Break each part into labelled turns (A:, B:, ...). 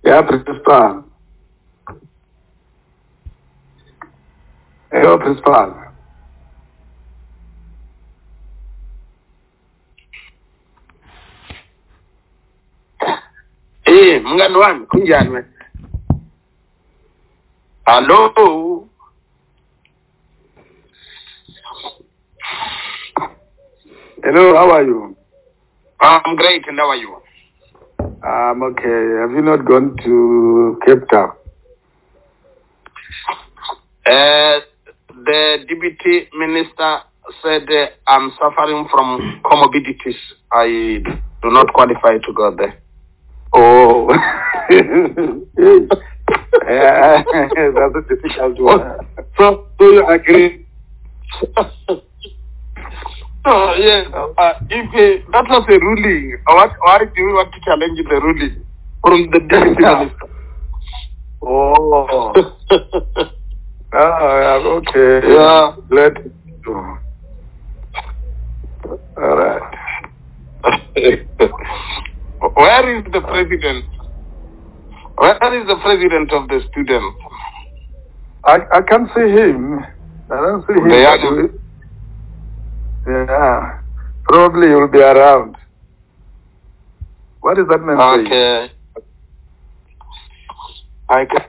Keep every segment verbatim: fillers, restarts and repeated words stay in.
A: Yeah, Principal. Hello, Principal. Hey, mngani wami, kunjani wena? Hello. Hello, how are you? I'm great, and how are you? I'm okay. Have you not gone to Cape Town? Uh, the deputy minister said uh, I'm suffering from comorbidities. I do not qualify to go there. Oh. Yeah, that's a difficult one. So, do you agree? Oh, yes. Uh, if uh, that was a ruling, what, why do you want to challenge the ruling from the deputy minister? Oh. Ah, yeah, okay. Yeah. Let it go. All right. Where is the president? Where is the president of the students? I I can't see him. I don't see him. They are yeah. Probably he'll be around. What is that man saying? Okay. I can.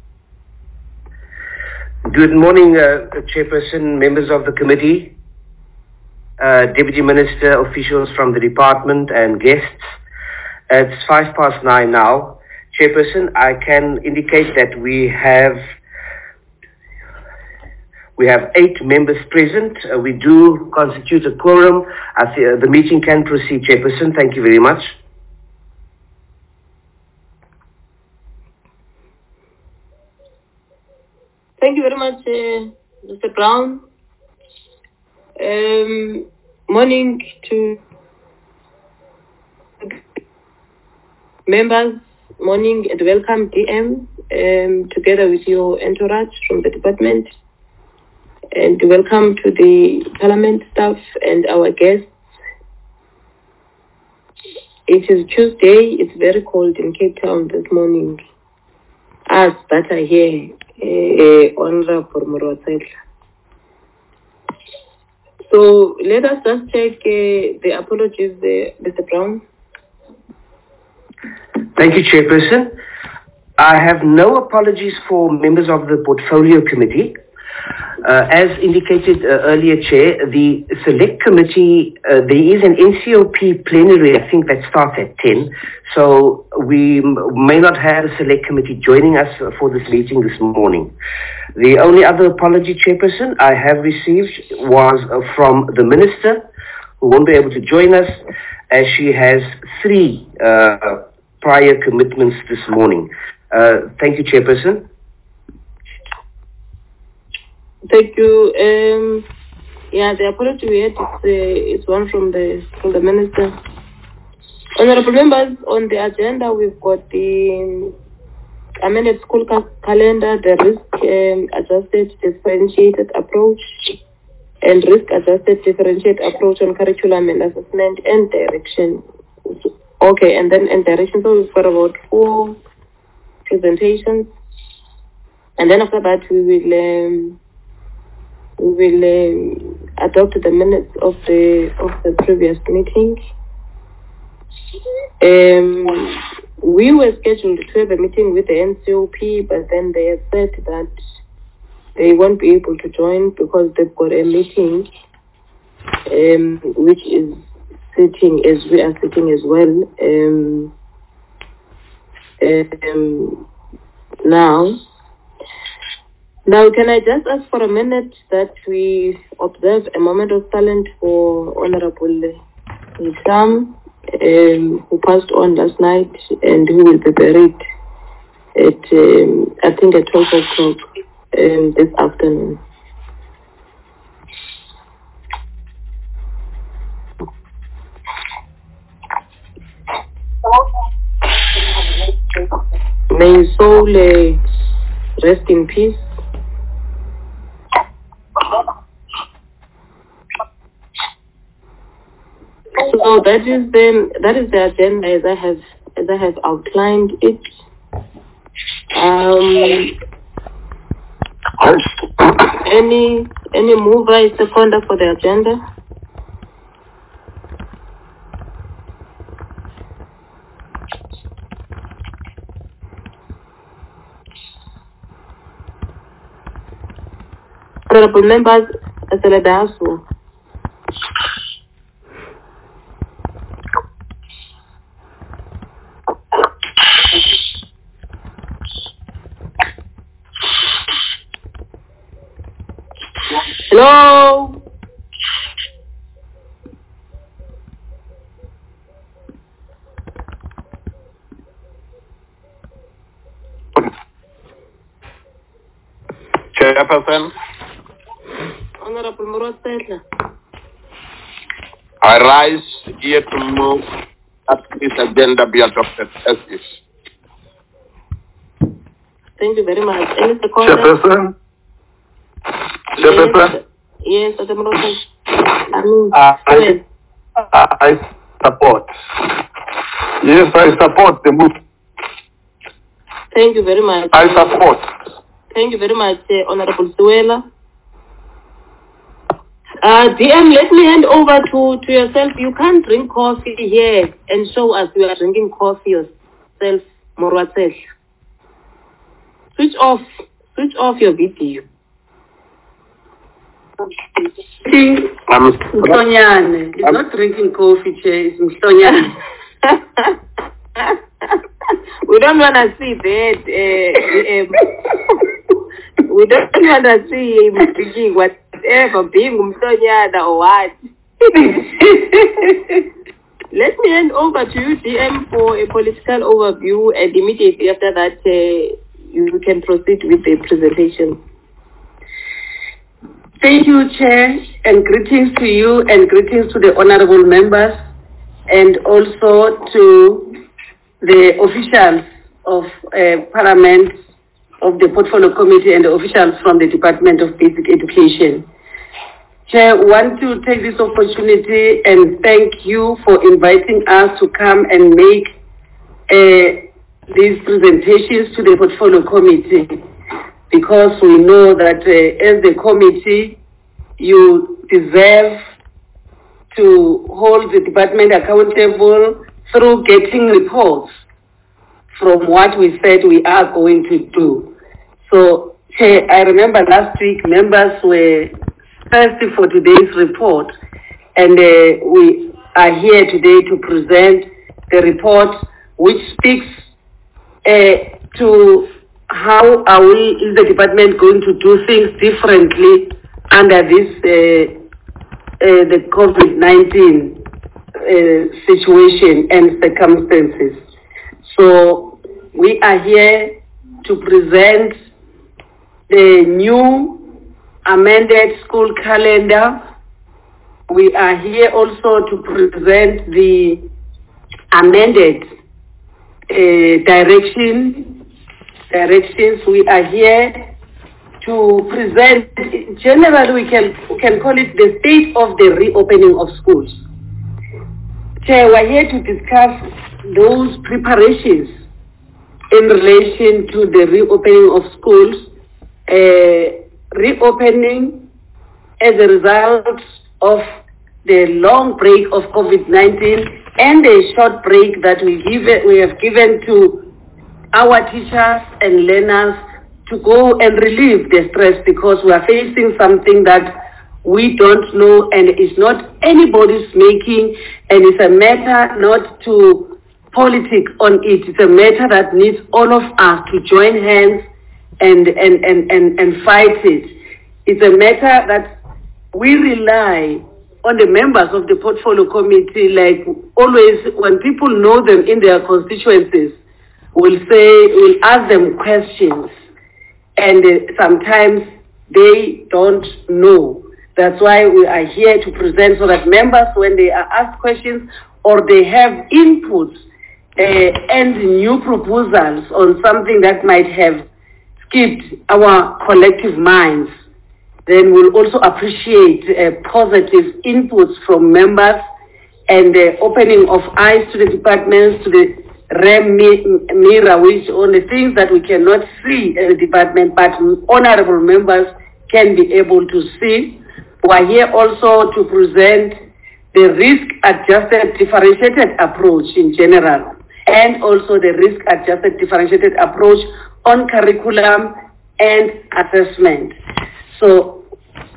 B: Good morning, uh, Chairperson, members of the committee, uh, Deputy Minister, officials from the department, and guests. It's five past nine now. Chairperson, I can indicate that we have we have eight members present. Uh, we do constitute a quorum. I th- uh, the meeting can proceed, Chairperson. Thank you very much.
C: Thank you very much, uh, Mister Brown. Um, morning to members, morning and welcome, D M, um, together with your entourage from the department. And welcome to the Parliament staff and our guests. It is Tuesday. It's very cold in Cape Town this morning. As that I hear, uh, Honorable Murwatela. So let us just check uh, the apologies, uh, Mister Brown.
B: Thank you, Chairperson. I have no apologies for members of the Portfolio Committee. Uh, as indicated uh, earlier, Chair, the Select Committee, uh, there is an N C O P plenary, I think that starts at ten, so we m- may not have a Select Committee joining us for this meeting this morning. The only other apology, Chairperson, I have received was uh, from the Minister, who won't be able to join us, as she has three uh, prior commitments this morning. Uh, thank you, Chairperson.
C: Thank you. Um, yeah, the apology we had is, uh, is one from the from the minister. Honorable members, on the agenda we've got the amended school ca- calendar, the risk um, adjusted differentiated approach, and risk adjusted differentiated approach on curriculum and assessment and direction. Okay, and then and direction. So we've got about four presentations, and then after that we will. Um, We will um, adopt the minutes of the of the previous meeting. Um, we were scheduled to have a meeting with the N C O P, but then they have said that they won't be able to join because they've got a meeting, um, which is sitting as we are sitting as well. Um, um, now. Now, can I just ask for a minute that we observe a moment of silence for Honorable Isam, um, who passed on last night and who will be buried at, um, I think, at twelve o'clock um, this afternoon. May his soul uh, rest in peace. So that is the that is the agenda as I have as I have outlined it. Um, any any mover is seconder for the agenda? Honorable members, Aseledasu. Hello.
A: Chairperson.
C: Honorable Murosela.
A: I rise here to move that this agenda be adopted as is.
C: Thank you very much. Any seconder?
A: Chairperson. Chairperson.
C: Yes, Doctor Murosela. I mean,
A: uh, I, I support. Yes, I support the move.
C: Thank you very much.
A: I support.
C: Thank you very much, uh, Honorable Suela. Uh, D M, let me hand over to, to yourself. You can't drink coffee here and show us you are drinking coffee yourself, Morwatsel. Switch off. Switch off your video.
B: I'm Mstonyane. He's not drinking coffee, Chair. It's Mstonyane.
C: We don't want to see that. Uh, um, we don't want to see him drinking whatever, being Mstonyane or what. Let me hand over to you, D M, for a political overview, and immediately after that, uh, you can proceed with the presentation.
B: Thank you, Chair, and greetings to you and greetings to the honorable members and also to the officials of uh, Parliament, of the Portfolio Committee and the officials from the Department of Basic Education. Chair, I want to take this opportunity and thank you for inviting us to come and make uh, these presentations to the Portfolio Committee, because we know that uh, as the committee, you deserve to hold the department accountable through getting reports from what we said we are going to do. So, Chair, I remember last week members were thirsty for today's report, and uh, we are here today to present the report which speaks uh, to how are we, is the department going to do things differently under this, uh, uh, the COVID nineteen uh, situation and circumstances. So we are here to present the new amended school calendar. We are here also to present the amended uh, direction directions. We are here to present, generally we can, we can call it the state of the reopening of schools. Chair, we're here to discuss those preparations in relation to the reopening of schools, uh, reopening as a result of the long break of COVID nineteen and the short break that we, give, we have given to our teachers and learners to go and relieve the stress, because we are facing something that we don't know and it's not anybody's making, and it's a matter not to politics on it. It's a matter that needs all of us to join hands and, and, and, and, and fight it. It's a matter that we rely on the members of the Portfolio Committee, like always when people know them in their constituencies, we'll say, we'll ask them questions. And uh, sometimes they don't know. That's why we are here to present, so that members, when they are asked questions or they have inputs uh, and new proposals on something that might have skipped our collective minds, then we'll also appreciate uh, positive inputs from members and the opening of eyes to the departments, to the
D: REM mirror, which on the things that we cannot see as a department, but honorable members can be able to see. We are here also to present the risk-adjusted differentiated approach in general, and also the risk-adjusted differentiated approach on curriculum and assessment. So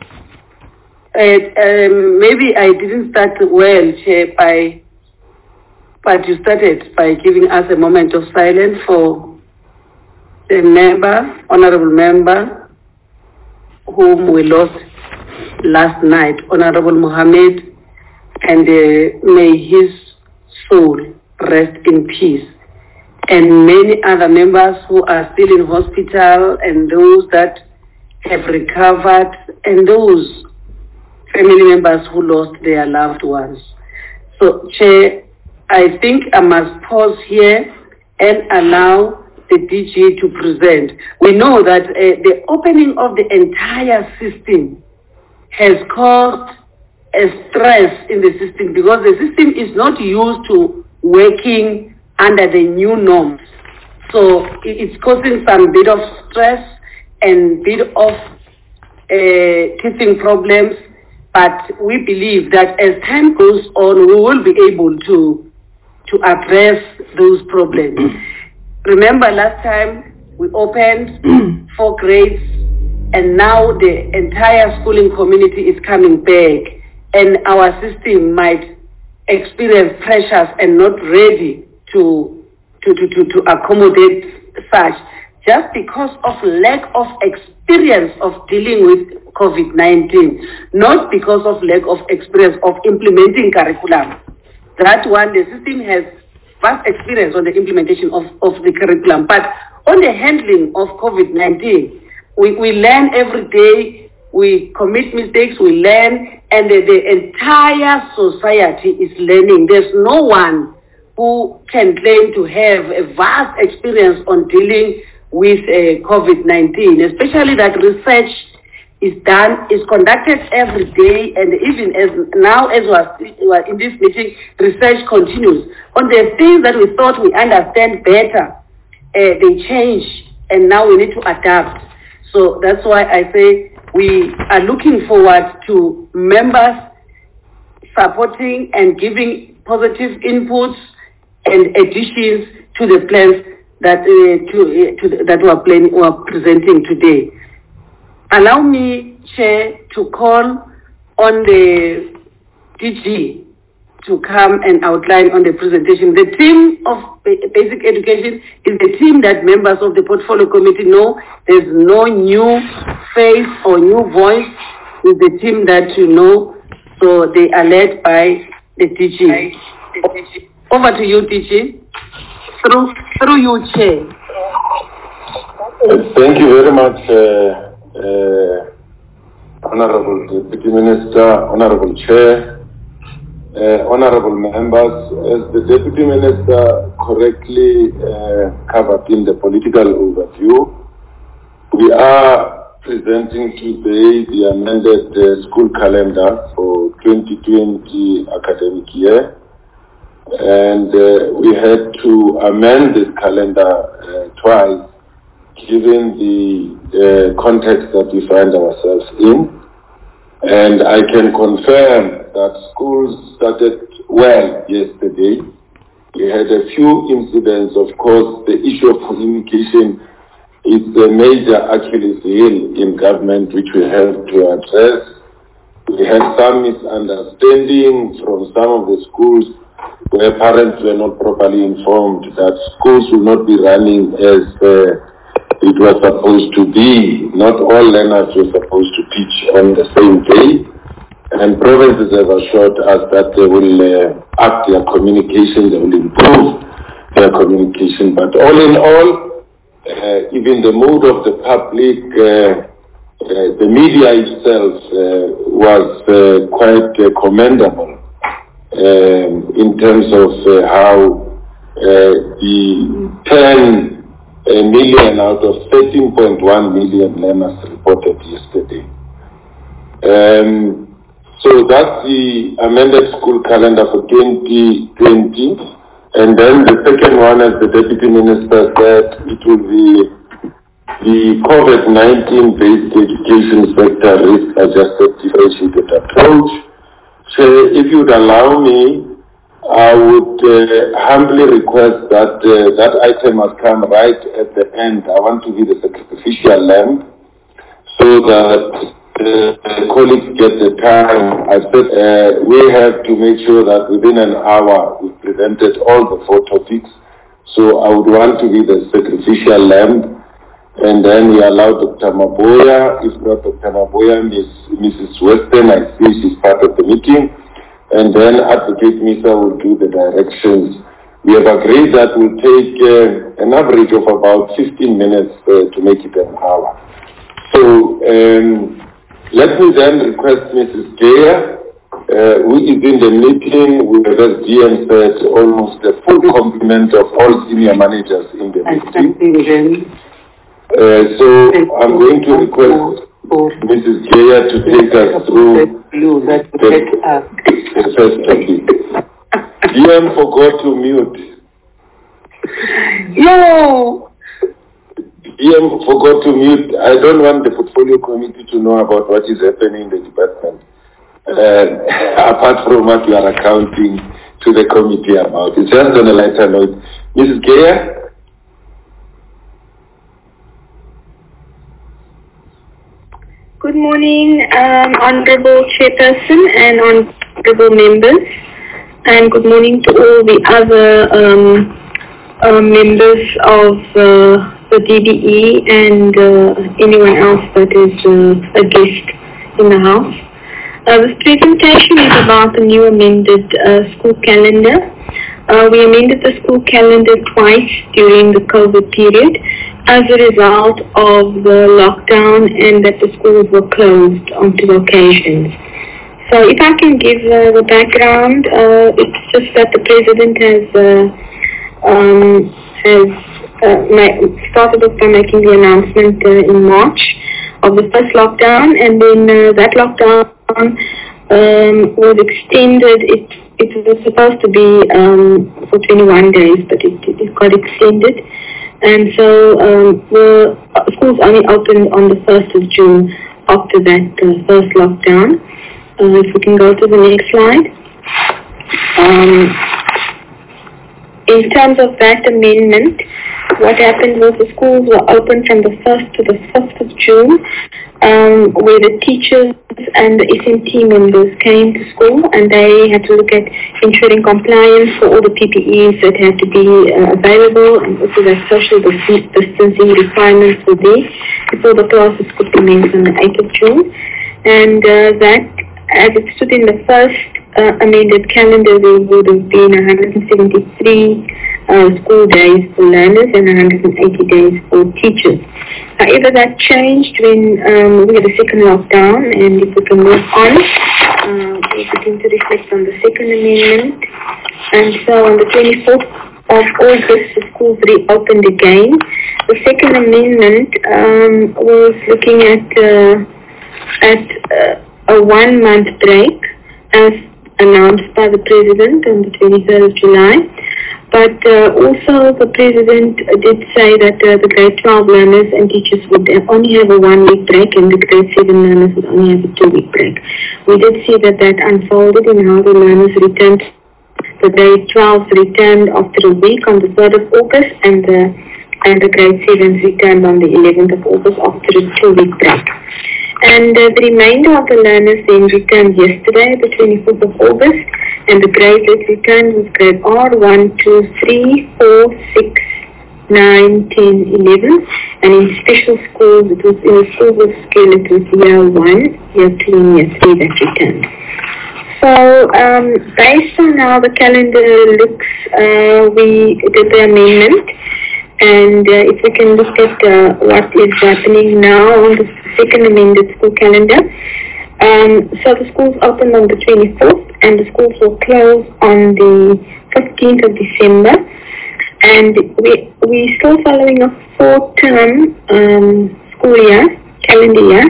D: uh, um, maybe I didn't start well, Chair, by, but you started by giving us a moment of silence for the member, honorable member, whom we lost last night, Honorable Mohammed, and uh, may his soul rest in peace. And many other members who are still in hospital, and those that have recovered, and those family members who lost their loved ones. So, Chair, I think I must pause here and allow the D G to present. We know that uh, the opening of the entire system has caused a stress in the system, because the system is not used to working under the new norms. So it's causing some bit of stress and bit of uh, teething problems, but we believe that as time goes on, we will be able to, to address those problems. Remember last time we opened four grades, and now the entire schooling community is coming back, and our system might experience pressures and not ready to, to, to, to, to accommodate such, just because of lack of experience of dealing with COVID nineteen, not because of lack of experience of implementing curriculum. That one, the system has vast experience on the implementation of, of the curriculum, but on the handling of COVID nineteen, we, we learn every day, we commit mistakes, we learn, and the, the entire society is learning. There's no one who can claim to have a vast experience on dealing with uh, COVID nineteen, especially that research is done, is conducted every day, and even as now as we are in this meeting, research continues. On the things that we thought we understand better, uh, they change, and now we need to adapt. So that's why I say we are looking forward to members supporting and giving positive inputs and additions to the plans that uh, to, uh, to the, that we are planning, we are presenting today. Allow me, Chair, to call on the D G to come and outline on the presentation. The team of basic education is the team that members of the portfolio committee know. There's no new face or new voice. It's the team that you know. So they are led by the D G. Over to you, D G. Through, through you, Chair.
E: Uh, thank you very much, uh, uh, Honorable Deputy Minister, Honorable Chair. Uh, honorable members, as the Deputy Minister correctly uh, covered in the political overview, we are presenting today the amended uh, school calendar for twenty twenty academic year, and uh, we had to amend this calendar uh, twice given the uh, context that we find ourselves in. And I can confirm that schools started well yesterday. We had a few incidents. Of course, the issue of communication is a major Achilles heel in government, which we have to address. We had some misunderstanding from some of the schools where parents were not properly informed that schools will not be running as uh, it was supposed to be. Not all learners were supposed to teach on the same day, and provinces have assured us that they will uh, up their communication, they will improve their communication. But all in all, uh, even the mood of the public, uh, uh, the media itself uh, was uh, quite uh, commendable um, in terms of uh, how uh, the ten A million out of thirteen point one million learners reported yesterday. Um, so that's the amended school calendar for twenty twenty. And then the second one, as the Deputy Minister said, it will be the COVID nineteen based education sector risk-adjusted differentiated approach. So if you'd allow me, I would uh, humbly request that uh, that item must come right at the end. I want to be the sacrificial lamb so that uh, colleagues get the time. I said uh, we have to make sure that within an hour we've presented all the four topics. So I would want to be the sacrificial lamb. And then we allow Doctor Maboya, if not Doctor Maboya, Miss, Missus Weston, I see she's part of the meeting. And then Advocate Misa will do the directions. We have agreed that we'll take uh, an average of about fifteen minutes uh, to make it an hour. So um, let me then request Missus Geyer, uh, who is in the meeting with, as G M said, almost a full complement of all senior managers in the meeting. Uh, so I'm going to request Missus Geyer to take us through the, the first topic. G M forgot to mute.
D: No.
E: G M forgot to mute. I don't want the portfolio committee to know about what is happening in the department. Uh, apart from what you are accounting to the committee about. It's just on a lighter note. Missus Geyer?
F: Good morning, um, Honorable Chairperson and Honorable Members, and good morning to all the other um, uh, members of uh, the D B E and uh, anyone else that is uh, a guest in the House. Uh, this presentation is about the new amended uh, school calendar. Uh, we amended the school calendar twice during the COVID period as a result of the lockdown and that the schools were closed on two occasions. So if I can give uh, the background, uh, it's just that the President has, uh, um, has uh, ma- started off by making the announcement uh, in March of the first lockdown, and then uh, that lockdown um, was extended. It, it was supposed to be um, for twenty-one days, but it, it got extended. And so um, the schools only opened on the first of June after that uh, first lockdown. Uh, if we can go to the next slide. Um, in terms of that amendment, what happened was the schools were open from the first to the fifth of June, um, where the teachers and the S M T members came to school and they had to look at ensuring compliance for all the P P Es that had to be uh, available, and also that social distancing requirements were there before the classes could commence on the eighth of June. And uh, that, as it stood in the first uh, amended calendar, there would have been one hundred seventy-three uh, school days for learners and one hundred eighty days for teachers. However, that changed when um, we had a second lockdown, and if we can move on, uh, we begin to reflect on the second amendment. And so on the twenty-fourth of August, the schools reopened again. The second amendment um, was looking at uh, at uh, a one-month break, as announced by the President on the twenty-third of July. But uh, also the President did say that uh, the grade twelve learners and teachers would only have a one-week break, and the grade seven learners would only have a two-week break. We did see that that unfolded in how the learners returned. The grade twelves returned after a week on the third of August, and the, and the grade sevens returned on the eleventh of August after a two-week break. And uh, the remainder of the learners then returned yesterday, the twenty-fourth of August, and the grades that returned was grade R, one, two, three, four, six, nine, ten, eleven, and in special schools, it was in the schools of skill, it was year one, year two, and year three that returned. So, um, based on how the calendar looks, uh, we did the amendment. And uh, if we can look at uh, what is happening now on the second amended school calendar. Um, so the schools opened on the twenty-fourth and the schools will close on the fifteenth of December. And we, we're still following a four-term um, school year, calendar year.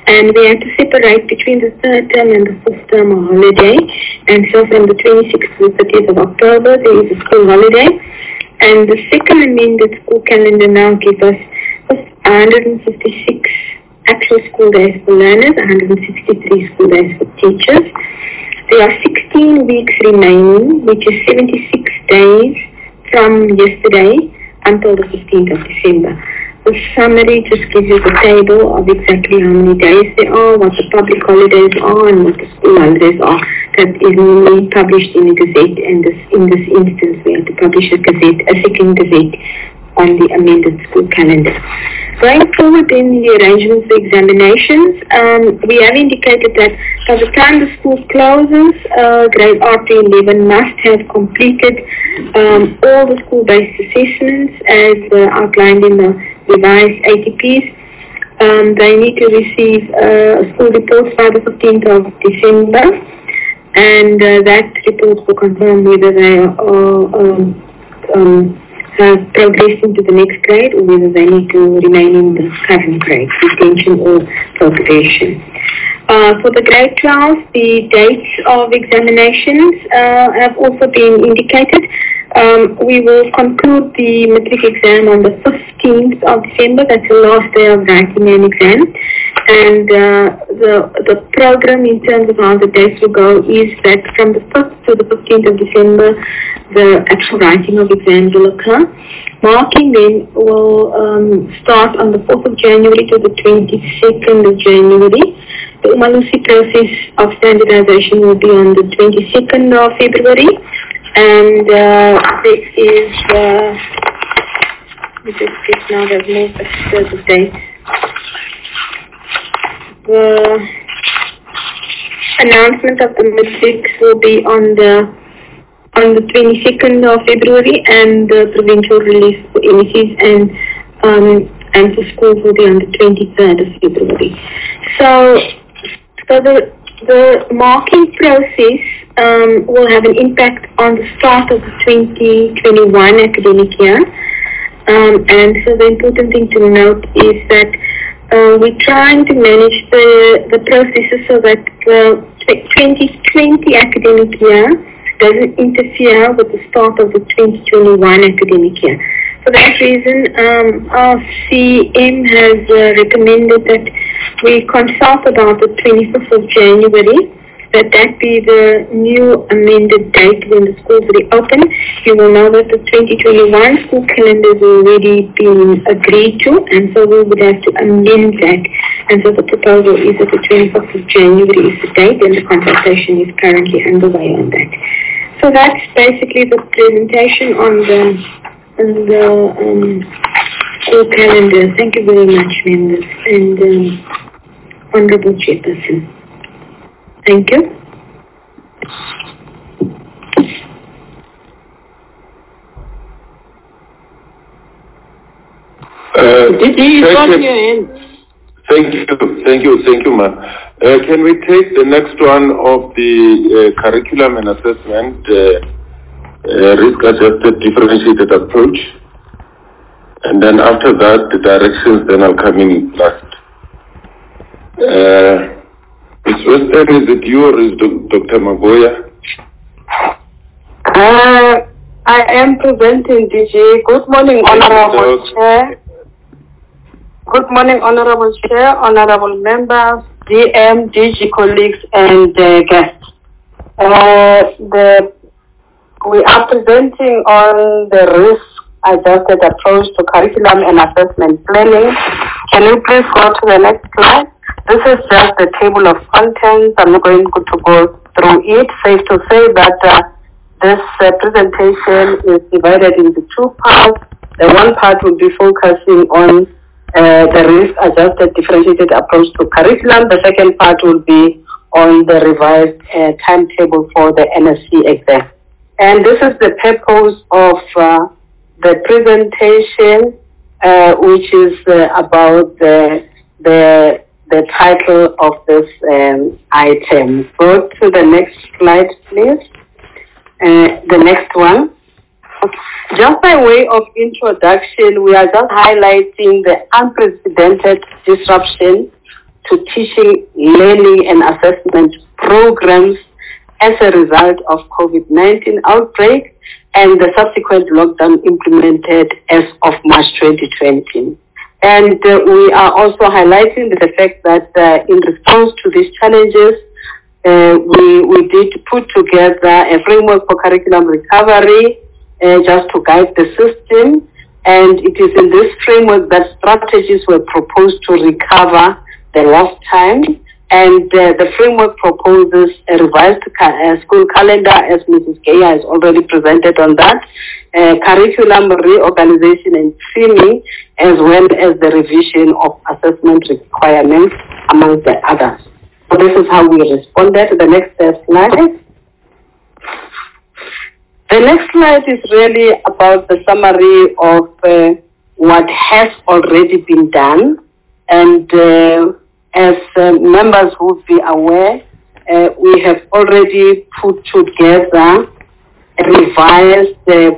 F: And we had to separate between the third term and the fourth term of holiday. And so from the twenty-sixth to the thirtieth of October, there is a school holiday. And the second amended school calendar now gives us one hundred fifty-six actual school days for learners, one hundred sixty-three school days for teachers. There are sixteen weeks remaining, which is seventy-six days from yesterday until the fifteenth of December. The summary just gives you the table of exactly how many days there are, what the public holidays are, and what the school holidays are. That is normally published in a gazette, and this, in this instance we had to publish a gazette, a second gazette on the amended school calendar. Going forward in the arrangements for examinations, um, we have indicated that by the time the school closes, uh, grade R to eleven must have completed um, all the school-based assessments as uh, outlined in the revised A T Ps. Um, they need to receive uh, school reports by the fifteenth of December, and uh, that report will confirm whether they are um, um, have progressed into the next grade or whether they need to remain in the current grade, retention or progression. Uh, for the grade twelve, the dates of examinations uh, have also been indicated. Um, we will conclude the matric exam on the fifteenth of December. That's the last day of writing an exam. And uh, the the program in terms of how the dates will go is that from the fifth to the fifteenth of December, the actual writing of exams will occur. Marking then will um, start on the fourth of January to the twenty-second of January. The Umalusi process of standardization will be on the twenty-second of February. And uh, this is, uh, this is now the most the date. The announcement of the matrics will be on the on the twenty-second of February, and the provincial release for M E Cs and um, and for schools will be on the twenty-third of February. So, so the the marking process um, will have an impact on the start of the twenty twenty-one academic year. Um, and so the important thing to note is that uh, we're trying to manage the, the processes so that the twenty twenty academic year doesn't interfere with the start of the twenty twenty-one academic year. For that reason, um, our C M has uh, recommended that we consult about the twenty-fifth of January, that that be the new amended date when the schools reopen. You will know that the twenty twenty-one school calendar has already been agreed to, and so we would have to amend that. And so the proposal is that the twenty-fifth of January is the date, and the consultation is currently underway on that. So that's basically the presentation on the on the um, school calendar. Thank you very much, members, and um, Honorable Chairperson. Thank you.
E: Uh,
C: Did you got your hand?
E: Thank you, thank you, thank you, ma'am. Uh, can we take the next one of the uh, curriculum and assessment, uh, uh, risk-adjusted differentiated approach? And then after that, the directions, then I'll come in last. Uh, Miz Western, is it you or is Doctor Magoya?
D: Uh, I am presenting, D J. Good morning, Honorable Chair. Good morning, Honorable Chair, Honorable Members, D M, D G colleagues, and uh, guests. Uh, the, we are presenting on the risk-adjusted approach to curriculum and assessment planning. Can you please go to the next slide? This is just the table of contents. I'm not going to go through it. Safe to say that uh, this uh, presentation is divided into two parts. The one part will be focusing on uh, the risk-adjusted differentiated approach to curriculum. The second part will be on the revised uh, timetable for the N S C exam. And this is the purpose of uh, the presentation, uh, which is uh, about the the the title of this um, item. Go to the next slide, please. Uh, the next one. Just by way of introduction, we are just highlighting the unprecedented disruption to teaching, learning and assessment programs as a result of COVID nineteen outbreak and the subsequent lockdown implemented as of March twenty twenty. And uh, we are also highlighting the fact that uh, in response to these challenges, uh, we, we did put together a framework for curriculum recovery uh, just to guide the system. And it is in this framework that strategies were proposed to recover the lost time. And uh, the framework proposes a revised ca- uh, school calendar, as Missus Geyer has already presented on that, uh, curriculum reorganization and trimming, as well as the revision of assessment requirements, among the others. So this is how we responded. The next uh, slide. The next slide is really about the summary of uh, what has already been done. And uh, as uh, members would be aware, uh, we have already put together a revised uh,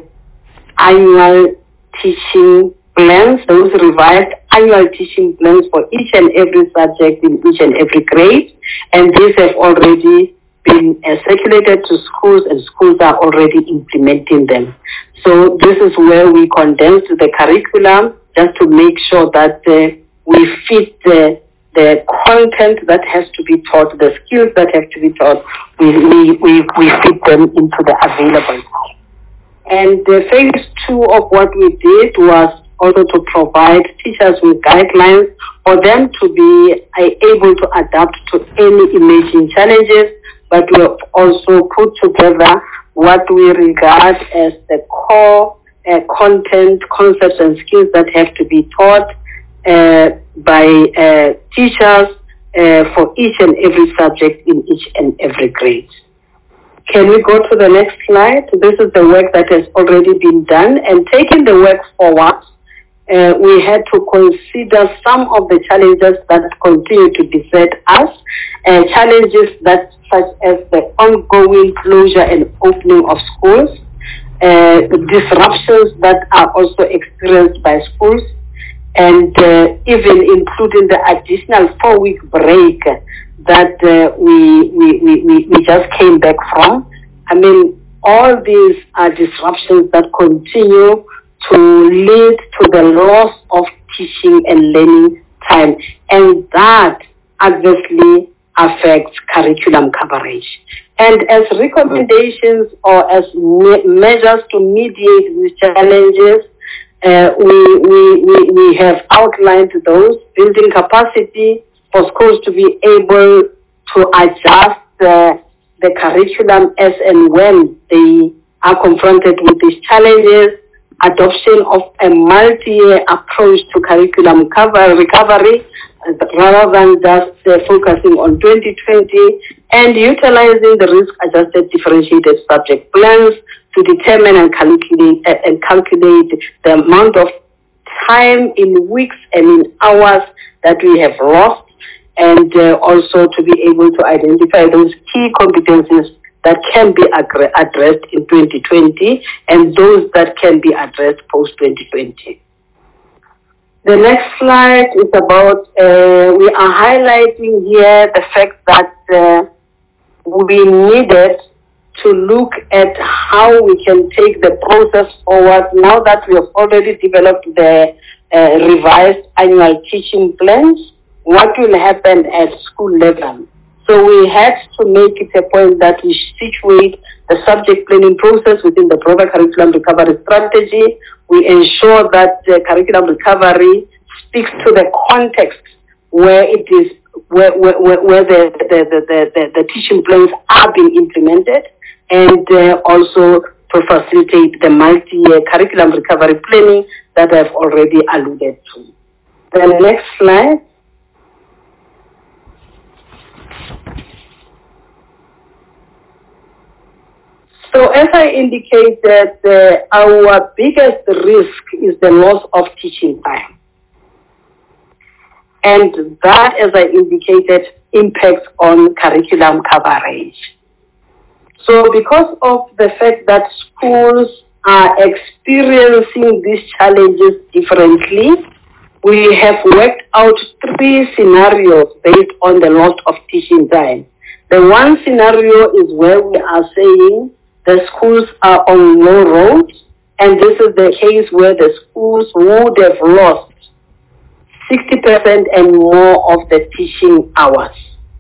D: annual teaching plans, those revised annual teaching plans for each and every subject in each and every grade. And these have already been uh, circulated to schools, and schools are already implementing them. So this is where we condensed the curriculum just to make sure that uh, we fit the the content that has to be taught, the skills that have to be taught, we, we, we, we fit them into the available time. And the phase two of what we did was also to provide teachers with guidelines for them to be uh, able to adapt to any emerging challenges, but we have also put together what we regard as the core uh, content, concepts and skills that have to be taught uh, by uh, teachers uh, for each and every subject in each and every grade. Can we go to the next slide? This is the work that has already been done, and taking the work forward, uh, we had to consider some of the challenges that continue to beset us, uh, challenges that such as the ongoing closure and opening of schools, uh, disruptions that are also experienced by schools, and uh, even including the additional four-week break that uh, we, we, we, we just came back from. I mean, all these are disruptions that continue to lead to the loss of teaching and learning time, and that adversely affects curriculum coverage. And as recommendations or as me- measures to mediate these challenges, Uh, we, we, we, we have outlined those, building capacity for schools to be able to adjust uh, the curriculum as and when they are confronted with these challenges, adoption of a multi-year approach to curriculum cover, recovery, uh, rather than just uh, focusing on twenty twenty, and utilizing the risk-adjusted differentiated subject plans to determine and calculate, uh, and calculate the amount of time in weeks and in hours that we have lost, and uh, also to be able to identify those key competencies that can be ag- addressed in twenty twenty and those that can be addressed post twenty twenty. The next slide is about, uh, we are highlighting here the fact that uh, we needed to look at how we can take the process forward now that we have already developed the uh, revised annual teaching plans. What will happen at school level? So we had to make it a point that we situate the subject planning process within the broader curriculum recovery strategy. We ensure that the curriculum recovery speaks to the context where it is, where, where, where the, the, the, the, the teaching plans are being implemented, and uh, also to facilitate the multi-year curriculum recovery planning that I've already alluded to. The next slide. So as I indicated, uh, our biggest risk is the loss of teaching time. And that, as I indicated, impacts on curriculum coverage. So because of the fact that schools are experiencing these challenges differently, we have worked out three scenarios based on the loss of teaching time. The one scenario is where we are saying the schools are on low roads, and this is the case where the schools would have lost sixty percent and more of the teaching hours.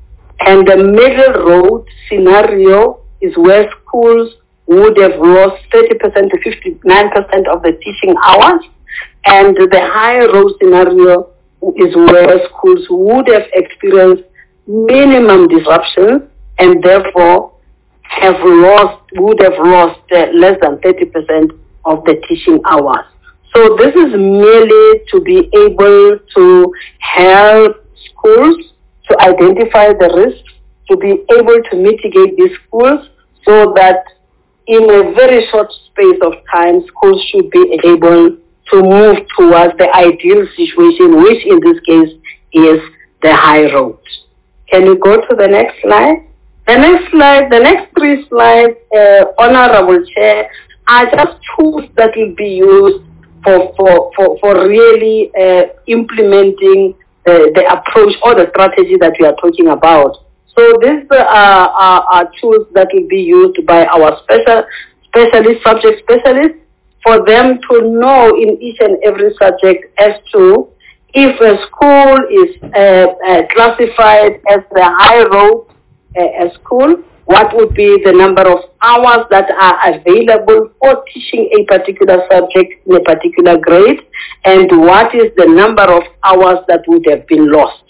D: And the middle road scenario is where schools would have lost thirty percent to fifty-nine percent of the teaching hours. And the high road scenario is where schools would have experienced minimum disruptions and therefore have lost, would have lost uh, less than thirty percent of the teaching hours. So this is merely to be able to help schools to identify the risks, to be able to mitigate these schools so that in a very short space of time, schools should be able to move towards the ideal situation, which in this case is the high road. Can you go to the next slide? The next slide, the next three slides, uh, Honorable Chair, are just tools that will be used for, for, for, for really uh, implementing the, the approach or the strategy that we are talking about. So these uh, are, are tools that will be used by our special specialist, subject specialists, for them to know in each and every subject as to if a school is uh, uh, classified as the high road uh, school, what would be the number of hours that are available for teaching a particular subject in a particular grade, and what is the number of hours that would have been lost.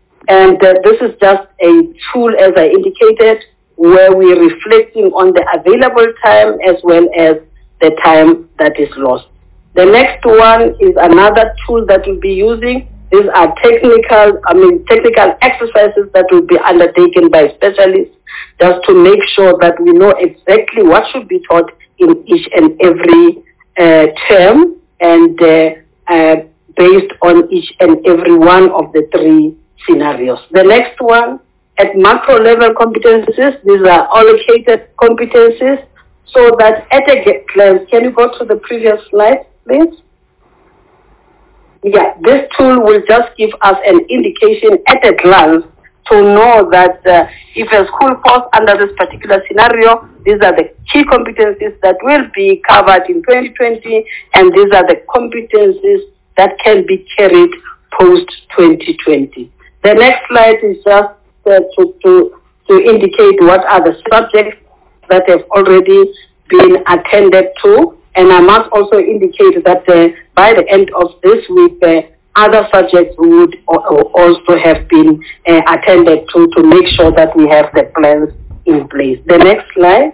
D: And uh, this is just a tool, as I indicated, where we're reflecting on the available time as well as the time that is lost. The next one is another tool that we'll be using. These are technical, I mean, technical exercises that will be undertaken by specialists just to make sure that we know exactly what should be taught in each and every uh, term, and uh, uh, based on each and every one of the three scenarios. The next one, at macro level competencies, these are allocated competencies, so that at a glance, can you go to the previous slide, please? Yeah, this tool will just give us an indication at a glance to know that uh, if a school falls under this particular scenario, these are the key competencies that will be covered in twenty twenty, and these are the competencies that can be carried post twenty twenty. The next slide is just uh, to, to, to indicate what are the subjects that have already been attended to. And I must also indicate that uh, by the end of this week, uh, other subjects would also have been uh, attended to to make sure that we have the plans in place. The next slide.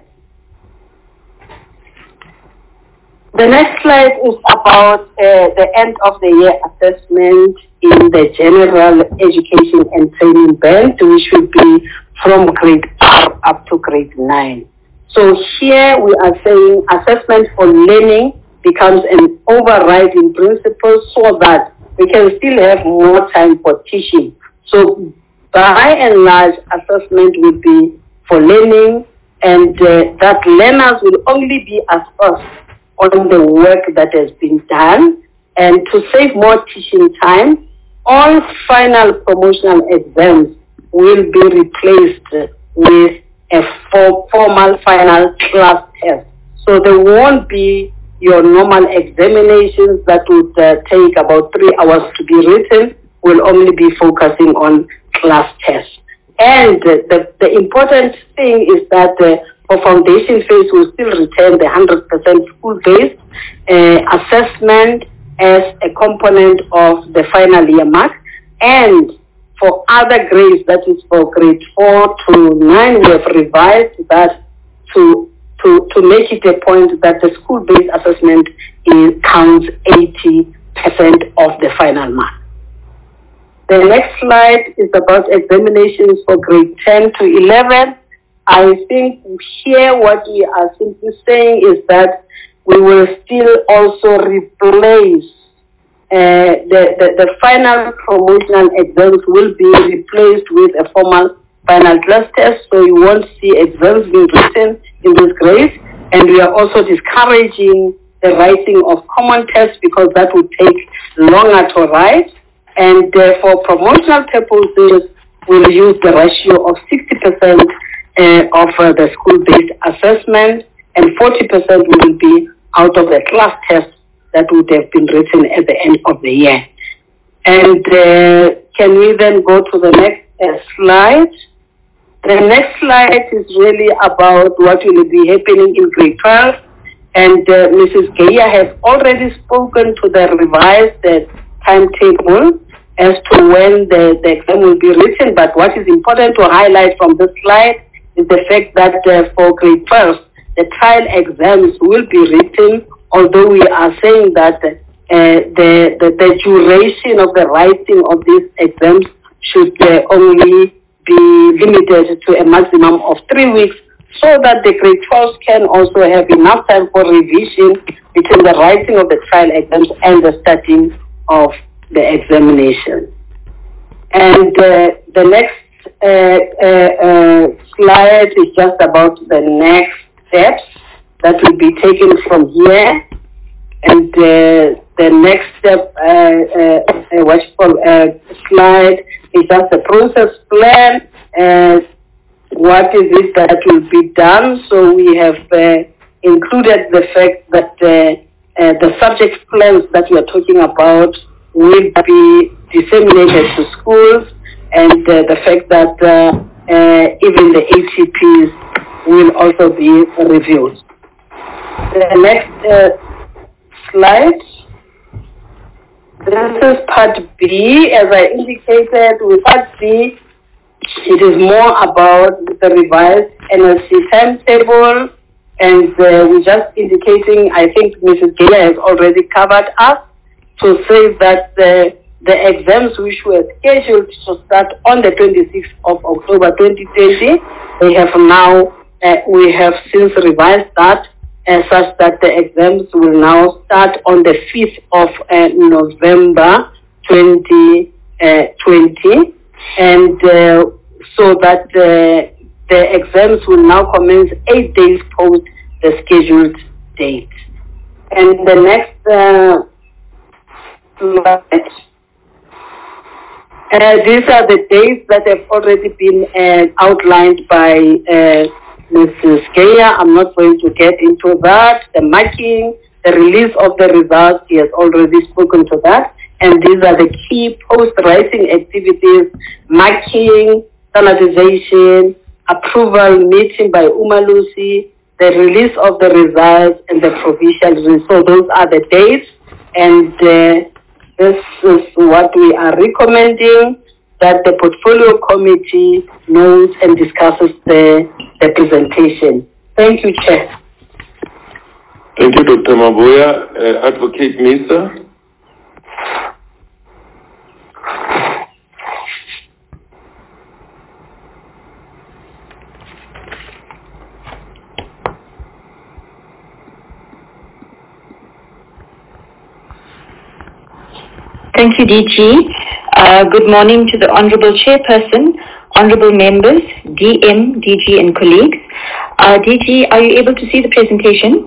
D: The next slide is about uh, the end of the year assessment in the general education and training band, which will be from grade R up to grade nine. So here we are saying assessment for learning becomes an overriding principle so that we can still have more time for teaching. So by and large, assessment will be for learning, and uh, that learners will only be assessed on the work that has been done. And to save more teaching time, all final promotional exams will be replaced with a for formal final class test. So there won't be your normal examinations that would uh, take about three hours to be written. We'll only be focusing on class tests. And uh, the, the important thing is that uh, for foundation phase, we'll still retain the one hundred percent school-based uh, assessment as a component of the final year mark. And for other grades, that is for grade four to nine, we have revised that to to, to make it a point that the school-based assessment is, counts eighty percent of the final mark. The next slide is about examinations for grade ten to eleven. I think here what we are simply saying is that we will still also replace Uh, the, the, the final promotional exams will be replaced with a formal final class test, so you won't see exams being written in this grade. And we are also discouraging the writing of common tests because that would take longer to write. And uh, for promotional purposes, we'll use the ratio of sixty percent uh, of uh, the school-based assessment, and forty percent will be out of the class test that would have been written at the end of the year. And uh, can we then go to the next uh, slide? The next slide is really about what will be happening in grade twelve. And uh, Missus Geya has already spoken to the revised uh, timetable as to when the, the exam will be written. But what is important to highlight from this slide is the fact that uh, for grade twelve, the trial exams will be written, although we are saying that uh, the, the, the duration of the writing of these exams should uh, only be limited to a maximum of three weeks so that the grade twelves can also have enough time for revision between the writing of the trial exams and the starting of the examination. And uh, the next uh, uh, uh, slide is just about the next steps that will be taken from here. And uh, the next step, uh, uh, uh, what's called uh, slide, is just the process plan. Uh, what is it that will be done? So we have uh, included the fact that uh, uh, the subject plans that we are talking about will be disseminated to schools, and uh, the fact that uh, uh, even the A T Ps will also be reviewed. The next uh, slide. This is part B. As I indicated, with part B, it is more about the revised N L C timetable, and uh, we're just indicating, I think Missus Geya has already covered us to say that the, the exams which were scheduled to start on the twenty-sixth of October twenty twenty, they have now, uh, we have since revised that uh, such that the exams will now start on the fifth of uh, November twenty twenty, and uh, so that uh, the exams will now commence eight days post the scheduled date. And the next uh, slide. Uh, these are the dates that have already been uh, outlined by uh, Missus Geya. I'm not going to get into that. The marking, the release of the results, he has already spoken to that. And these are the key post-writing activities: marking, standardization, approval meeting by Umalusi, the release of the results, and the provisional. So those are the dates. And uh, this is what we are recommending, that the portfolio committee knows and discusses the, the presentation. Thank you, Chair.
E: Thank you, Doctor Maboya. Uh, Advocate Misa.
G: Thank you, D G. Uh, good morning to the Honourable Chairperson, Honourable Members, D M, D G and colleagues. Uh, D G, are you able to see the presentation?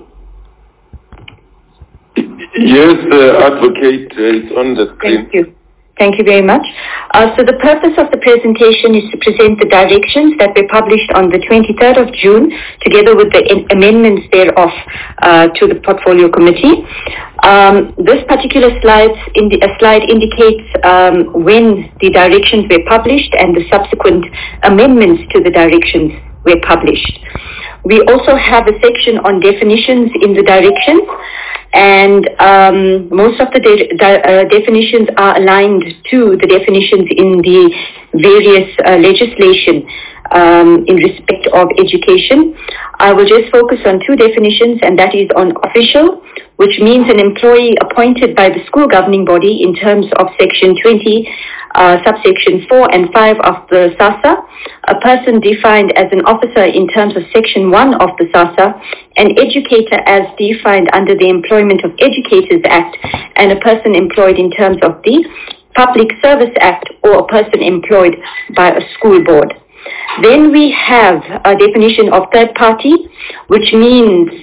E: Yes, uh, Advocate, uh, it's on the screen.
G: Thank you. Thank you very much. Uh, so the purpose of the presentation is to present the directions that were published on the twenty-third of June, together with the in- amendments thereof uh, to the Portfolio Committee. Um, this particular slide, indi- uh, slide indicates um, when the directions were published and the subsequent amendments to the directions were published. We also have a section on definitions in the directions, and um, most of the de- de- uh, definitions are aligned to the definitions in the various uh, legislation um, in respect of education. I will just focus on two definitions, and that is on official, which means an employee appointed by the school governing body in terms of Section twenty, uh, subsection four and five of the SASSA, a person defined as an officer in terms of Section one of the SASSA, an educator as defined under the Employment of Educators Act, and a person employed in terms of the Public Service Act, or a person employed by a school board. Then we have a definition of third party, which means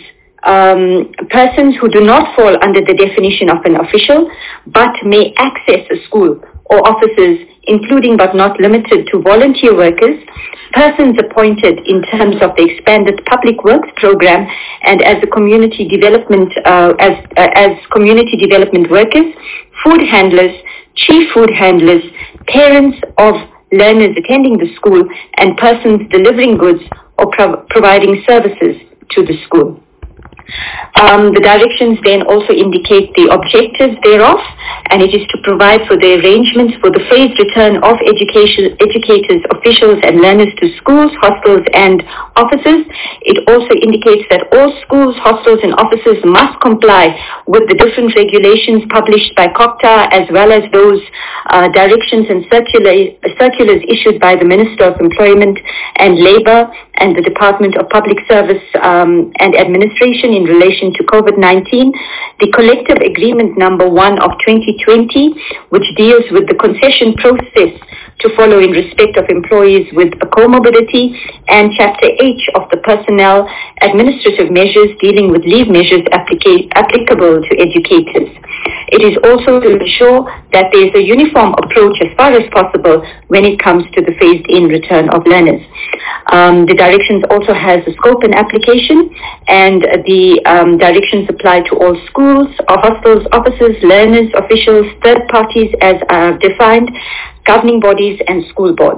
G: um, persons who do not fall under the definition of an official but may access a school or offices, including but not limited to volunteer workers, persons appointed in terms of the expanded public works program and as a community development uh, as uh, as community development workers, food handlers, chief food handlers, parents of learners attending the school, and persons delivering goods or prov- providing services to the school. Um, the directions then also indicate the objectives thereof, and it is to provide for the arrangements for the phased return of education, educators, officials and learners to schools, hostels and offices. It also indicates that all schools, hostels and offices must comply with the different regulations published by COGTA, as well as those uh, directions and circula- circulars issued by the Minister of Employment and Labour and the Department of Public Service um, and Administration in relation to COVID nineteen, the collective agreement number one of twenty twenty, which deals with the concession process to follow in respect of employees with a comorbidity, and Chapter H of the Personnel Administrative Measures dealing with leave measures applica- applicable to educators. It is also to ensure that there is a uniform approach as far as possible when it comes to the phased-in return of learners. Um, the directions also has a scope and application, and the um, directions apply to all schools, hostels, offices, learners, officials, third parties as are defined, governing bodies and school boards.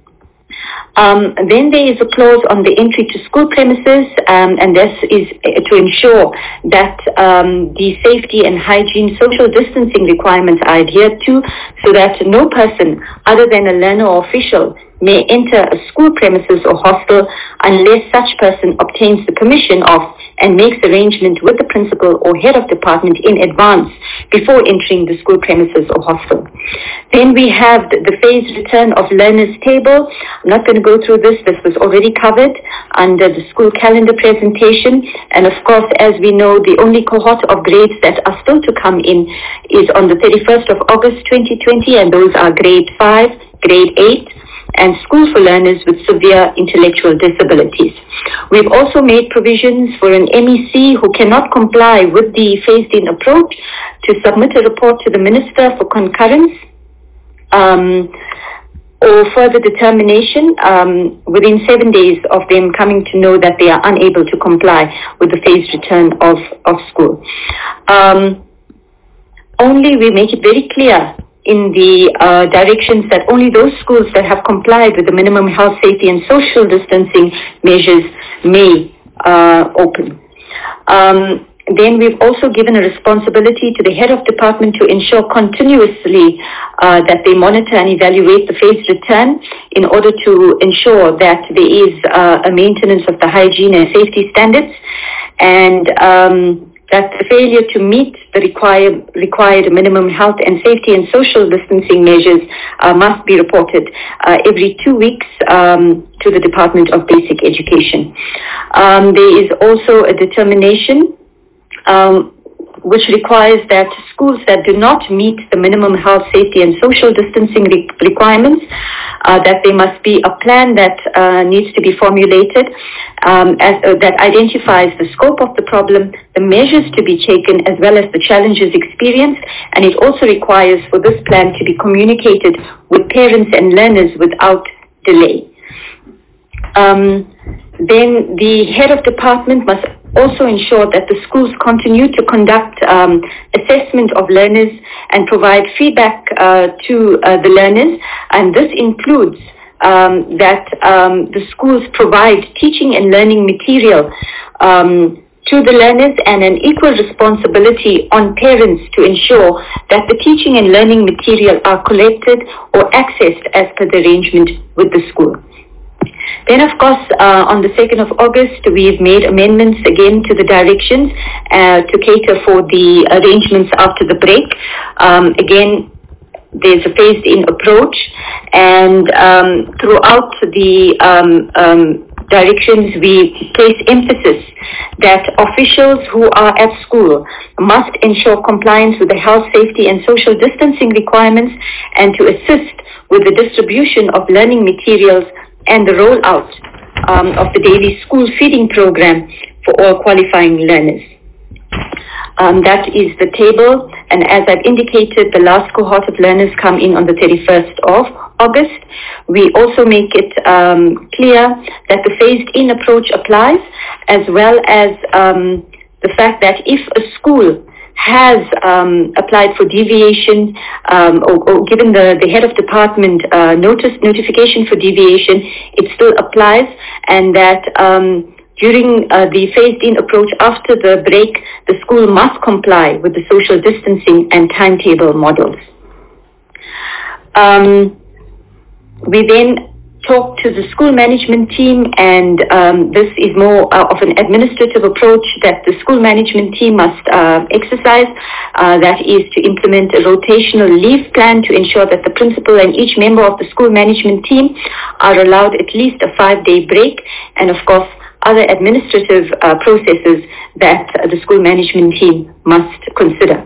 G: Um, then there is a clause on the entry to school premises, um, and this is to ensure that um, the safety and hygiene, social distancing requirements are adhered to, so that no person other than a learner or official may enter a school premises or hostel unless such person obtains the permission of and makes arrangement with the principal or head of department in advance before entering the school premises or hostel. Then we have the, the phased return of learners table. I'm not going to go through this. This was already covered under the school calendar presentation. And of course, as we know, the only cohort of grades that are still to come in is on the thirty-first of August twenty twenty, and those are grade five, grade eight, and school for learners with severe intellectual disabilities. We've also made provisions for an M E C who cannot comply with the phased-in approach to submit a report to the Minister for concurrence um, or further determination um, within seven days of them coming to know that they are unable to comply with the phased return of, of school. Um, only we make it very clear in the uh, directions that only those schools that have complied with the minimum health, safety and social distancing measures may uh, open. Um, then we've also given a responsibility to the head of department to ensure continuously uh, that they monitor and evaluate the phased return in order to ensure that there is uh, a maintenance of the hygiene and safety standards, and um, that the failure to meet the required, required minimum health and safety and social distancing measures uh, must be reported uh, every two weeks um, to the Department of Basic Education. Um, there is also a determination um, which requires that schools that do not meet the minimum health, safety and social distancing re- requirements, uh, that there must be a plan that uh, needs to be formulated um, as, uh, that identifies the scope of the problem, the measures to be taken, as well as the challenges experienced, and it also requires for this plan to be communicated with parents and learners without delay. Um, then the head of department must also ensure that the schools continue to conduct um, assessment of learners and provide feedback uh, to uh, the learners, and this includes um, that um, the schools provide teaching and learning material um, to the learners, and an equal responsibility on parents to ensure that the teaching and learning material are collected or accessed as per the arrangement with the school. Then, of course, uh, on the second of August, we've made amendments again to the directions uh, to cater for the arrangements after the break. Um, again, there's a phased-in approach, and um, throughout the um, um, directions, we place emphasis that officials who are at school must ensure compliance with the health, safety, and social distancing requirements, and to assist with the distribution of learning materials and the rollout um, of the daily school feeding program for all qualifying learners. Um, that is the table, and as I've indicated, the last cohort of learners come in on the thirty-first of August. We also make it um, clear that the phased-in approach applies, as well as um, the fact that if a school has um, applied for deviation um, or, or given the, the head of department uh, notice notification for deviation, it still applies, and that um, during uh, the phased-in approach after the break, the school must comply with the social distancing and timetable models. Um, we then talk to the school management team, and um, this is more uh, of an administrative approach that the school management team must uh, exercise. Uh, that is to implement a rotational leave plan to ensure that the principal and each member of the school management team are allowed at least a five-day break, and of course other administrative uh, processes that uh, the school management team must consider.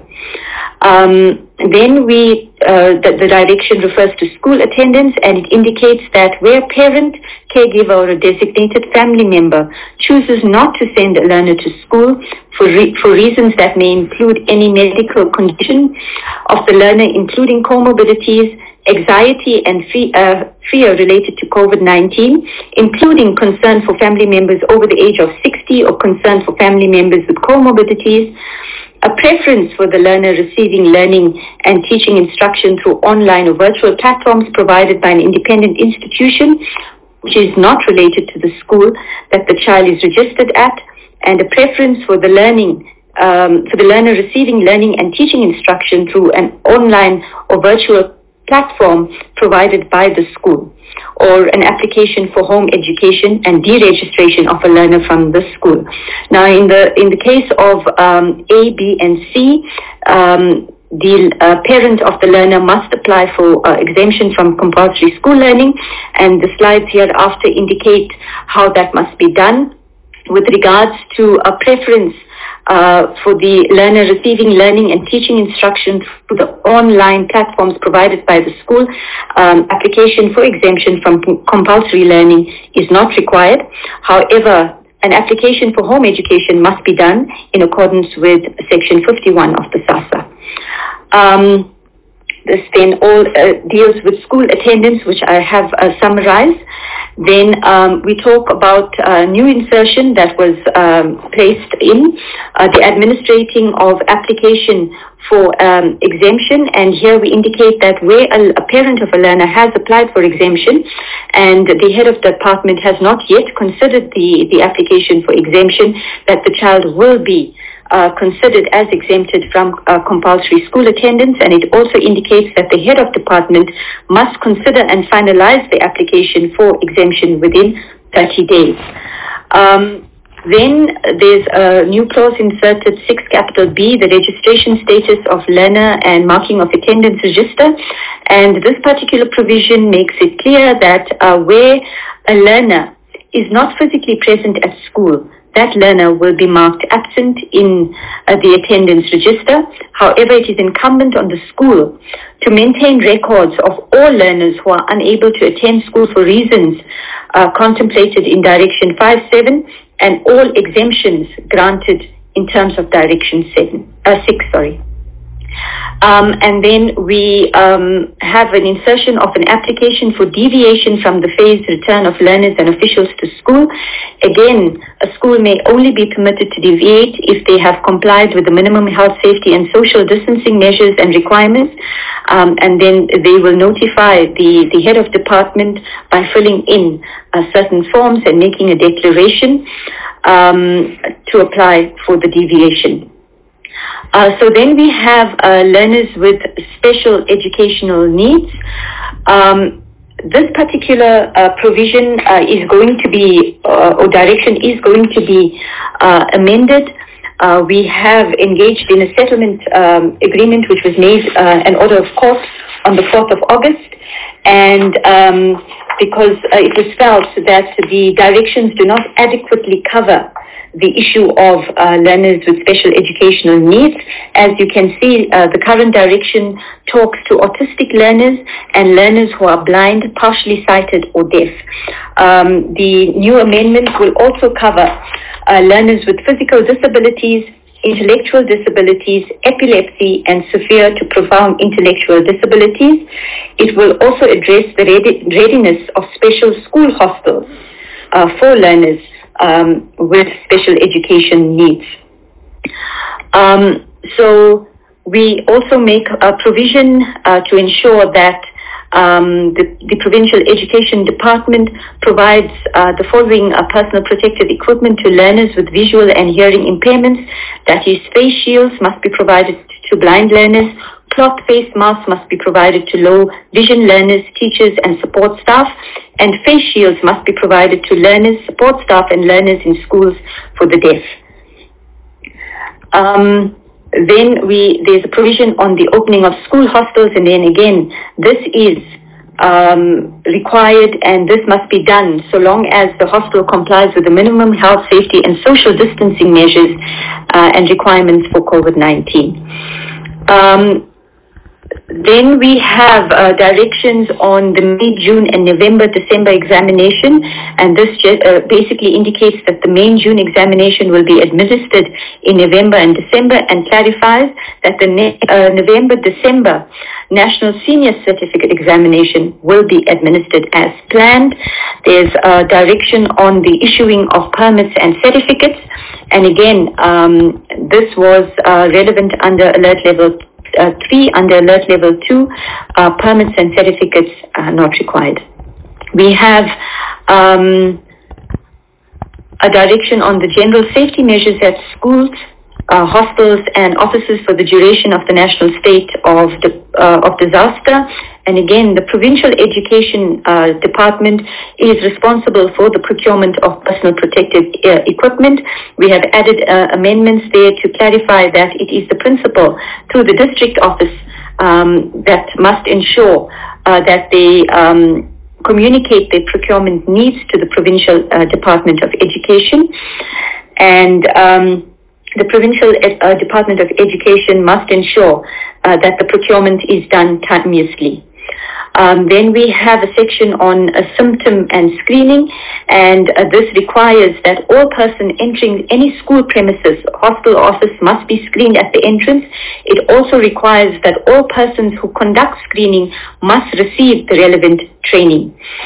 G: Um, then we, uh, the, the direction refers to school attendance, and it indicates that where a parent, caregiver, or a designated family member chooses not to send a learner to school for, re- for reasons that may include any medical condition of the learner, including comorbidities, anxiety and fe- uh, fear related to COVID nineteen, including concern for family members over the age of sixty or concern for family members with comorbidities, a preference for the learner receiving learning and teaching instruction through online or virtual platforms provided by an independent institution which is not related to the school that the child is registered at, and a preference for the learning um, for the learner receiving learning and teaching instruction through an online or virtual platform provided by the school, or an application for home education and deregistration of a learner from the school. Now, in the in the case of um, A, B, and C, um, the uh, parent of the learner must apply for uh, exemption from compulsory school learning, and the slides hereafter indicate how that must be done. With regards to a preference Uh, for the learner receiving learning and teaching instruction through the online platforms provided by the school, um, application for exemption from compulsory learning is not required. However, an application for home education must be done in accordance with Section fifty-one of the SASSA. Um, this then all uh, deals with school attendance, which I have uh, summarized. Then um, we talk about uh, new insertion that was um, placed in uh, the administrating of application for um, exemption, and here we indicate that where a, a parent of a learner has applied for exemption and the head of the department has not yet considered the, the application for exemption, that the child will be Uh, considered as exempted from uh, compulsory school attendance, and it also indicates that the head of department must consider and finalize the application for exemption within thirty days. Um, then there's a new clause inserted, six capital B, the registration status of learner and marking of attendance register, and this particular provision makes it clear that uh, where a learner is not physically present at school, that learner will be marked absent in uh, the attendance register. However, it is incumbent on the school to maintain records of all learners who are unable to attend school for reasons uh, contemplated in Direction five seven and all exemptions granted in terms of Direction seven, uh, six. Sorry. Um, and then we um, have an insertion of an application for deviation from the phased return of learners and officials to school. Again, a school may only be permitted to deviate if they have complied with the minimum health, safety, and social distancing measures and requirements. Um, and then they will notify the, the head of department by filling in uh, certain forms and making a declaration um, to apply for the deviation. Uh, so then we have uh, learners with special educational needs. Um, this particular uh, provision uh, is going to be, uh, or direction is going to be uh, amended. Uh, we have engaged in a settlement um, agreement which was made uh, an order of court on the fourth of August, and um, because uh, it was felt that the directions do not adequately cover the issue of uh, learners with special educational needs. As you can see, uh, the current direction talks to autistic learners and learners who are blind, partially sighted or deaf. Um, the new amendment will also cover uh, learners with physical disabilities, intellectual disabilities, epilepsy, and severe to profound intellectual disabilities. It will also address the readi- readiness of special school hostels uh, for learners um, with special education needs. Um, so we also make a provision uh, to ensure that Um, the, the Provincial Education Department provides uh, the following uh, personal protective equipment to learners with visual and hearing impairments. That is, face shields must be provided to blind learners, cloth face masks must be provided to low vision learners, teachers and support staff, and face shields must be provided to learners, support staff and learners in schools for the deaf. Um, Then we there's a provision on the opening of school hostels, and then again, this is um, required and this must be done so long as the hostel complies with the minimum health, safety and social distancing measures uh, and requirements for COVID nineteen. Um, Then we have uh, directions on the May, June and November, December examination, and this just, uh, basically indicates that the May and June examination will be administered in November and December, and clarifies that the ne- uh, November, December National Senior Certificate examination will be administered as planned. There's a direction on the issuing of permits and certificates, and again, um, this was uh, relevant under alert level Uh, three, under alert level two, uh, permits and certificates are not required. We have um, a direction on the general safety measures at schools, uh, hostels and offices for the duration of the national state of, the, uh, of disaster. And again, the Provincial Education uh, Department is responsible for the procurement of personal protective uh, equipment. We have added uh, amendments there to clarify that it is the principal through the district office um, that must ensure uh, that they um, communicate their procurement needs to the Provincial uh, Department of Education. And um, the Provincial uh, Department of Education must ensure uh, that the procurement is done timeously. Um, then we have a section on a symptom and screening, and uh, this requires that all person entering any school premises, hostel or office must be screened at the entrance. It also requires that all persons who conduct screening must receive the relevant training.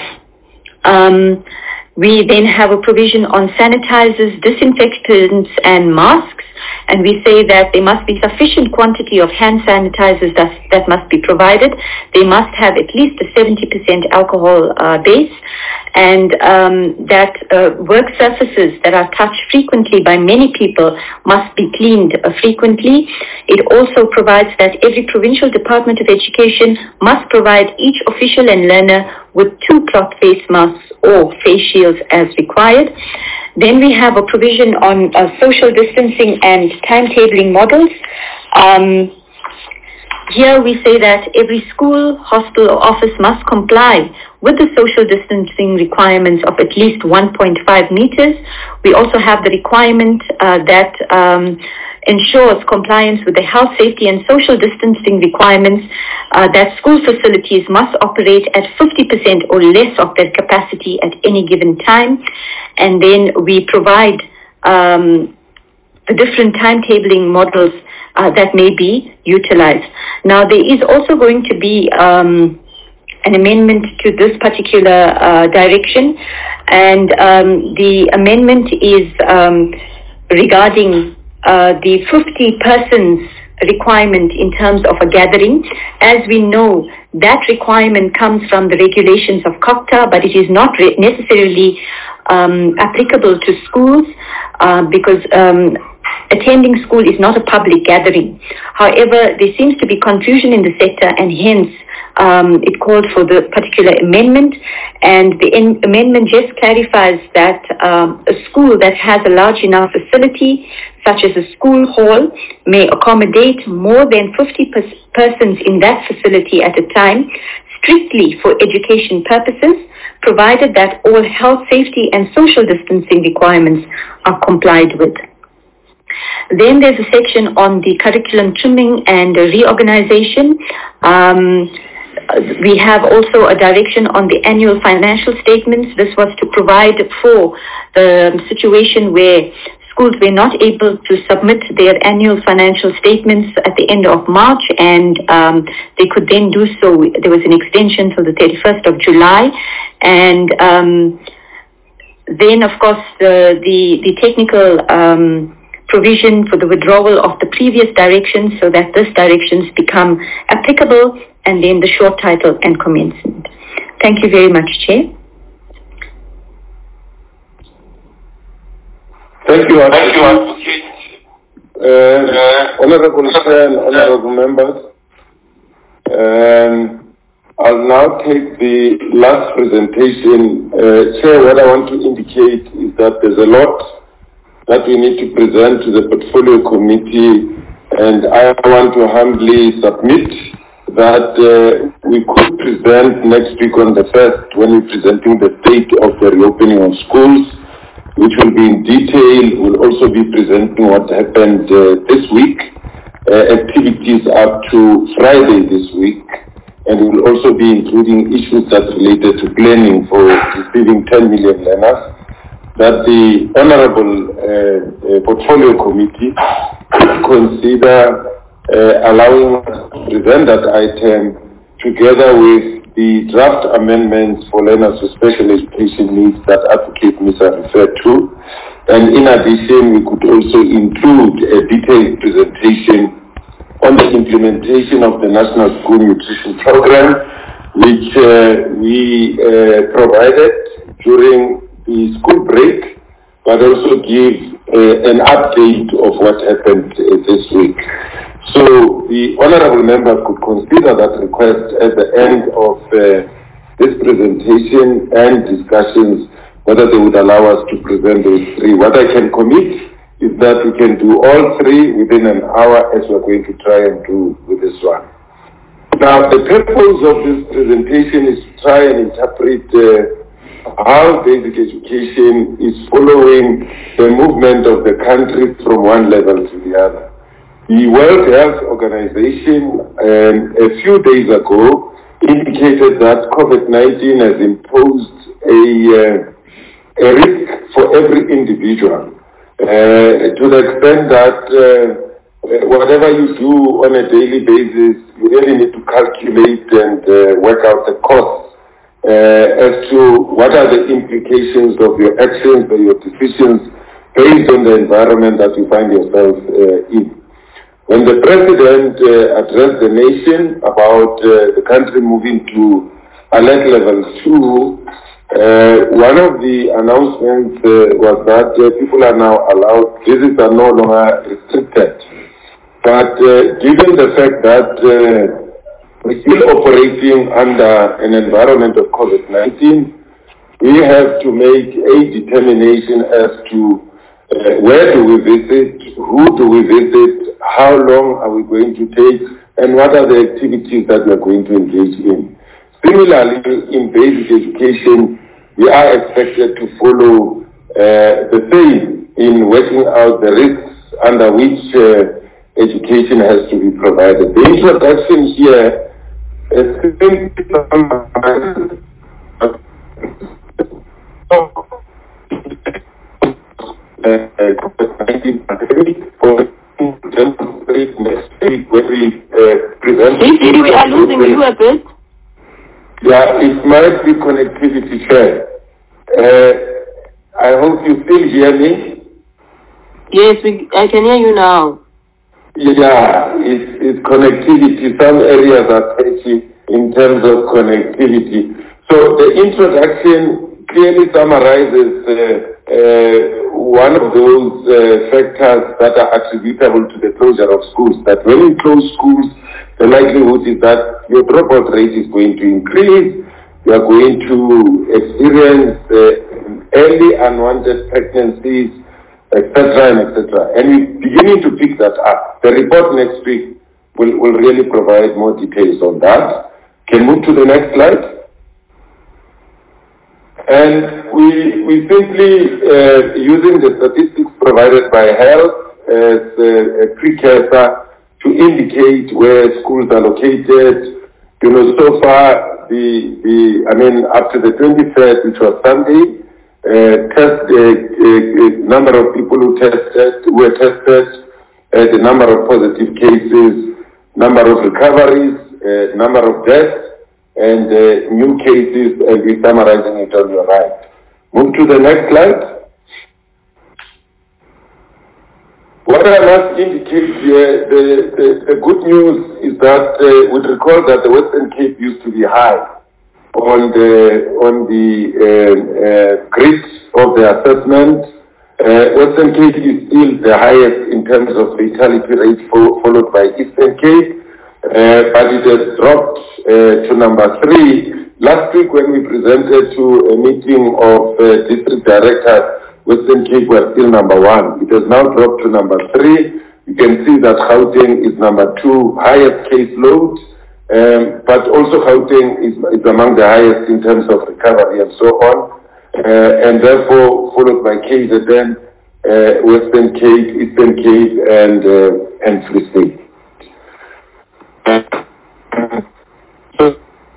G: Um, we then have a provision on sanitizers, disinfectants and masks. And we say that there must be sufficient quantity of hand sanitizers that, that must be provided. They must have at least a seventy percent alcohol uh, base, and um, that uh, work surfaces that are touched frequently by many people must be cleaned uh, frequently. It also provides that every Provincial Department of Education must provide each official and learner with two cloth face masks or face shields as required. Then we have a provision on uh, social distancing and timetabling models. Um, here we say that every school, hostel or office must comply with the social distancing requirements of at least one point five meters. We also have the requirement uh, that um, ensures compliance with the health, safety and social distancing requirements, uh, that school facilities must operate at fifty percent or less of their capacity at any given time. And then we provide um, the different timetabling models uh, that may be utilized. Now, there is also going to be um, an amendment to this particular uh, direction, and um, the amendment is um, regarding uh, the fifty persons requirement in terms of a gathering. As we know, that requirement comes from the regulations of COCTA, but it is not re- necessarily um, applicable to schools uh, because um, attending school is not a public gathering. However, there seems to be confusion in the sector, and hence um, it called for the particular amendment. And the in- amendment just clarifies that um, a school that has a large enough facility, such as a school hall, may accommodate more than fifty pers- persons in that facility at a time, strictly for education purposes, provided that all health, safety and social distancing requirements are complied with. Then there's a section on the curriculum trimming and reorganization. Um, we have also a direction on the annual financial statements. This was to provide for the situation where schools were not able to submit their annual financial statements at the end of March, and um, they could then do so. There was an extension till the thirty-first of July. And um, then, of course, the, the, the technical um, provision for the withdrawal of the previous directions so that this directions become applicable, and then the short title and commencement. Thank you very much, Chair.
E: Thank you, Thank you, Advocate. Uh, honorable Chair and honorable members, um, I'll now take the last presentation. Uh, Chair, what I want to indicate is that there's a lot that we need to present to the Portfolio Committee, and I want to humbly submit that uh, we could present next week on the first when we're presenting the state of the reopening of schools, which will be in detail. We'll also be presenting what happened uh, this week, uh, activities up to Friday this week, and we'll also be including issues that related to planning for receiving ten million learners, that the Honorable uh, uh, Portfolio Committee could consider uh, allowing us to present that item together with the draft amendments for learners with special education needs that Advocate Misa referred to. And in addition, we could also include a detailed presentation on the implementation of the National School Nutrition Program, which uh, we uh, provided during the school break, but also give uh, an update of what happened uh, this week. So the honorable members could consider that request at the end of uh, this presentation and discussions, whether they would allow us to present those three. What I can commit is that we can do all three within an hour, as we're going to try and do with this one. Now, the purpose of this presentation is to try and interpret uh, how basic education is following the movement of the country from one level to the other. The World Health Organization um, a few days ago indicated that COVID nineteen has imposed a, uh, a risk for every individual uh, to the extent that uh, whatever you do on a daily basis, you really need to calculate and uh, work out the costs Uh, as to what are the implications of your actions or your decisions based on the environment that you find yourself uh, in. When the President uh, addressed the nation about uh, the country moving to alert level two, uh, one of the announcements uh, was that uh, people are now allowed, visits are no longer restricted. But uh, given the fact that uh, we're still operating under an environment of COVID nineteen, we have to make a determination as to uh, where do we visit, who do we visit, how long are we going to take, and what are the activities that we are going to engage in. Similarly, in basic education, we are expected to follow uh, the same in working out the risks under which uh, education has to be provided. The introduction here is simply next week when we uh, present.
C: We are losing you a bit.
E: Yeah, it might be connectivity share. Uh, I hope you still hear me.
C: Yes, we, I can hear you now.
E: Yeah, it's, it's connectivity. Some areas are patchy in terms of connectivity. So the introduction clearly summarizes uh, uh, one of those uh, factors that are attributable to the closure of schools. That when you close schools, the likelihood is that your dropout rate is going to increase. You are going to experience uh, early unwanted pregnancies, et cetera, and et cetera. And we're beginning to pick that up. The report next week will, will really provide more details on that. Can move to the next slide. And we, we simply, uh, using the statistics provided by health as a, a precursor to indicate where schools are located. You know, so far, the, the I mean, up to the twenty-third, which was Sunday, uh, test, uh, uh, number of people who tested, who were tested, uh, the number of positive cases, number of recoveries, uh, number of deaths, and uh, new cases, and we're summarizing it on your right. Move to the next slide. What I must indicate here, the, the, the good news is that uh, we recall that the Western Cape used to be high on the on the uh, uh, grid of the assessment. Uh, Western Cape is still the highest in terms of fatality rate, fo followed by Eastern Cape. Uh, but it has dropped uh, to number three. Last week when we presented to a meeting of uh, district directors, Western Cape was still number one. It has now dropped to number three. You can see that Gauteng is number two, highest case load, um, but also Gauteng is, is among the highest in terms of recovery and so on, uh, and therefore followed by K Z N, uh, Western Cape, Eastern Cape, and, uh, and Free State. So,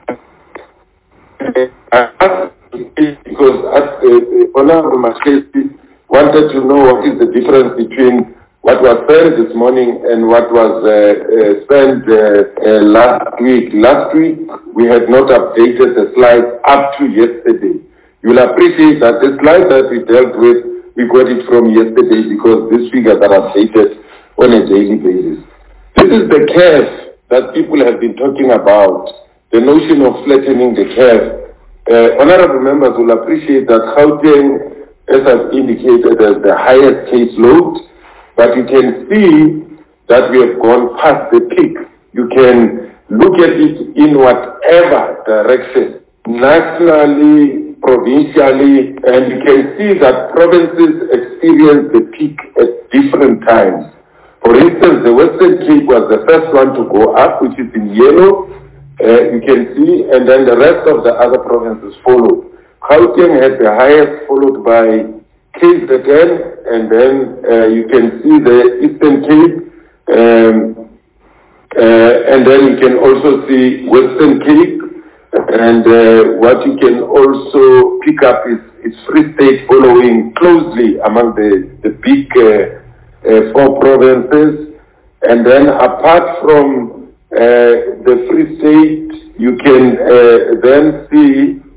E: because uh, Honorable Mashesi wanted to know what is the difference between what was said this morning and what was uh, uh, said uh, uh, last week. Last week, we had not updated the slides up to yesterday. You will appreciate that the slides that we dealt with, we got it from yesterday because these figures are updated on a daily basis. This is the curve that people have been talking about, the notion of flattening the curve. Uh, honorable members will appreciate that Gauteng, as I've indicated, has the highest case load, but you can see that we have gone past the peak. You can look at it in whatever direction, nationally, provincially, and you can see that provinces experience the peak at different times. For instance, the Western Cape was the first one to go up, which is in yellow, uh, you can see, and then the rest of the other provinces followed. Gauteng had the highest, followed by K Z N, and then uh, you can see the Eastern Cape, um, uh, and then you can also see Western Cape, and uh, what you can also pick up is, is Free State following closely among the, the big uh, Uh, four provinces, and then apart from uh, the Free State, you can uh, then see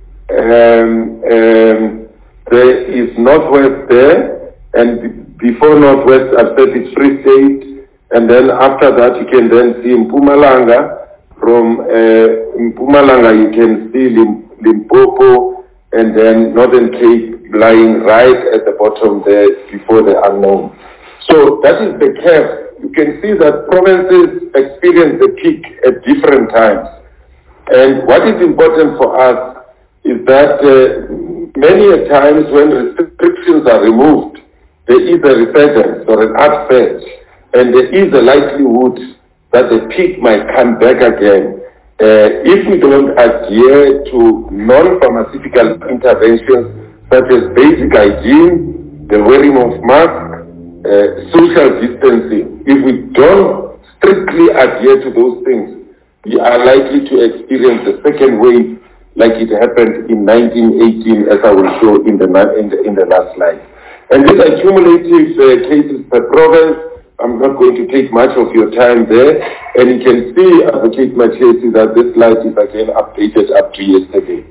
E: um, um, there is Northwest there, and before Northwest, I've said it's Free State, and then after that you can then see Mpumalanga. From uh, Mpumalanga you can see Lim Limpopo, and then Northern Cape lying right at the bottom there before the unknown. So that is the curve. You can see that provinces experience the peak at different times. And what is important for us is that uh, many a times when restrictions are removed, there is a resurgence or an upsurge, and there is a likelihood that the peak might come back again. Uh, if we don't adhere to non-pharmaceutical interventions such as basic hygiene, the wearing of masks, Uh, social distancing, if we don't strictly adhere to those things, we are likely to experience the second wave like it happened in nineteen eighteen, as I will show in the, in the, in the last slide. And these are cumulative uh, cases per province. I'm not going to take much of your time there. And you can see, Advocate Mashesi, that this slide is again updated up to yesterday.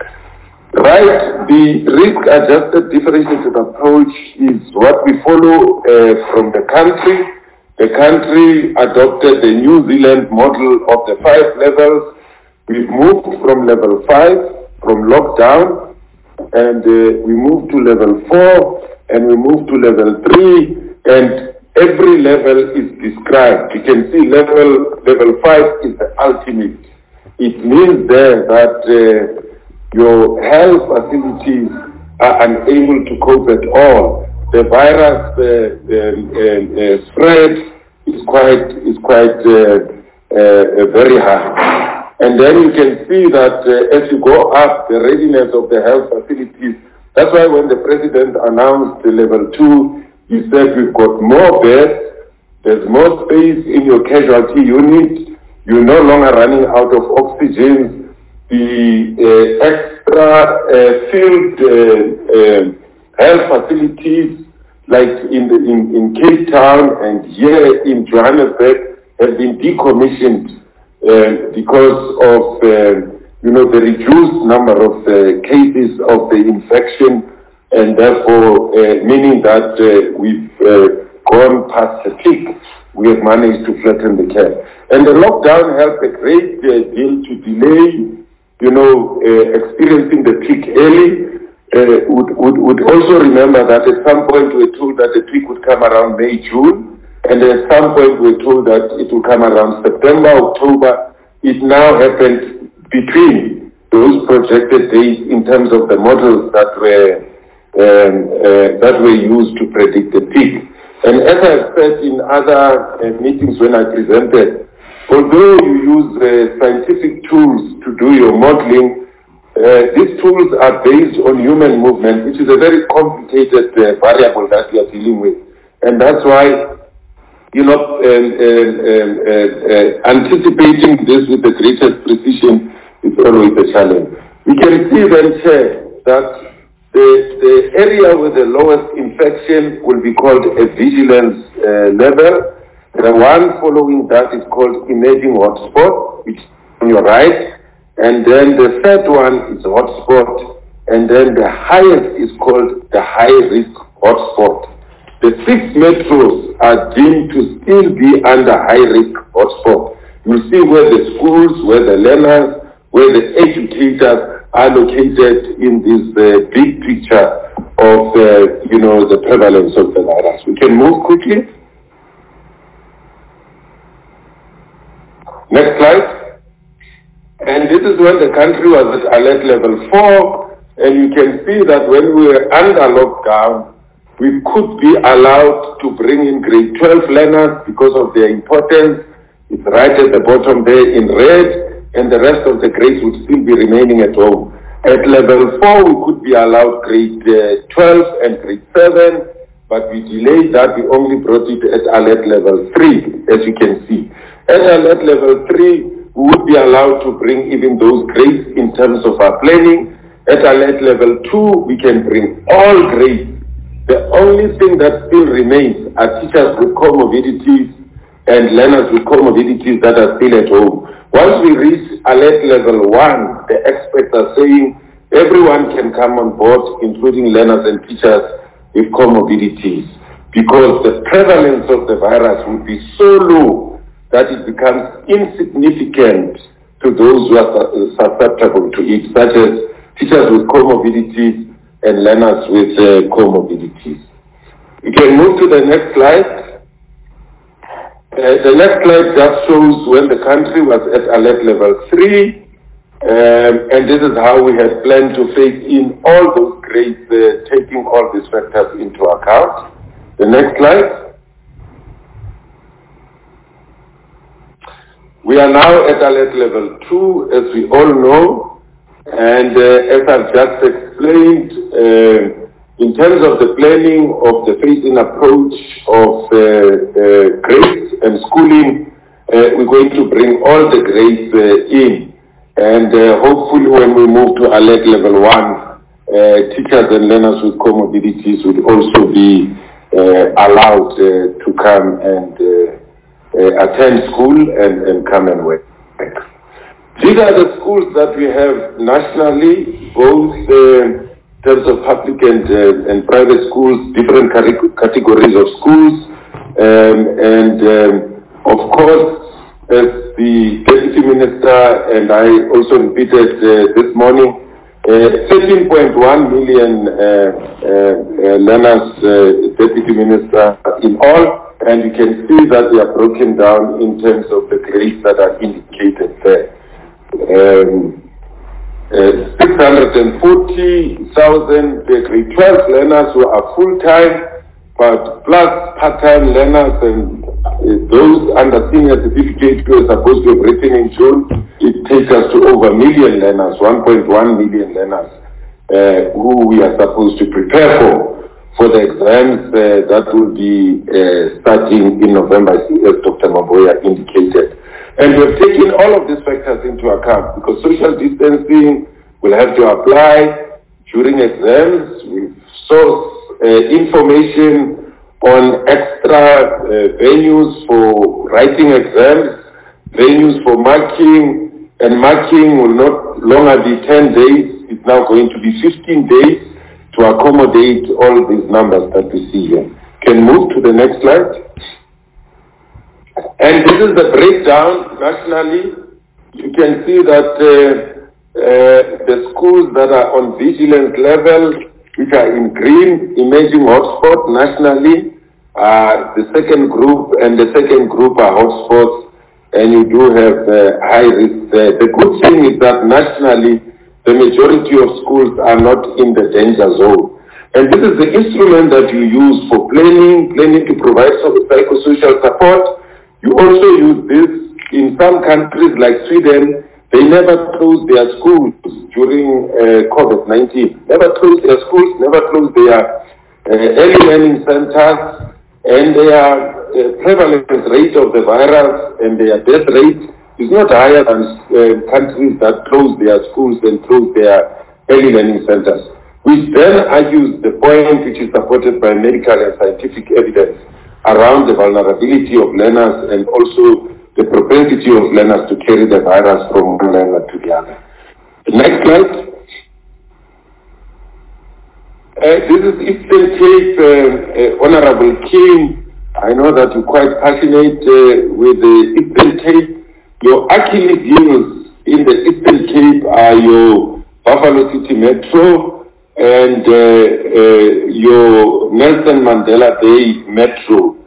E: Right, the risk-adjusted differentiated approach is what we follow uh, from the country. The country adopted the New Zealand model of the five levels. We've moved from level five, from lockdown, and uh, we moved to level four, and we moved to level three, and every level is described. You can see level, level five is the ultimate. It means there that uh, your health facilities are unable to cope at all. The virus uh, uh, uh, spread is quite is quite uh, uh, very high. And then you can see that uh, as you go up, the readiness of the health facilities. That's why when the president announced the level two, he said we've got more beds, there's more space in your casualty unit, you're no longer running out of oxygen, the uh, extra uh, field uh, uh, health facilities like in, the, in, in Cape Town and here in Johannesburg have been decommissioned uh, because of uh, you know, the reduced number of uh, cases of the infection, and therefore, uh, meaning that uh, we've uh, gone past the peak, we have managed to flatten the curve. And the lockdown helped a great uh, deal to delay, you know, uh, experiencing the peak early. Uh, would, would, would also remember that at some point we were told that the peak would come around May, June, and at some point we were told that it would come around September, October. It now happened between those projected dates in terms of the models that were um, uh, that were used to predict the peak. And as I've said in other uh, meetings when I presented, although you use uh, scientific tools to do your modeling, uh, these tools are based on human movement, which is a very complicated uh, variable that we are dealing with. And that's why, you know, um, um, um, uh, uh, anticipating this with the greatest precision is always a challenge. We can see then, Chair, that the, the area with the lowest infection will be called a vigilance uh, level. The one following that is called emerging hotspot, which is on your right. And then the third one is hotspot. And then the highest is called the high-risk hotspot. The six metros are deemed to still be under high-risk hotspot. You see where the schools, where the learners, where the educators are located in this uh, big picture of, uh, you know, the prevalence of the virus. We can move quickly. Next slide. And this is when the country was at alert level four, and you can see that when we were under lockdown, we could be allowed to bring in grade twelve learners because of their importance. It's right at the bottom there in red, and the rest of the grades would still be remaining at home. At level four, we could be allowed grade uh, twelve and grade seven, but we delayed that. We only brought it at alert level three, as you can see. At alert level three, we would be allowed to bring even those grades in terms of our planning. At alert level two, we can bring all grades. The only thing that still remains are teachers with comorbidities and learners with comorbidities that are still at home. Once we reach alert level one, the experts are saying everyone can come on board, including learners and teachers with comorbidities, because the prevalence of the virus would be so low that it becomes insignificant to those who are susceptible to it, such as teachers with comorbidities and learners with uh, comorbidities. We can move to the next slide. Uh, the next slide just shows when the country was at alert level three, um, and this is how we had planned to phase in all those grades, uh, taking all these factors into account. The next slide. We are now at alert level two, as we all know, and uh, as I've just explained, uh, in terms of the planning of the phase-in approach of uh, uh, grades and schooling, uh, we're going to bring all the grades uh, in. And uh, hopefully when we move to alert level one, uh, teachers and learners with comorbidities would also be uh, allowed uh, to come and uh, uh, attend school and, and come and work. These are the schools that we have nationally, both uh, in terms of public and, uh, and private schools, different categories of schools, um, and um, of course, as the Deputy Minister and I also repeated uh, this morning, uh, thirteen point one million uh, uh, uh, learners, uh, Deputy Minister, in all, and you can see that they are broken down in terms of the grades that are indicated there. Um, Uh, six hundred forty thousand grade twelve learners who are full-time, but plus part-time learners, and uh, those under senior certificate we were supposed to have written in June, it takes us to over a million learners, one point one million learners, uh, who we are supposed to prepare for, for the exams uh, that will be uh, starting in November, as Doctor Maboya indicated. And we have taken all of these factors into account because social distancing will have to apply during exams. We've sourced uh, information on extra uh, venues for writing exams, venues for marking, and marking will not longer be ten days. It's now going to be fifteen days to accommodate all these numbers that we see here. Can move to the next slide. And this is the breakdown nationally. You can see that uh, uh, the schools that are on vigilance level, which are in green, emerging hotspot nationally, are the second group, and the second group are hotspots, and you do have uh, high risk there. The good thing is that nationally, the majority of schools are not in the danger zone. And this is the instrument that you use for planning, planning to provide some psychosocial support. You also use this in some countries like Sweden. They never closed their schools during uh, COVID nineteen. Never closed their schools, never closed their uh, early learning centers, and their uh, prevalence rate of the virus and their death rate is not higher than uh, countries that close their schools and close their early learning centers. Which then argues the point, which is supported by medical and scientific evidence, around the vulnerability of learners and also the propensity of learners to carry the virus from one learner to the other. The next slide. Uh, this is Eastern Cape, uh, uh, Honorable King. I know that you're quite passionate uh, with the Eastern Cape. Your Achilles heels in the Eastern Cape are your Buffalo City Metro and uh, uh, your Nelson Mandela Bay Metro.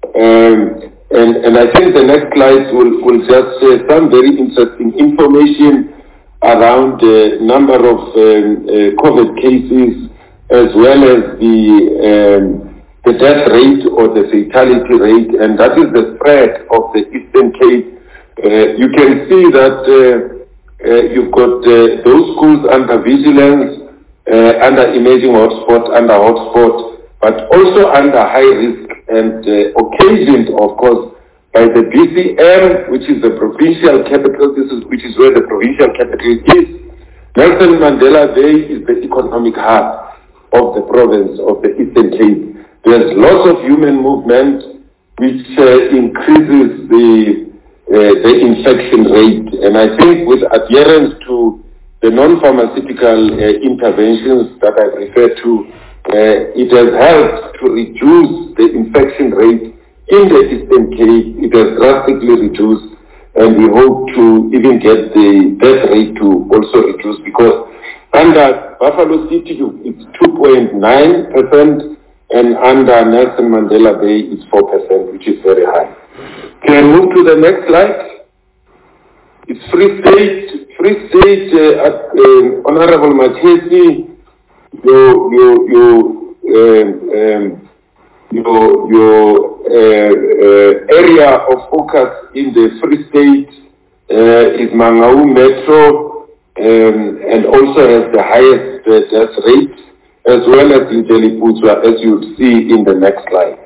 E: Um, and, and I think the next slides will, will just share some very interesting information around the number of um, uh, COVID cases as well as the, um, the death rate or the fatality rate, and that is the spread of the Eastern Cape. Uh, you can see that uh, uh, you've got uh, those schools under vigilance, Uh, under emerging hotspot, under hotspot, but also under high risk and uh, occasioned, of course, by the B C M, which is the provincial capital. This is which is where the provincial capital is. Nelson Mandela Bay is the economic hub of the province of the Eastern Cape. There's lots of human movement, which uh, increases the uh, the infection rate, and I think with adherence to the non-pharmaceutical uh, interventions that I referred to, uh, it has helped to reduce the infection rate in the Eastern Cape. It has drastically reduced, and we hope to even get the death rate to also reduce, because under Buffalo City it's two point nine percent, and under Nelson Mandela Bay it's four percent, which is very high. Can I move to the next slide? It's Free State. Free State, uh, at, uh, Honorable Machesi, your your your um, um, your your uh, uh, area of focus in the Free State uh, is Mangaung Metro, um, and also has the highest uh, death rate, as well as in Ijeliputswa, as you see in the next slide.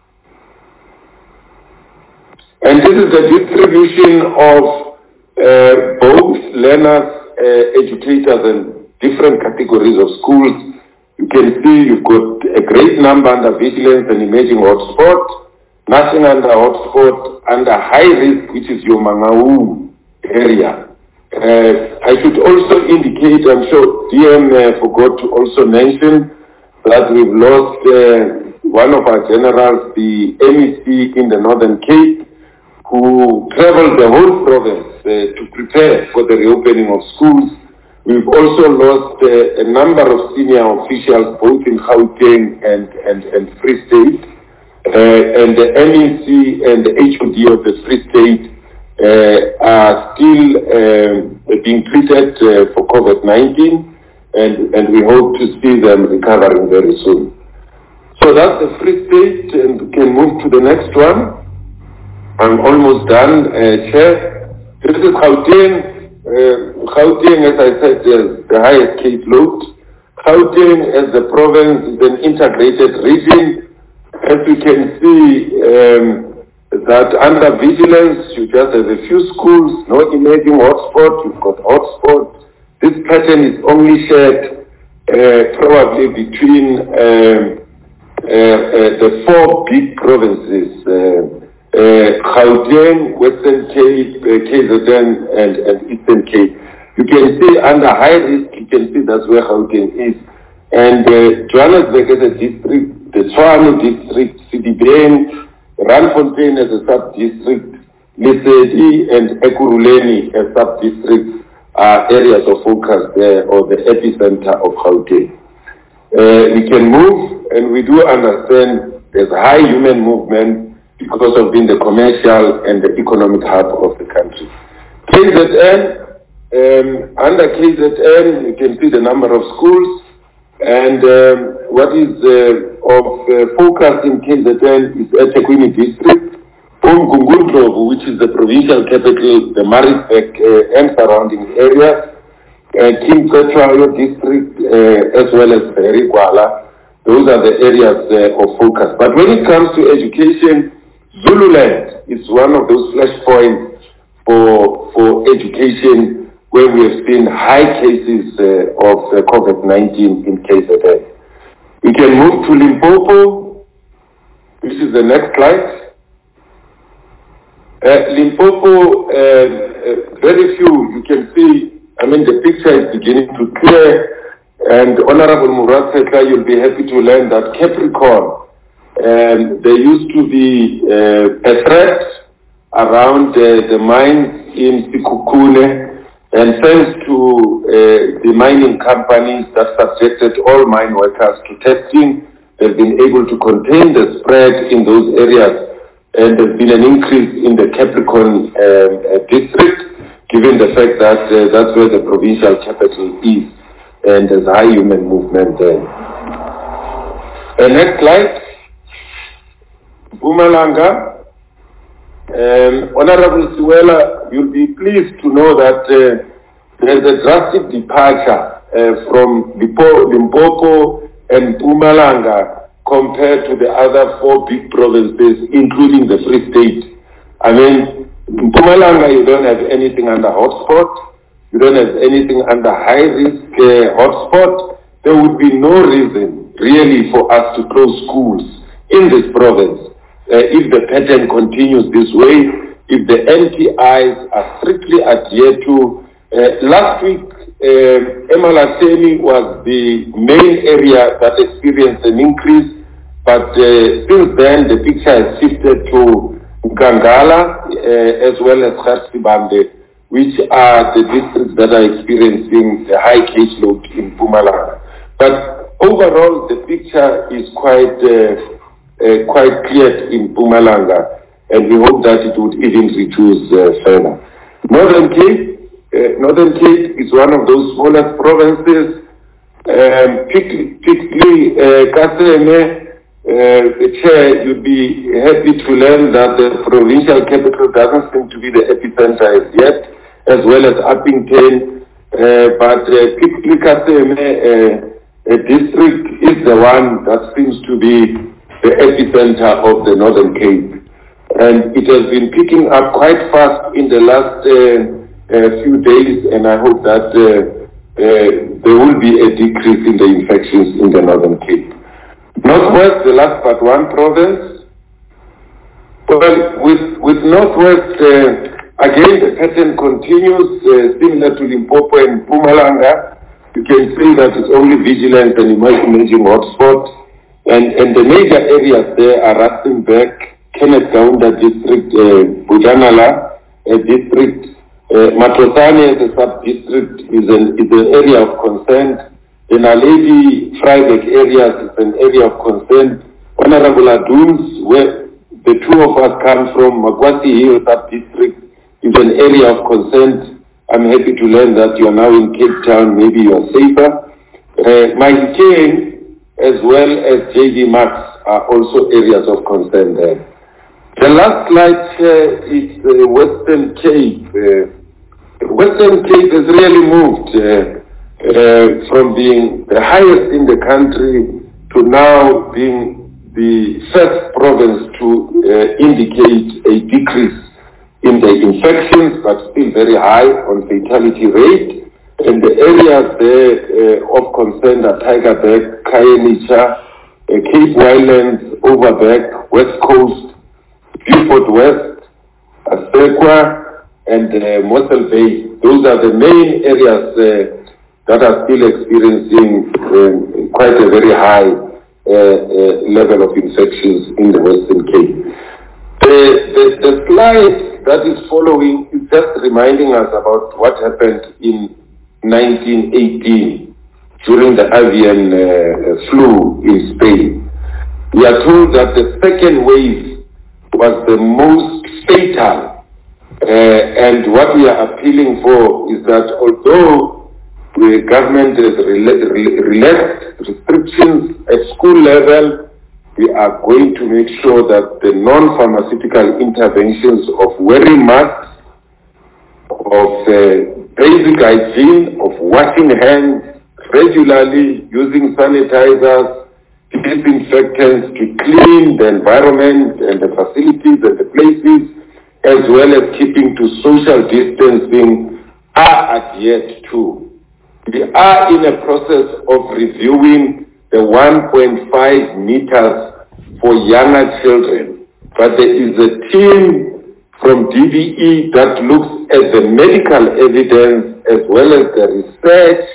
E: And this is the distribution of Uh, both learners, uh, educators, and different categories of schools. You can see you've got a great number under vigilance and emerging hotspot, nothing under hotspot, under high risk, which is your Mangaung area. Uh, I should also indicate, I'm sure D M uh, forgot to also mention that we've lost uh, one of our generals, the M E C in the Northern Cape, who traveled the whole province uh, to prepare for the reopening of schools. We've also lost uh, a number of senior officials, both in Gauteng and, and, and Free State. Uh, and the M E C and the H O D of the Free State uh, are still uh, being treated uh, for COVID nineteen, and, and we hope to see them recovering very soon. So that's the Free State, and we can move to the next one. I'm almost done, uh, Chair. This is Gauteng. Uh, Gauteng, as I said, is the highest case load. Gauteng, as the province, is an integrated region. As you can see, um, that under vigilance, you just have a few schools, no emerging hotspot, you've got hotspot. This pattern is only shared uh, probably between um, uh, uh, the four big provinces, uh, uh, Gauteng, Western Cape, uh, K Z N, and, and Eastern Cape. You can see under high risk, you can see that's where Gauteng is. And uh, Johannesburg as a district, the Tshwane district, Sidibeng, Randfontein as a sub-district, Lesedi and Ekurhuleni as sub-districts are areas of focus there, or the epicenter of Gauteng. Uh, we can move, and we do understand there's high human movement because of being the commercial and the economic hub of the country. K Z N, um, under K Z N, you can see the number of schools, and um, what is uh, of uh, focus in K Z N is eThekwini district, Umgungundlovu, which is the provincial capital, the Maritzburg uh, and surrounding areas, uh, King Cetshwayo district, uh, as well as Ferikwala. Those are the areas uh, of focus. But when it comes to education, Zululand is one of those flashpoints for, for education where we have seen high cases uh, of uh, COVID nineteen in K Z N. We can move to Limpopo, which is the next slide. Uh, Limpopo, uh, uh, very few, you can see, I mean, the picture is beginning to clear, and Honorable Murat Setla, you'll be happy to learn that Capricorn, um, there used to be uh, a threat around uh, the mines in Sikukune, and thanks to uh, the mining companies that subjected all mine workers to testing, they've been able to contain the spread in those areas. And there's been an increase in the Capricorn um, uh, district, given the fact that uh, that's where the provincial capital is, and there's high human movement there. Uh, next slide. Mpumalanga. Um, Honorable Siwela, you'll be pleased to know that uh, there's a drastic departure uh, from Limpopo and Mpumalanga compared to the other four big provinces, including the Free State. I mean, in Mpumalanga, you don't have anything under hotspot. You don't have anything under high-risk uh, hotspot. There would be no reason, really, for us to close schools in this province uh, if the pattern continues this way, if the N T Is are strictly adhered to. Uh, last week, uh, Emalahleni was the main area that experienced an increase. But uh, since then, the picture has shifted to Nkangala uh, as well as Garsibande, which are the districts that are experiencing the high caseload in Mpumalanga. But overall, the picture is quite uh, uh, quite clear in Mpumalanga, and we hope that it would even reduce uh, further. Northern Cape, uh, Northern Cape is one of those smallest provinces. Um, Particularly, uh, Kaseme, Uh, the Chair, you'd be happy to learn that the provincial capital doesn't seem to be the epicenter as yet, as well as Uppington, uh, but uh, Kaseme uh, a district is the one that seems to be the epicenter of the Northern Cape. And it has been picking up quite fast in the last uh, uh, few days, and I hope that uh, uh, there will be a decrease in the infections in the Northern Cape. Northwest, the last but one province. Well, with, with Northwest, uh, again, the pattern continues, uh, similar to Limpopo and Mpumalanga. You can see that it's only vigilance and emerging hotspots. And, and the major areas there are Rustenburg, Kenneth Kaunda district, uh, Bujanala uh, district, uh, Matlosane as a sub-district is an, is an area of concern. The Naledi Freiburg areas is an area of concern. Honorable Aduns, where the two of us come from, Makwasi Hill sub-district, is an area of concern. I'm happy to learn that you are now in Cape Town, maybe you are safer. Uh, Mahikeng, as well as J D Max, are also areas of concern there. The last slide uh, is the Western Cape. Uh, Western Cape has really moved uh, uh, from being the highest in the country to now being the first province to uh, indicate a decrease in the infections, but still very high on fatality rate. And the areas there uh, of concern are Tygerberg, Khayelitsha, uh, Cape Winelands, Overberg, West Coast, Beaufort West, Asekwa, and uh, Mossel Bay. Those are the main areas uh, that are still experiencing uh, quite a very high uh, uh, level of infections in the Western Cape. The, the, the slide that is following is just reminding us about what happened in nineteen eighteen during the avian uh, flu in Spain. We are told that the second wave was the most fatal, uh, and what we are appealing for is that although the government has relaxed restrictions at school level, we are going to make sure that the non-pharmaceutical interventions of wearing masks, of uh, basic hygiene, of washing hands regularly, using sanitizers, disinfectants to clean the environment and the facilities and the places, as well as keeping to social distancing, are adhered to. We are in a process of reviewing the one point five meters for younger children, but there is a team from D B E that looks at the medical evidence as well as the research,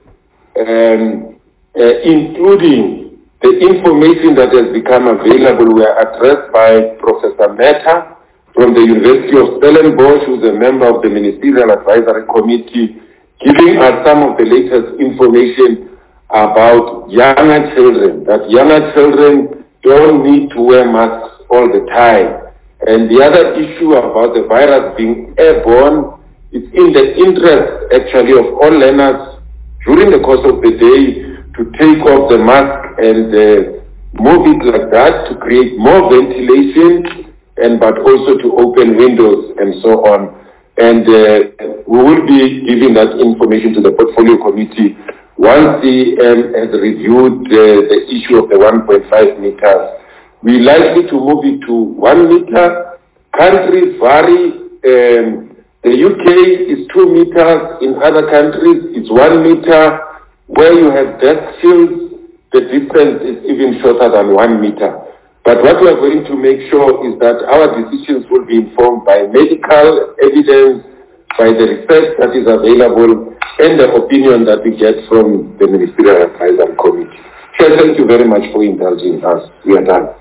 E: um, uh, including the information that has become available. We are addressed by Professor Mehta from the University of Stellenbosch, who is a member of the Ministerial Advisory Committee, giving us some of the latest information about younger children, that younger children don't need to wear masks all the time. And the other issue about the virus being airborne, it's in the interest actually of all learners during the course of the day to take off the mask and uh, move it like that to create more ventilation, and but also to open windows and so on. And uh, we will be giving that information to the portfolio committee once the um, has reviewed uh, the issue of the one point five meters. We're likely to move it to one meter. Countries vary. Um, the U K is two meters. In other countries, it's one meter. Where you have death shields, the distance is even shorter than one meter. But what we are going to make sure is that our decisions will be informed by medical evidence, by the research that is available, and the opinion that we get from the Ministerial Advisory Committee. So thank you very much for indulging us. We are done.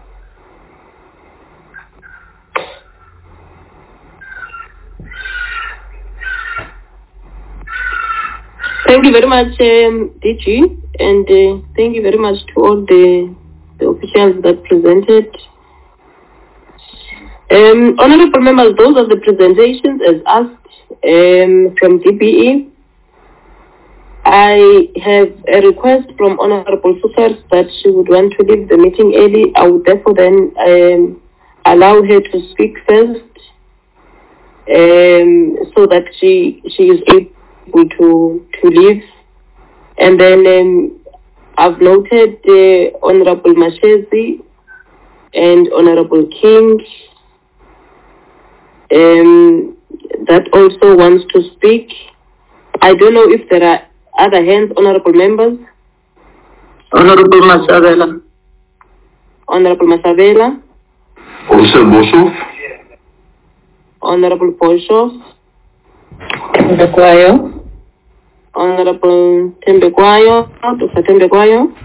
C: Thank you very much, um, D G, and uh, thank you very much to all the, the officials that presented. Um, honorable members, those are the presentations as asked um, from D B E. I have a request from Honorable Sukar that she would want to leave the meeting early. I would therefore then um, allow her to speak first, um, so that she she is able to to leave. And then um, I've noted uh, Honorable Mashezi and Honorable King um, that also wants to speak. I don't know if there are other hands, honorable members.
D: Honorable Masavela.
C: Honorable Masavela.
E: Also Boshoff.
C: Honorable Boshoff.
D: Tembekwayo.
C: Honorable Tembekwayo. Doctor Tembekwayo.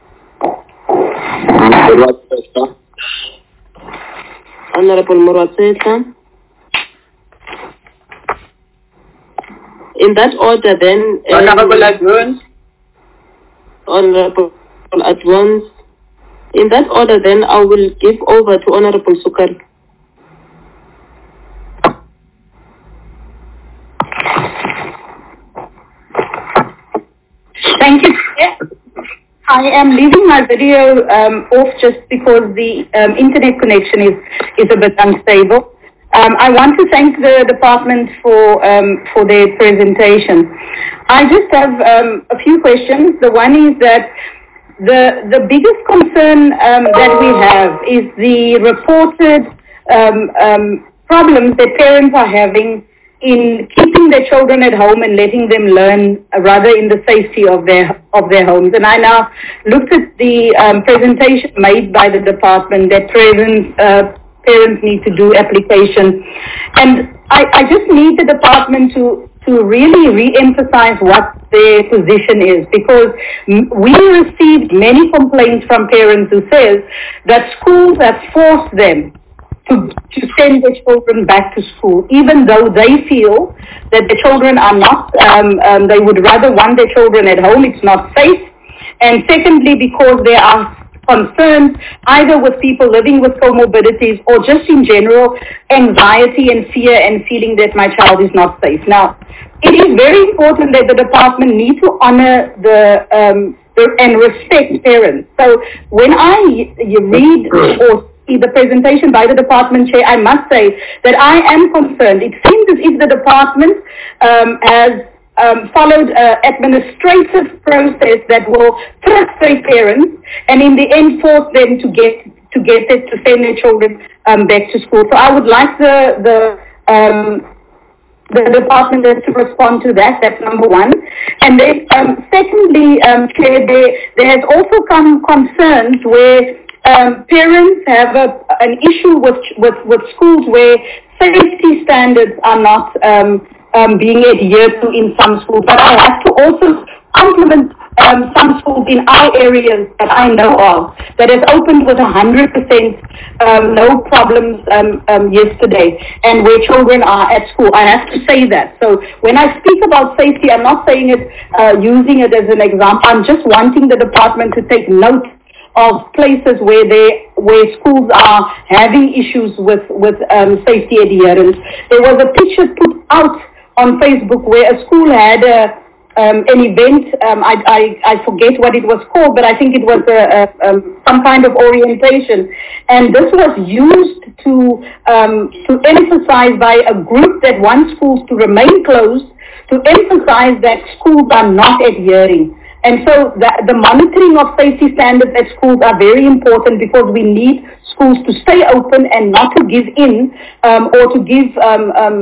C: Honorable Murwatseta. In that order then... Um,
D: Honorable Advance.
C: Honorable Advance. In that order then, I will give over to Honorable Sukar.
G: Thank you.
H: I am leaving my video um, off just because the um, internet connection is, is a bit unstable. Um, I want to thank the department for um, for their presentation. I just have um, a few questions. The one is that the the biggest concern um, that we have is the reported um, um, problems that parents are having in keeping their children at home and letting them learn uh, rather in the safety of their of their homes. And I now looked at the um, presentation made by the department that parents uh, parents need to do application, and I, I just need the department to to really re-emphasize what their position is, because we received many complaints from parents who says that schools have forced them to, to send their children back to school, even though they feel that the children are not, um, um, they would rather want their children at home, it's not safe. And secondly, because there are concerns either with people living with comorbidities or just in general anxiety and fear and feeling that my child is not safe. Now, it is very important that the department need to honor the um, and respect parents. So when I you read or see the presentation by the department chair, I must say that I am concerned. It seems as if the department um, has Um, followed an administrative process that will frustrate parents and in the end force them to get to get it to send their children um, back to school. So I would like the the um, the department to respond to that. That's number one. And then um, secondly, um, Chair, there, there has also come concerns where um, parents have a, an issue with, with with schools where safety standards are not Um, Um, being adhered to in some schools, but I have to also compliment um, some schools in our areas that I know of that has opened with one hundred percent um, no problems um, um, yesterday, and where children are at school. I have to say that. So when I speak about safety, I'm not saying it, uh, using it as an example. I'm just wanting the department to take note of places where they where schools are having issues with with um, safety adherence. There was a picture put out on Facebook where a school had a, um, an event. Um, I, I I forget what it was called, but I think it was a, a, um, some kind of orientation, and this was used to um, to emphasize by a group that wants schools to remain closed, to emphasize that schools are not adhering. And so the, the monitoring of safety standards at schools are very important, because we need schools to stay open and not to give in um, or to give um, um,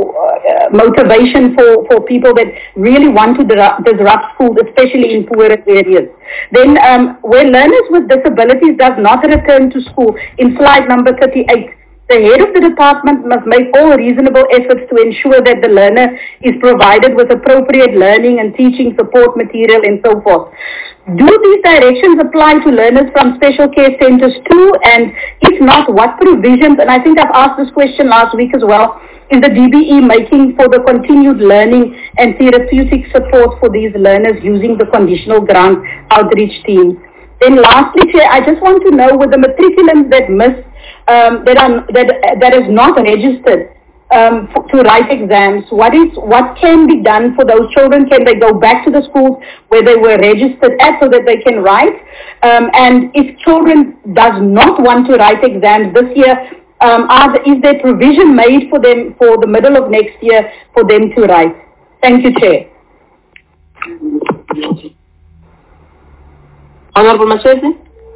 H: uh, motivation for, for people that really want to disrupt schools, especially in poorer areas. Then um, where learners with disabilities does not return to school, in slide number thirty-eight, the head of the department must make all reasonable efforts to ensure that the learner is provided with appropriate learning and teaching support material and so forth. Do these directions apply to learners from special care centers too? And if not, what provisions, and I think I've asked this question last week as well, is the D B E making for the continued learning and therapeutic support for these learners using the conditional grant outreach teams? Then lastly, Chair, I just want to know, with the matriculants that miss Um, that are that that is not registered um, for, to write exams, what is what can be done for those children? Can they go back to the schools where they were registered at so that they can write? Um, and if children does not want to write exams this year, um, are the, is there provision made for them for the middle of next year for them to write? Thank you, Chair.
C: Honorable Mashezi.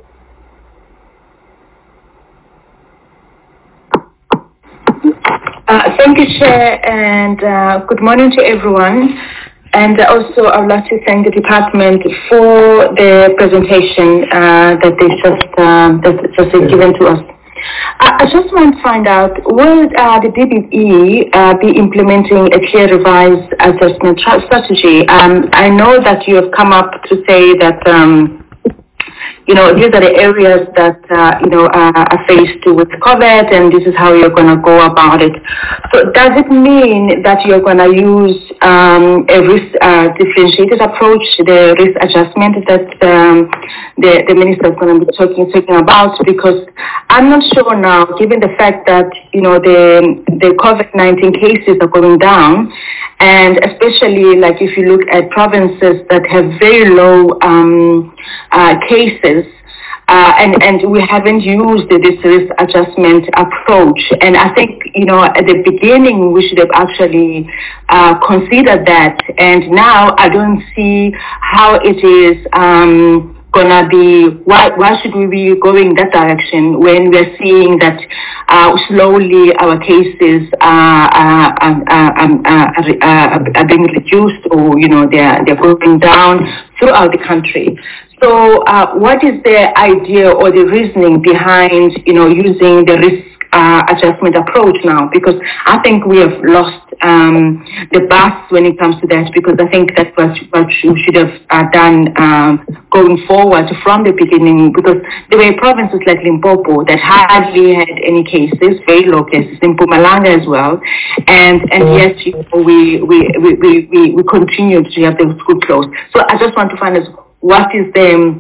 G: Uh, thank you, Chair, and uh, good morning to everyone. And also, I would like to thank the department for the presentation uh, that they just uh, that just given to us. I, I just want to find out, will uh, the D B E uh, be implementing a clear revised assessment strategy? Um, I know that you have come up to say that Um, you know, these are the areas that, uh, you know, uh, are faced with COVID, and this is how you're going to go about it. So does it mean that you're going to use um, a risk uh, differentiated approach, the risk adjustment that um, the, the minister is going to be talking, talking about? Because I'm not sure now, given the fact that, you know, the, the COVID nineteen cases are going down, and especially like if you look at provinces that have very low um, uh, cases, uh, and, and we haven't used this risk adjustment approach. And I think, you know, at the beginning we should have actually uh, considered that. And now I don't see how it is um, gonna be, why why should we be going that direction when we're seeing that uh, slowly our cases are, are, are, are, are, are being reduced, or, you know, they're, they're going down throughout the country. So uh, what is the idea or the reasoning behind, you know, using the risk uh, adjustment approach now? Because I think we have lost um, the bus when it comes to that, because I think that's what, what we should have uh, done um, going forward from the beginning, because there were provinces like Limpopo that hardly had any cases, very low cases, in Mpumalanga as well, and and yet, you know, we, we, we, we, we, we continued to have the school closed. So I just want to find out what is the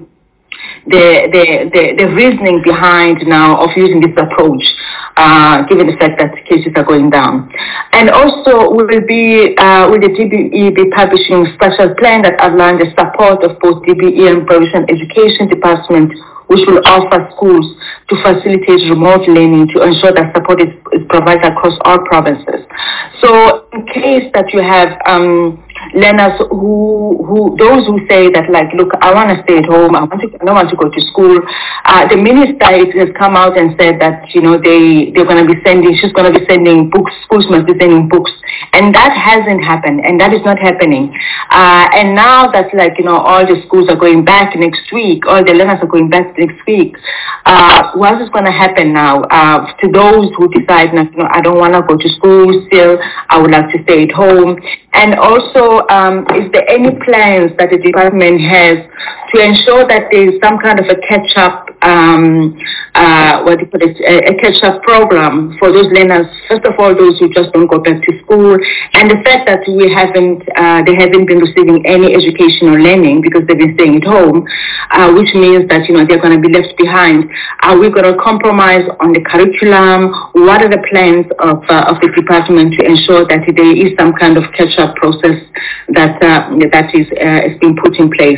G: The, the, the, the reasoning behind now of using this approach, uh, given the fact that cases are going down. And also, we will be, uh, will the D B E be publishing a special plan that outlines the support of both D B E and Provincial Education Department, which will offer schools to facilitate remote learning to ensure that support is, is provided across all provinces. So in case that you have um, learners who, who, those who say that, like, look, I want to stay at home, I want to, I don't want to go to school. Uh, the minister has come out and said that, you know, they, they're going to be sending, she's going to be sending books, schools must be sending books. And that hasn't happened, and that is not happening. Uh, and now that, like, you know, all the schools are going back next week, all the learners are going back next week, uh, what is going to happen now uh, to those who decide, you know, I don't want to go to school still, I would like to stay at home? And also, um, is there any plans that the department has to ensure that there is some kind of a catch-up, um, uh, what do you call it, a, a catch-up program for those learners? First of all, those who just don't go back to school, and the fact that we haven't, uh, they haven't been receiving any educational learning because they've been staying at home, uh, which means that, you know, they're going to be left behind. Are we going to compromise on the curriculum? What are the plans of uh, of the department to ensure that there is some kind of catch-up process that uh, that is uh, is being put in place?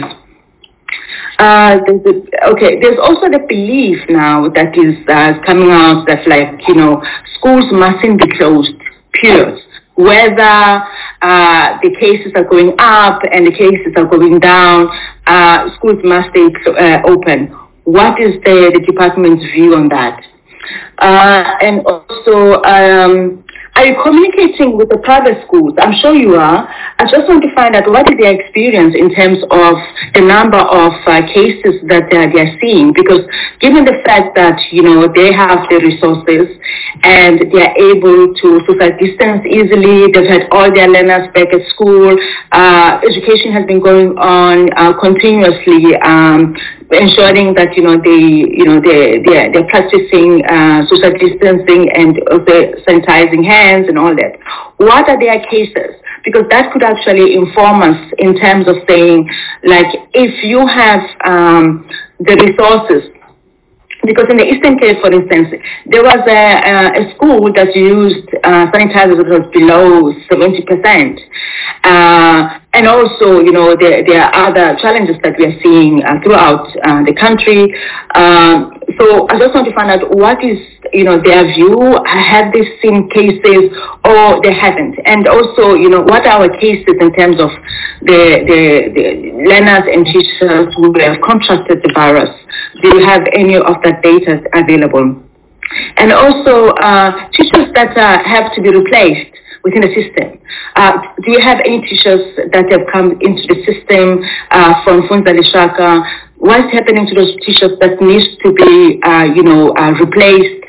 G: Uh, there's the, okay, there's also the belief now that is uh, coming out that, like, you know, schools mustn't be closed, period. Whether uh, the cases are going up and the cases are going down, uh, schools must stay uh, open. What is the, the department's view on that? Uh, and also, um, are you communicating with the private schools? I'm sure you are. I just want to find out what is their experience in terms of the number of uh, cases that uh, they are seeing, because given the fact that, you know, they have the resources and they are able to social distance easily, they've had all their learners back at school, uh, education has been going on uh, continuously, um, ensuring that, you know, they, you know, they, they're, they're practicing uh, social distancing and also sanitizing hands and all that. What are their cases? Because that could actually inform us in terms of saying, like, if you have um, the resources. Because in the Eastern Cape, for instance, there was a, a, a school that used uh, sanitizers that was below seventy percent. Uh, and also, you know, there, there are other challenges that we are seeing uh, throughout uh, the country. Um, so I just want to find out what is, you know, their view. Have they seen cases or they haven't? And also, you know, what are our cases in terms of the, the, the learners and teachers who have contracted the virus? Do you have any of that data available? And also, uh, teachers that uh, have to be replaced within the system. Uh, do you have any teachers that have come into the system uh, from Funza Lishaka? What's happening to those teachers that need to be, uh, you know, uh, replaced?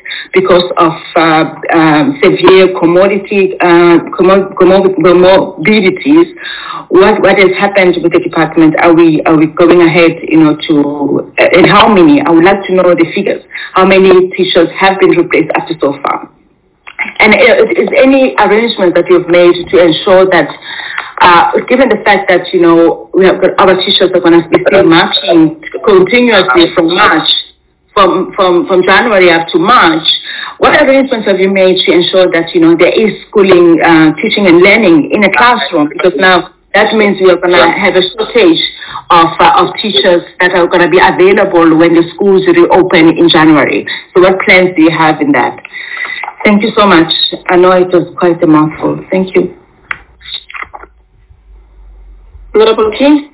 I: because of uh, um, severe commodity uh, comor- comor- comorbidities. What what has happened with the department? Are we are we going ahead, you know, to uh, and how many? I would like to know the figures. How many teachers have been replaced up to so far? And is any arrangement that you've made to ensure that, uh, given the fact that, you know, we have got our teachers are going to be still marching continuously from March, from, from, from January up to March, what arrangements have you made to ensure that, you know, there is schooling, uh, teaching and learning in a classroom? Because now that means we are going to have a shortage of, uh, of teachers that are going to be available when the schools reopen in January. So what plans do you have in that? Thank you so much. I know it was quite a mouthful. Thank you.
C: Honorable King.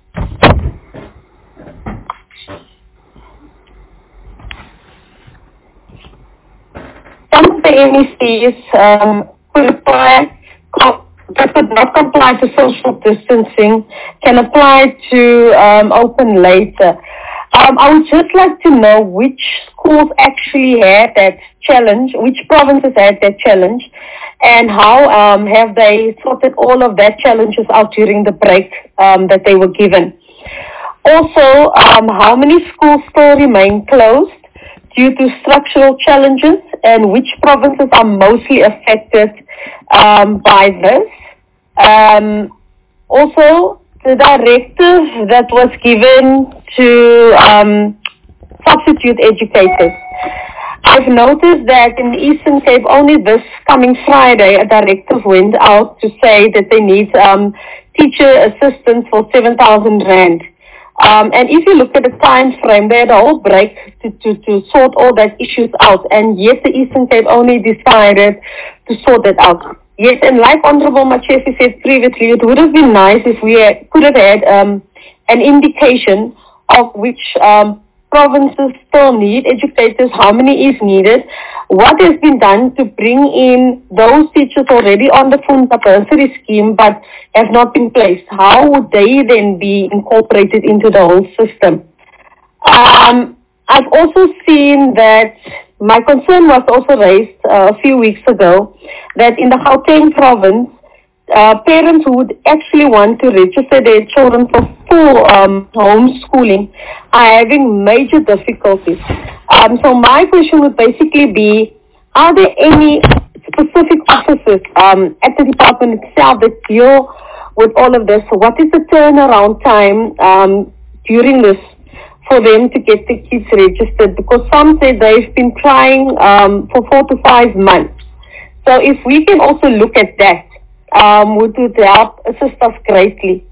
H: Some of the M E Cs um, could apply, that could not comply to social distancing, can apply to um, open later. Um, I would just like to know which schools actually had that challenge, which provinces had that challenge, and how um, have they sorted all of that challenges out during the break um, that they were given. Also, um, how many schools still remain closed due to structural challenges, and which provinces are mostly affected um, by this. Um, also, the directive that was given to um, substitute educators. I've noticed that in the Eastern Cape, only this coming Friday, a directive went out to say that they need um, teacher assistance for seven thousand rand. Um, and if you look at the time frame, they had a whole break to, to, to sort all that issues out. And yet the Eastern Cape only decided to sort that out. Yes, and like Honorable Machefi said previously, it would have been nice if we had, could have had um, an indication of which um, provinces still need educators, how many is needed, what has been done to bring in those teachers already on the Funta bursary scheme but have not been placed. How would they then be incorporated into the whole system? Um, I've also seen that my concern was also raised uh, a few weeks ago that in the Gauteng province, uh, parents who would actually want to register their children for full um, homeschooling are having major difficulties. Um, so my question would basically be, are there any specific officers um, at the department itself that deal with all of this? What is the turnaround time um, during this for them to get the kids registered? Because some say they've been trying um, for four to five months. So if we can also look at that, um, would it help assist us greatly.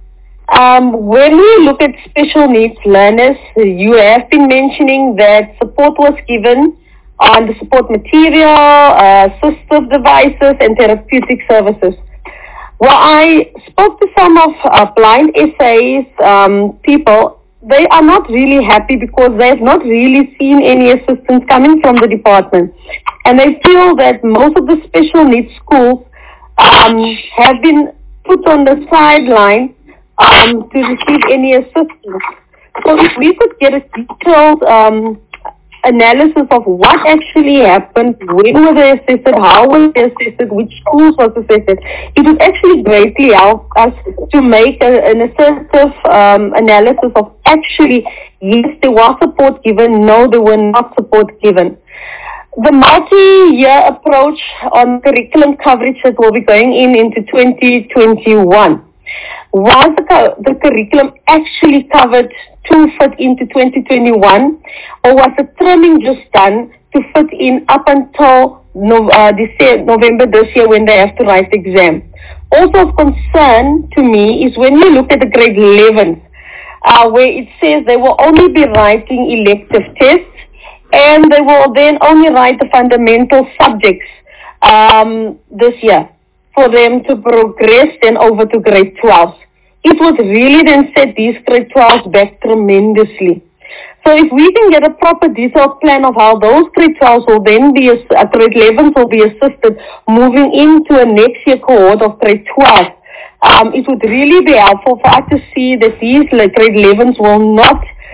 H: Um, when we look at special needs learners, you have been mentioning that support was given on the support material, uh, assistive devices, and therapeutic services. Well, I spoke to some of uh, blind S As um, people. They are not really happy because they have not really seen any assistance coming from the department. And they feel that most of the special needs schools um, have been put on the sideline um, to receive any assistance. So if we could get a detailed um, analysis of what actually happened, when were they assisted, how were they assisted, which schools was assisted, it would actually greatly help us to make a, an assertive um, analysis of actually, yes, there was support given, no, there were not support given. The multi-year approach on curriculum coverage that will be going in into twenty twenty-one. Was the, the curriculum actually covered to fit into twenty twenty-one, or was the trimming just done to fit in up until no, uh, December, November this year when they have to write the exam? Also of concern to me is when you look at the grade eleven, uh, where it says they will only be writing elective tests, and they will then only write the fundamental subjects um, this year for them to progress then over to grade twelve. It would really then set these grade twelves back tremendously. So if we can get a proper detailed plan of how those grade twelves will then be, uh, grade elevens will be assisted moving into a next year cohort of grade twelve, um, it would really be helpful for us to see that these like, grade elevens will not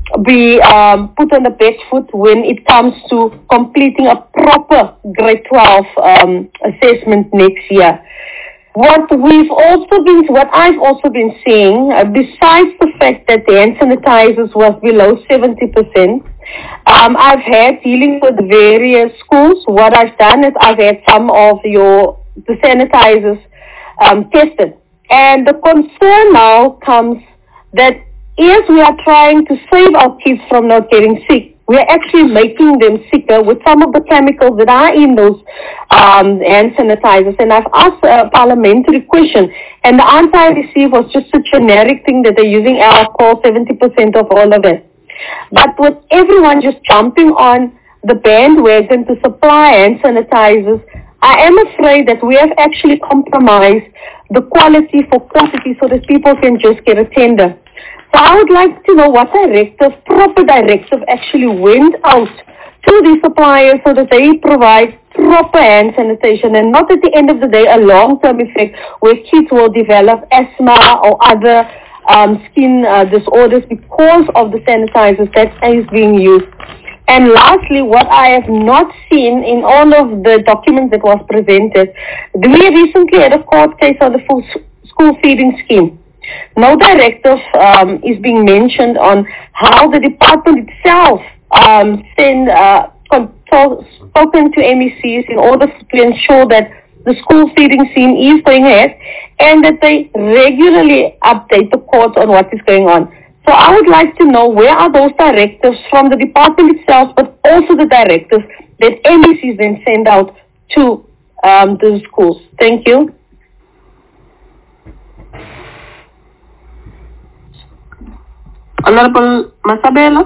J: be um, put on the back foot when it comes to completing a proper grade twelve um, assessment next year. What we've also been, what I've also been seeing, uh, besides the fact that the hand sanitizers was below seventy percent, um, I've had dealing with various schools. What I've done is I've had some of your the sanitizers um, tested, and the concern now comes that as we are trying to save our kids from not getting sick, we are actually making them sicker with some of the chemicals that are in those um, hand sanitizers. And I've asked a parliamentary question, and the answer I received was just a generic thing that they're using alcohol, seventy percent of all of it. But with everyone just jumping on the bandwagon to supply hand sanitizers, I am afraid that we have actually compromised the quality for quantity so that people can just get a tender. So I would like to know what directive, proper directive actually went out to the suppliers so that they provide proper hand sanitation and not at the end of the day a long-term effect where kids will develop asthma or other um, skin uh, disorders because of the sanitizers that is being used. And lastly, what I have not seen in all of the documents that was presented, we recently had a court case on the full school feeding scheme. No directive um, is being mentioned on how the department itself um, send uh, control, spoken to M E Cs in order to ensure that the school feeding scheme is going ahead and that they regularly update the courts on what is going on. So I would like to know where are those directives from the department itself, but also the directives that M E Cs then send out to um, the schools. Thank you.
C: Honorable Masabela.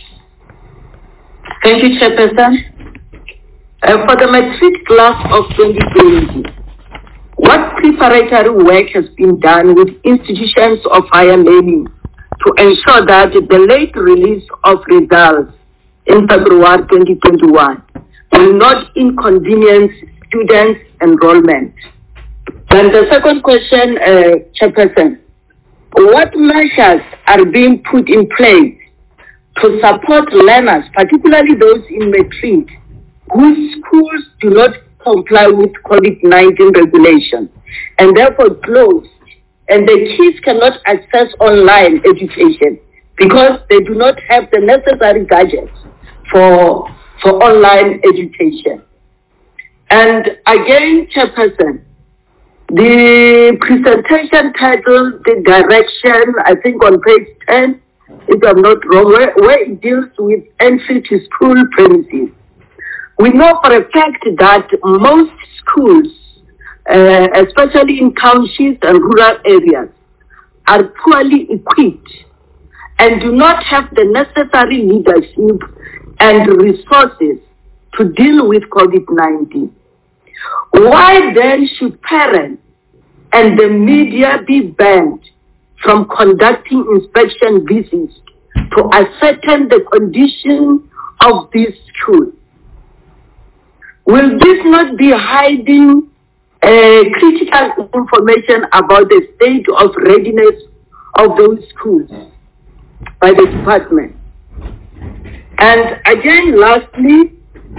D: Thank you, Chairperson. Uh, for the matric class of twenty twenty, what preparatory work has been done with institutions of higher learning to ensure that the late release of results in February twenty twenty-one will not inconvenience students' enrollment? And the second question, uh, Chairperson, what measures are being put in place to support learners, particularly those in matric, whose schools do not comply with COVID nineteen regulations and therefore closed, and the kids cannot access online education because they do not have the necessary gadgets for, for online education? And again, Chairperson, the presentation title, the direction, I think on page ten, if I'm not wrong, where, where it deals with entry to school premises. We know for a fact that most schools, uh, especially in townships and rural areas, are poorly equipped and do not have the necessary leadership and resources to deal with COVID nineteen. Why then should parents and the media be banned from conducting inspection visits to ascertain the condition of these schools? Will this not be hiding uh, critical information about the state of readiness of those schools by the department? And again, lastly,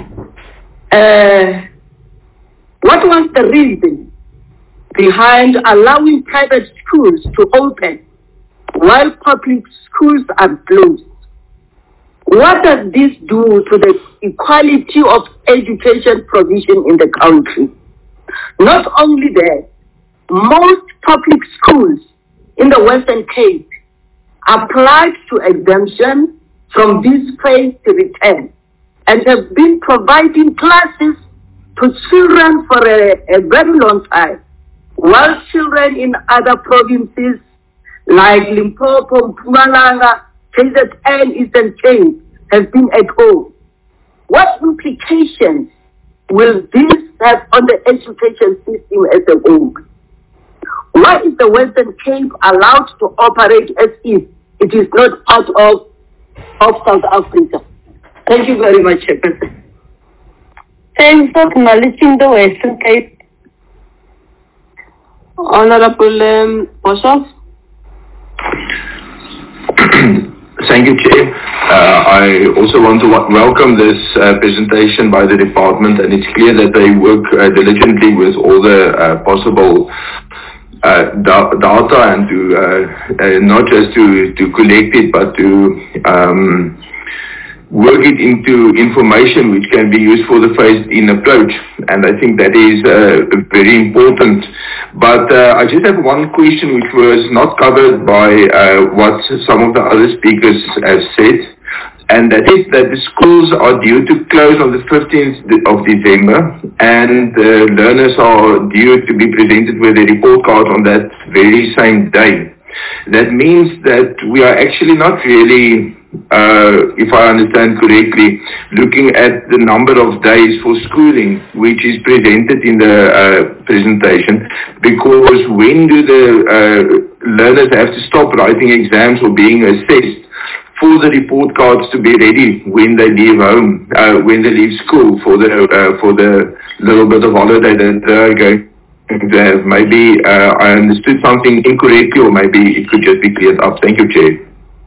D: uh, what was the reason behind allowing private schools to open while public schools are closed? What does this do to the equality of education provision in the country? Not only that, most public schools in the Western Cape applied to exemption from this phased return and have been providing classes to children for a, a very long time, while children in other provinces like Limpopo, Mpumalanga, K Z N, Eastern Cape have been at home. What implications will this have on the education system as a whole? Why is the Western Cape allowed to operate as if it is not part of, of South Africa? Thank you very much, Chairperson.
J: Thanks for acknowledging the Western Cape.
C: Honorable um, Boshoff.
K: Thank you, Chair.
E: I also want to w- welcome this uh, presentation by the department, and it's clear that they work uh, diligently with all the uh, possible uh, da- data and to uh, uh, not just to, to collect it, but to um, work it into information which can be used for the phased-in approach, and I think that is uh, very important. But uh, I just have one question which was not covered by uh, what some of the other speakers have said, and that is that the schools are due to close on the fifteenth of December, and uh, learners are due to be presented with a report card on that very same day. That means that we are actually not really, uh, if I understand correctly, looking at the number of days for schooling, which is presented in the uh, presentation, because when do the uh, learners have to stop writing exams or being assessed for the report cards to be ready when they leave home, uh, when they leave school for the uh, for the little bit of holiday that they're going to have. Maybe uh, I understood something incorrectly, or maybe it could just be cleared up. Thank you, Chair.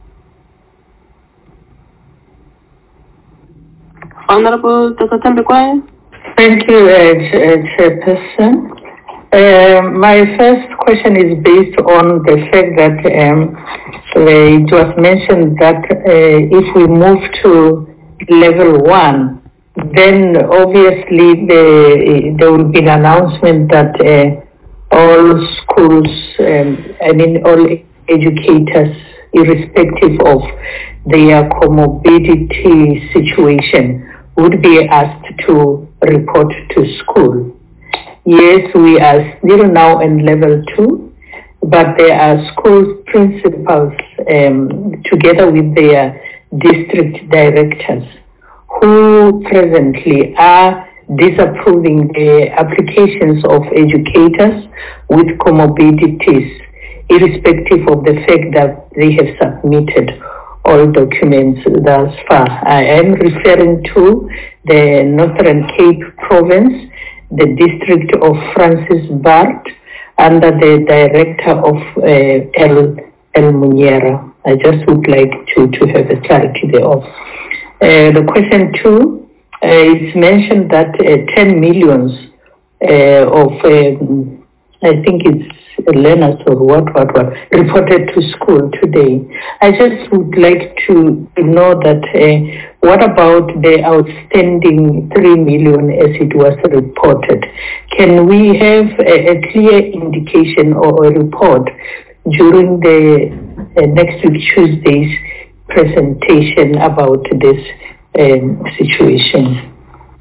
C: Honorable Doctor Thembekwayo.
K: Thank you, uh, Chairperson. Uh, my first question is based on the fact that um, it was mentioned that uh, if we move to level one, then obviously the, there will be an announcement that uh, all schools, um, I mean all educators, irrespective of their comorbidity situation, would be asked to report to school. Yes, we are still now in level two, but there are school principals um, together with their district directors who presently are disapproving the applications of educators with comorbidities, irrespective of the fact that they have submitted all documents thus far. I am referring to the Northern Cape Province, the district of Francis Bart, under the director of uh, El, El Muniera. I just would like to, to have a clarity thereof. Uh, the question two, uh, it's mentioned that uh, ten millions uh, of, um, I think it's learners or what, what, what, reported to school today. I just would like to know that uh, what about the outstanding three million as it was reported? Can we have a, a clear indication or a report during the uh, next week Tuesday's presentation about this um, situation?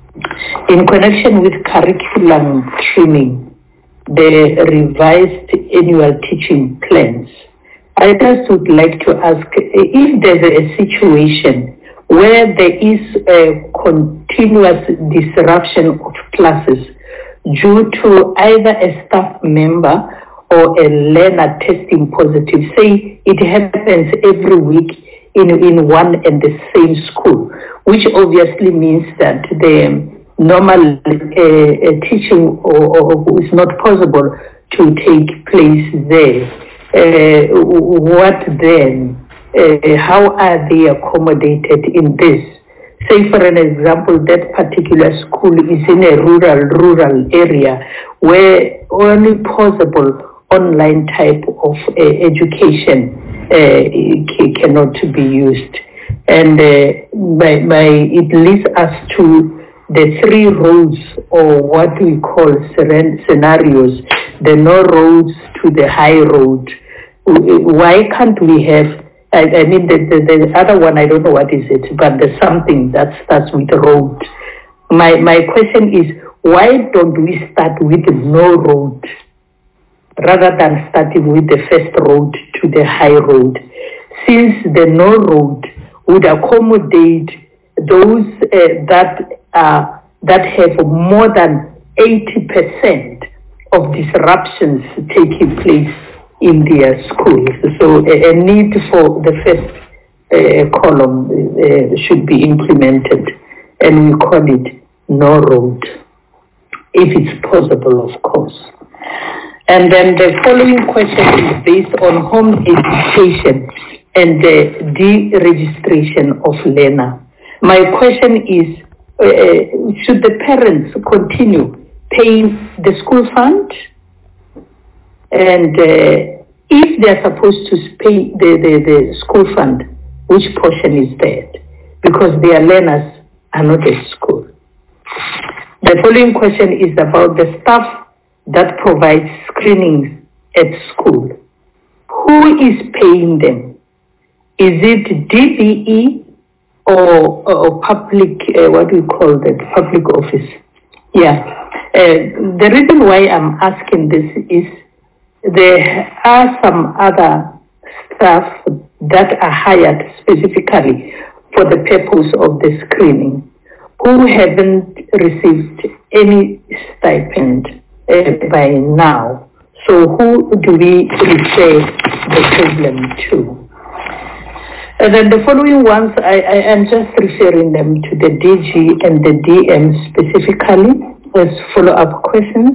K: In connection with curriculum trimming, the revised annual teaching plans, I just would like to ask if there's a situation where there is a continuous disruption of classes due to either a staff member or a learner testing positive. Say it happens every week in, in one and the same school, which obviously means that the normal uh, uh, teaching or, or is not possible to take place there. Uh, what then? Uh, how are they accommodated in this? Say, for an example, that particular school is in a rural, rural area where only possible online type of uh, education uh, cannot be used. And uh, my, my, it leads us to the three roads, or what we call scenarios, the no roads to the high road. Why can't we have, I, I mean, the, the, the other one, I don't know what is it, but there's something that starts with road. My, my question is, why don't we start with no road rather than starting with the first road to the high road? Since the no road would accommodate those uh, that uh, that have more than eighty percent of disruptions taking place in their schools. So a, a need for the first uh, column uh, should be implemented, and we call it no road, if it's possible, of course. And then the following question is based on home education. and the deregistration of learner. My question is, uh, should the parents continue paying the school fund? And uh, if they're supposed to pay the, the, the school fund, which portion is that? Because their learners are not at school. The following question is about the staff that provides screenings at school. Who is paying them? Is it D B E or, or public, uh, what do you call that, public office? Yeah. Uh, the reason why I'm asking this is there are some other staff that are hired specifically for the purpose of the screening who haven't received any stipend uh, by now. So who do we refer the problem to? And then the following ones, I, I am just referring them to the D G and the D M specifically as follow-up questions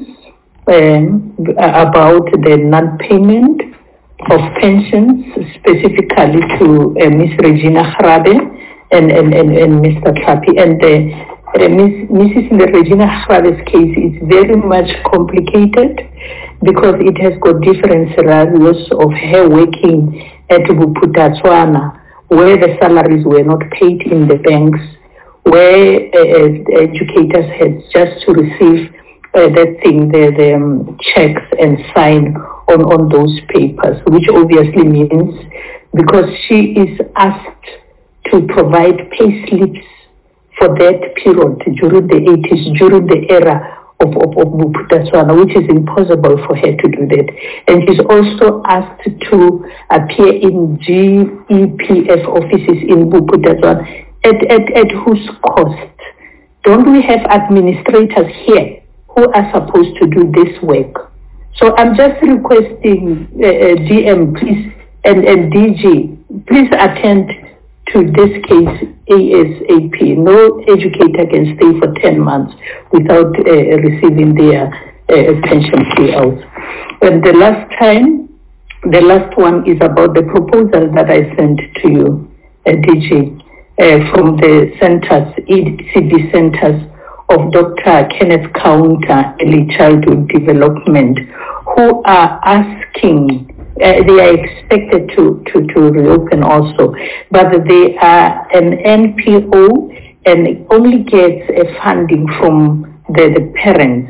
K: um, about the non-payment of pensions, specifically to uh, Miz Regina Hrabe and, and, and, and Mister Tlhapi. And uh, uh, Miz, Missus Regina Hrabe's case is very much complicated because it has got different scenarios of her working at Bophuthatswana, where the salaries were not paid in the banks, where uh, the educators had just to receive uh, that thing, the, the um, checks and sign on, on those papers, which obviously means because she is asked to provide pay slips for that period during the eighties, during the era of, of, of Bophuthatswana, which is impossible for her to do that. And she's also asked to appear in G E P F offices in Bophuthatswana. At, at, at whose cost? Don't we have administrators here who are supposed to do this work? So I'm just requesting uh, D M, please, and, and D G, please attend to this case ASAP. No educator can stay for ten months without uh, receiving their uh, pension payouts. And the last time, the last one is about the proposal that I sent to you, uh, D G. Uh, from the centers, E C D centers of Doctor Kenneth Kaunta, Early Childhood Development, who are asking, uh, they are expected to, to, to reopen also, but they are an N P O and only gets a funding from the, the parents.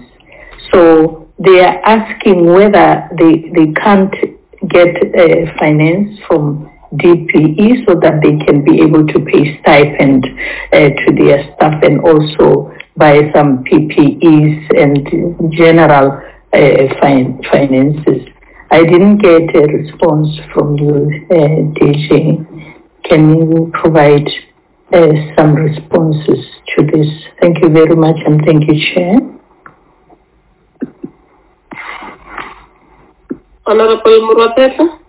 K: So they are asking whether they, they can't get uh, finance from D P E so that they can be able to pay stipend uh, to their staff and also buy some P P Es and general uh, fin- finances. I didn't get a response from you, uh, D J. Can you provide uh, some responses to this? Thank you very much, and thank you, Chair.
C: Honorable Murwapetla.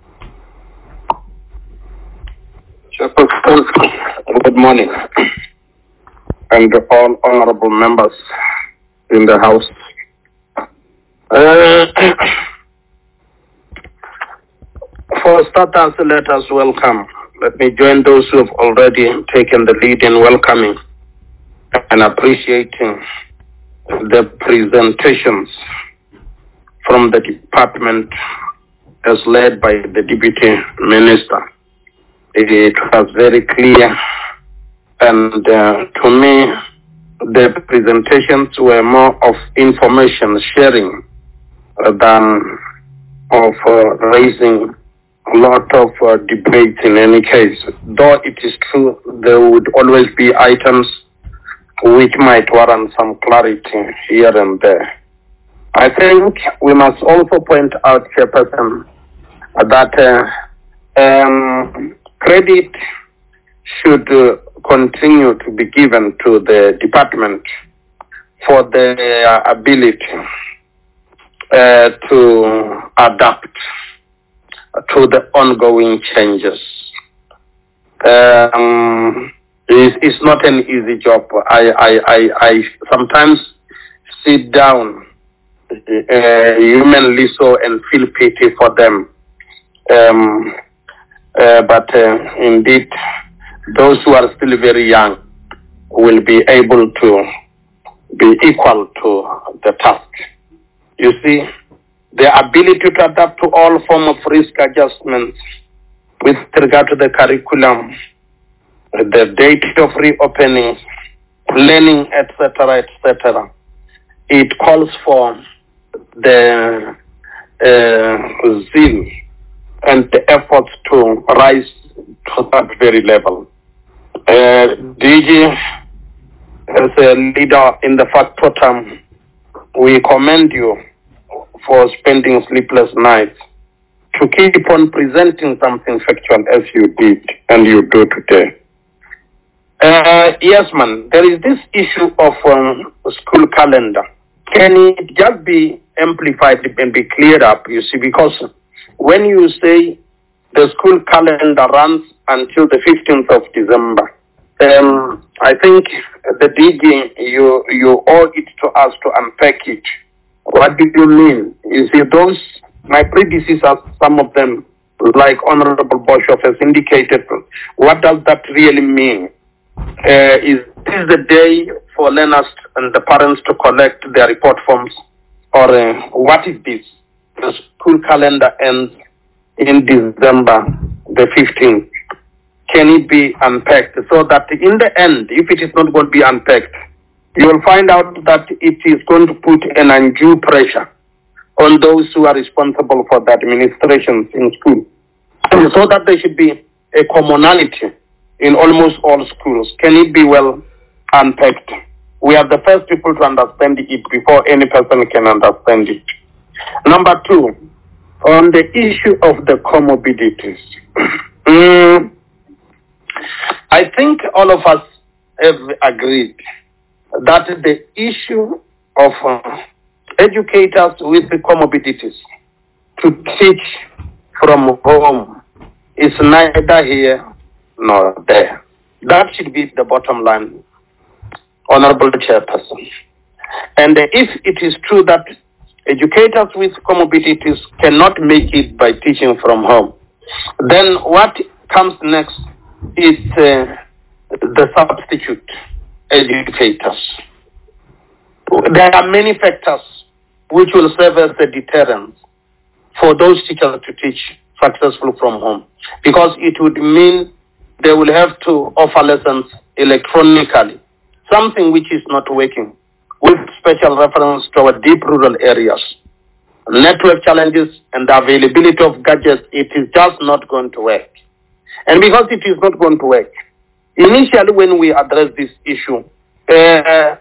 A: Good morning, and all honorable members in the House. Uh, for starters, let us welcome. Let me join those who have already taken the lead in welcoming and appreciating the presentations from the department as led by the Deputy Minister. It was very clear, and uh, to me, the presentations were more of information sharing than of uh, raising a lot of uh, debate in any case. Though it is true, there would always be items which might warrant some clarity here and there. I think we must also point out, Chairperson, that uh, um, credit should uh, continue to be given to the department for their uh, ability uh, to adapt to the ongoing changes. Um, it's, it's not an easy job. I, I, I, I sometimes sit down uh, humanly so and feel pity for them. Um, uh, but uh, indeed, those who are still very young will be able to be equal to the task. You see, the ability to adapt to all form of risk adjustments with regard to the curriculum, the date of reopening, learning, et cetera, et cetera. It calls for the uh, zeal and the efforts to rise to that very level. Uh, D G, as a leader in the factotum, we commend you for spending sleepless nights to keep on presenting something factual as you did and you do today. Uh, yes, man, there is this issue of um, school calendar. Can it just be amplified and be cleared up, you see, because when you say the school calendar runs until the fifteenth of December, um, I think the D G, you, you owe it to us to unpack it. What do you mean? You see, those, my predecessors, some of them, like Honorable Boshoff has indicated, what does that really mean? Uh, is this the day for learners and the parents to collect their report forms? Or uh, what is this? The school calendar ends in December the fifteenth. Can it be unpacked so that in the end, if it is not going to be unpacked, you will find out that it is going to put an undue pressure on those who are responsible for the administrations in school, so that there should be a commonality in almost all schools. Can it be well unpacked? We are the first people to understand it before any person can understand it. Number two, on the issue of the comorbidities. mm, I think all of us have agreed that the issue of uh, educators with the comorbidities to teach from home is neither here nor there. That should be the bottom line, Honorable Chairperson. And if it is true that educators with comorbidities cannot make it by teaching from home, then what comes next is uh, the substitute educators. There are many factors which will serve as a deterrent for those teachers to teach successfully from home, because it would mean they will have to offer lessons electronically, something which is not working, with special reference to our deep rural areas. Network challenges and the availability of gadgets, it is just not going to work. And because it is not going to work, initially when we addressed this issue, uh,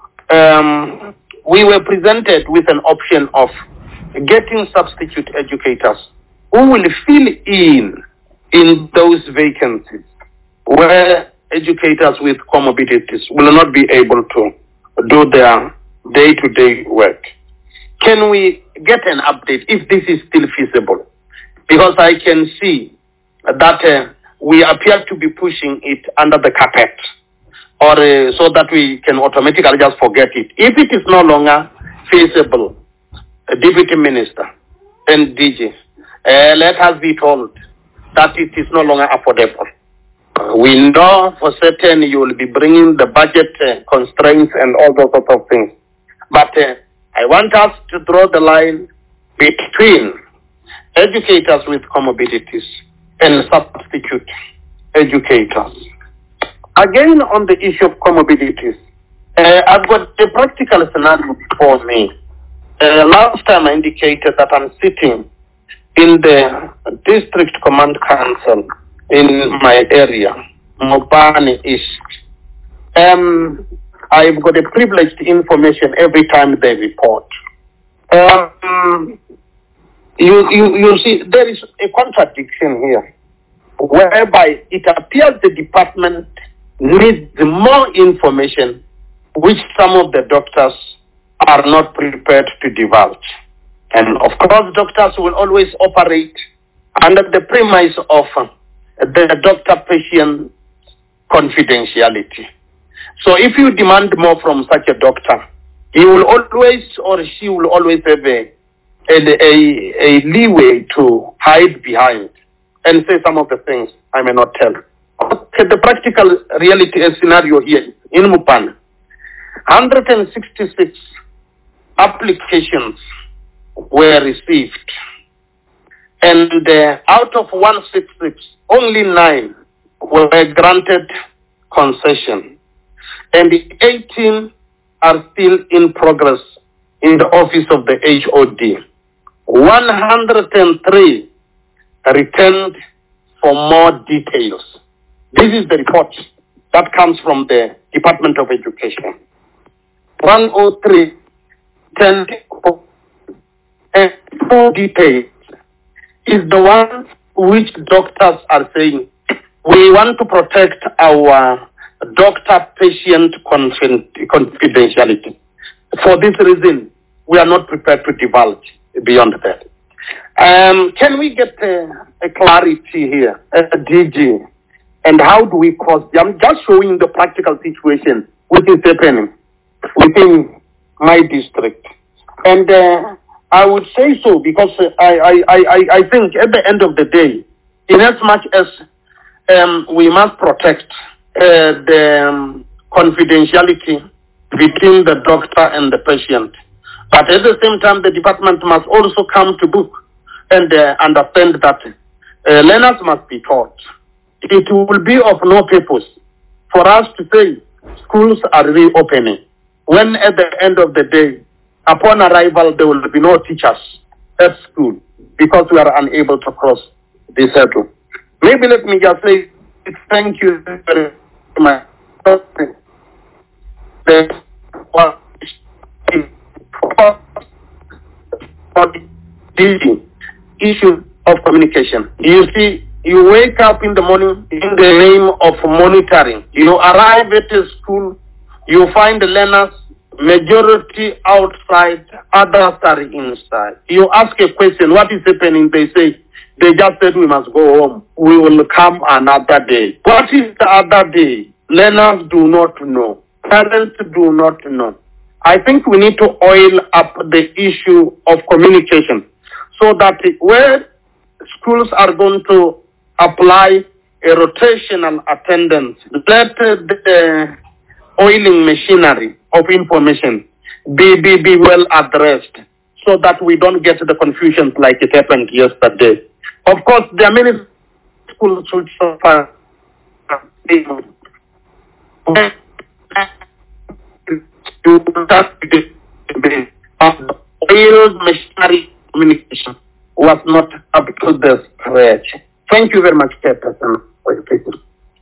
A: um, we were presented with an option of getting substitute educators who will fill in in those vacancies where educators with comorbidities will not be able to do their day-to-day work. Can we get an update if this is still feasible? Because I can see that uh, we appear to be pushing it under the carpet, or uh, so that we can automatically just forget it. If it is no longer feasible, uh, Deputy Minister and D G, uh, let us be told that it is no longer affordable. Uh, we know for certain you will be bringing the budget uh, constraints and all those sorts of things. But uh, I want us to draw the line between educators with comorbidities and substitute educators. Again, on the issue of comorbidities, uh, I've got a practical scenario before me. Uh, last time I indicated that I'm sitting in the District Command Council in my area, Mopani East. Um, I've got a privileged information every time they report. Um, you, you, you see, there is a contradiction here, whereby it appears the department needs more information which some of the doctors are not prepared to divulge. And of course, doctors will always operate under the premise of uh, the doctor-patient confidentiality. So if you demand more from such a doctor, he will always or she will always have a, a, a, a leeway to hide behind and say some of the things I may not tell. Okay, the practical reality scenario here in Mupane, one hundred sixty-six applications were received, and uh, out of one hundred sixty-six, only nine were granted concession, and eighteen are still in progress in the office of the H O D. one hundred three returned for more details. This is the report that comes from the Department of Education. one oh three returned and more details is the one which doctors are saying we want to protect our doctor-patient confidentiality. For this reason, we are not prepared to divulge beyond that. Um, can we get a, a clarity here, a D G, and how do we cross? I'm just showing the practical situation which is happening within my district. And uh, I would say so because I, I, I, I think at the end of the day, in as much as um, we must protect uh, the um, confidentiality between the doctor and the patient, but at the same time, the department must also come to book and uh, understand that uh, learners must be taught. It will be of no purpose for us to say schools are reopening when at the end of the day, upon arrival, there will be no teachers at school because we are unable to cross this hurdle. Maybe let me just say thank you very much. The issue of communication. You see, you wake up in the morning in the name of monitoring. You arrive at a school, you find the learners, majority outside, others are inside. You ask a question, what is happening? They say, they just said we must go home. We will come another day. What is the other day? Learners do not know. Parents do not know. I think we need to oil up the issue of communication so that where schools are going to apply a rotational attendance, let the oiling machinery of information be, be, be well addressed so that we don't get the confusions like it happened yesterday. Of course, there are many schools which suffer oiled machinery communication was not up to the scratch. Thank you very much, Chairperson, for your patience.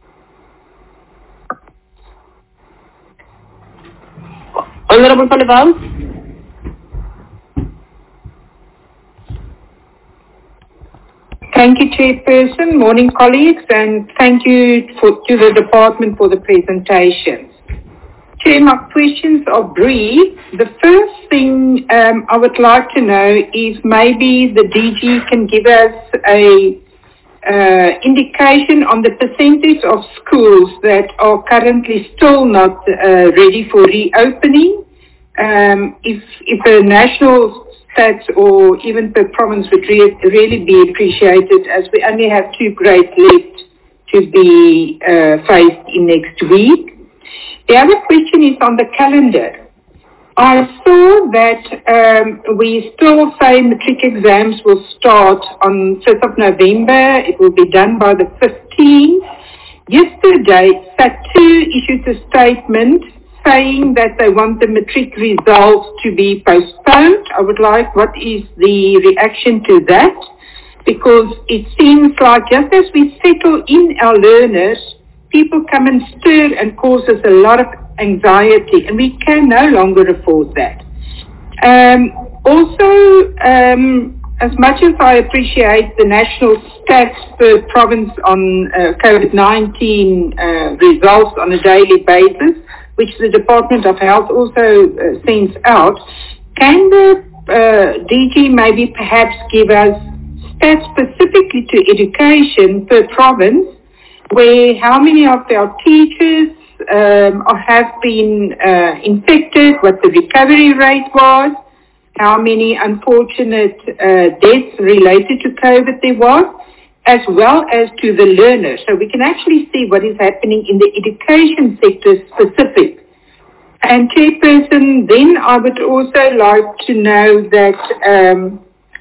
C: Honorable Palival.
K: Thank you, Chairperson. Morning, colleagues, and thank you for, to the department for the presentations. Chair, my questions are brief. The first thing um, I would like to know is maybe the D G can give us a uh, indication on the percentage of schools that are currently still not uh, ready for reopening. Um, if, if a national stats or even per province would re- really be appreciated, as we only have two grades left to be uh, faced in next week. The other question is on the calendar. I saw that um, we still say matric exams will start on fifth of November. It will be done by the fifteenth. Yesterday, SATU issued a statement saying that they want the matric results to be postponed. I would like, what is the reaction to that? Because it seems like just as we settle in our learners, people come and stir and cause us a lot of anxiety, and we can no longer afford that. Um, also, um, as much as I appreciate the national stats per province on uh, COVID nineteen uh, results on a daily basis, which the Department of Health also uh, sends out, can the uh, D G maybe perhaps give us stats specifically to education per province, where how many of our teachers um, have been uh, infected, what the recovery rate was, how many unfortunate uh, deaths related to COVID there was,
L: as well as to the learner. So we can actually see what is happening in the education sector specific. And Chairperson, then I would also like to know that um,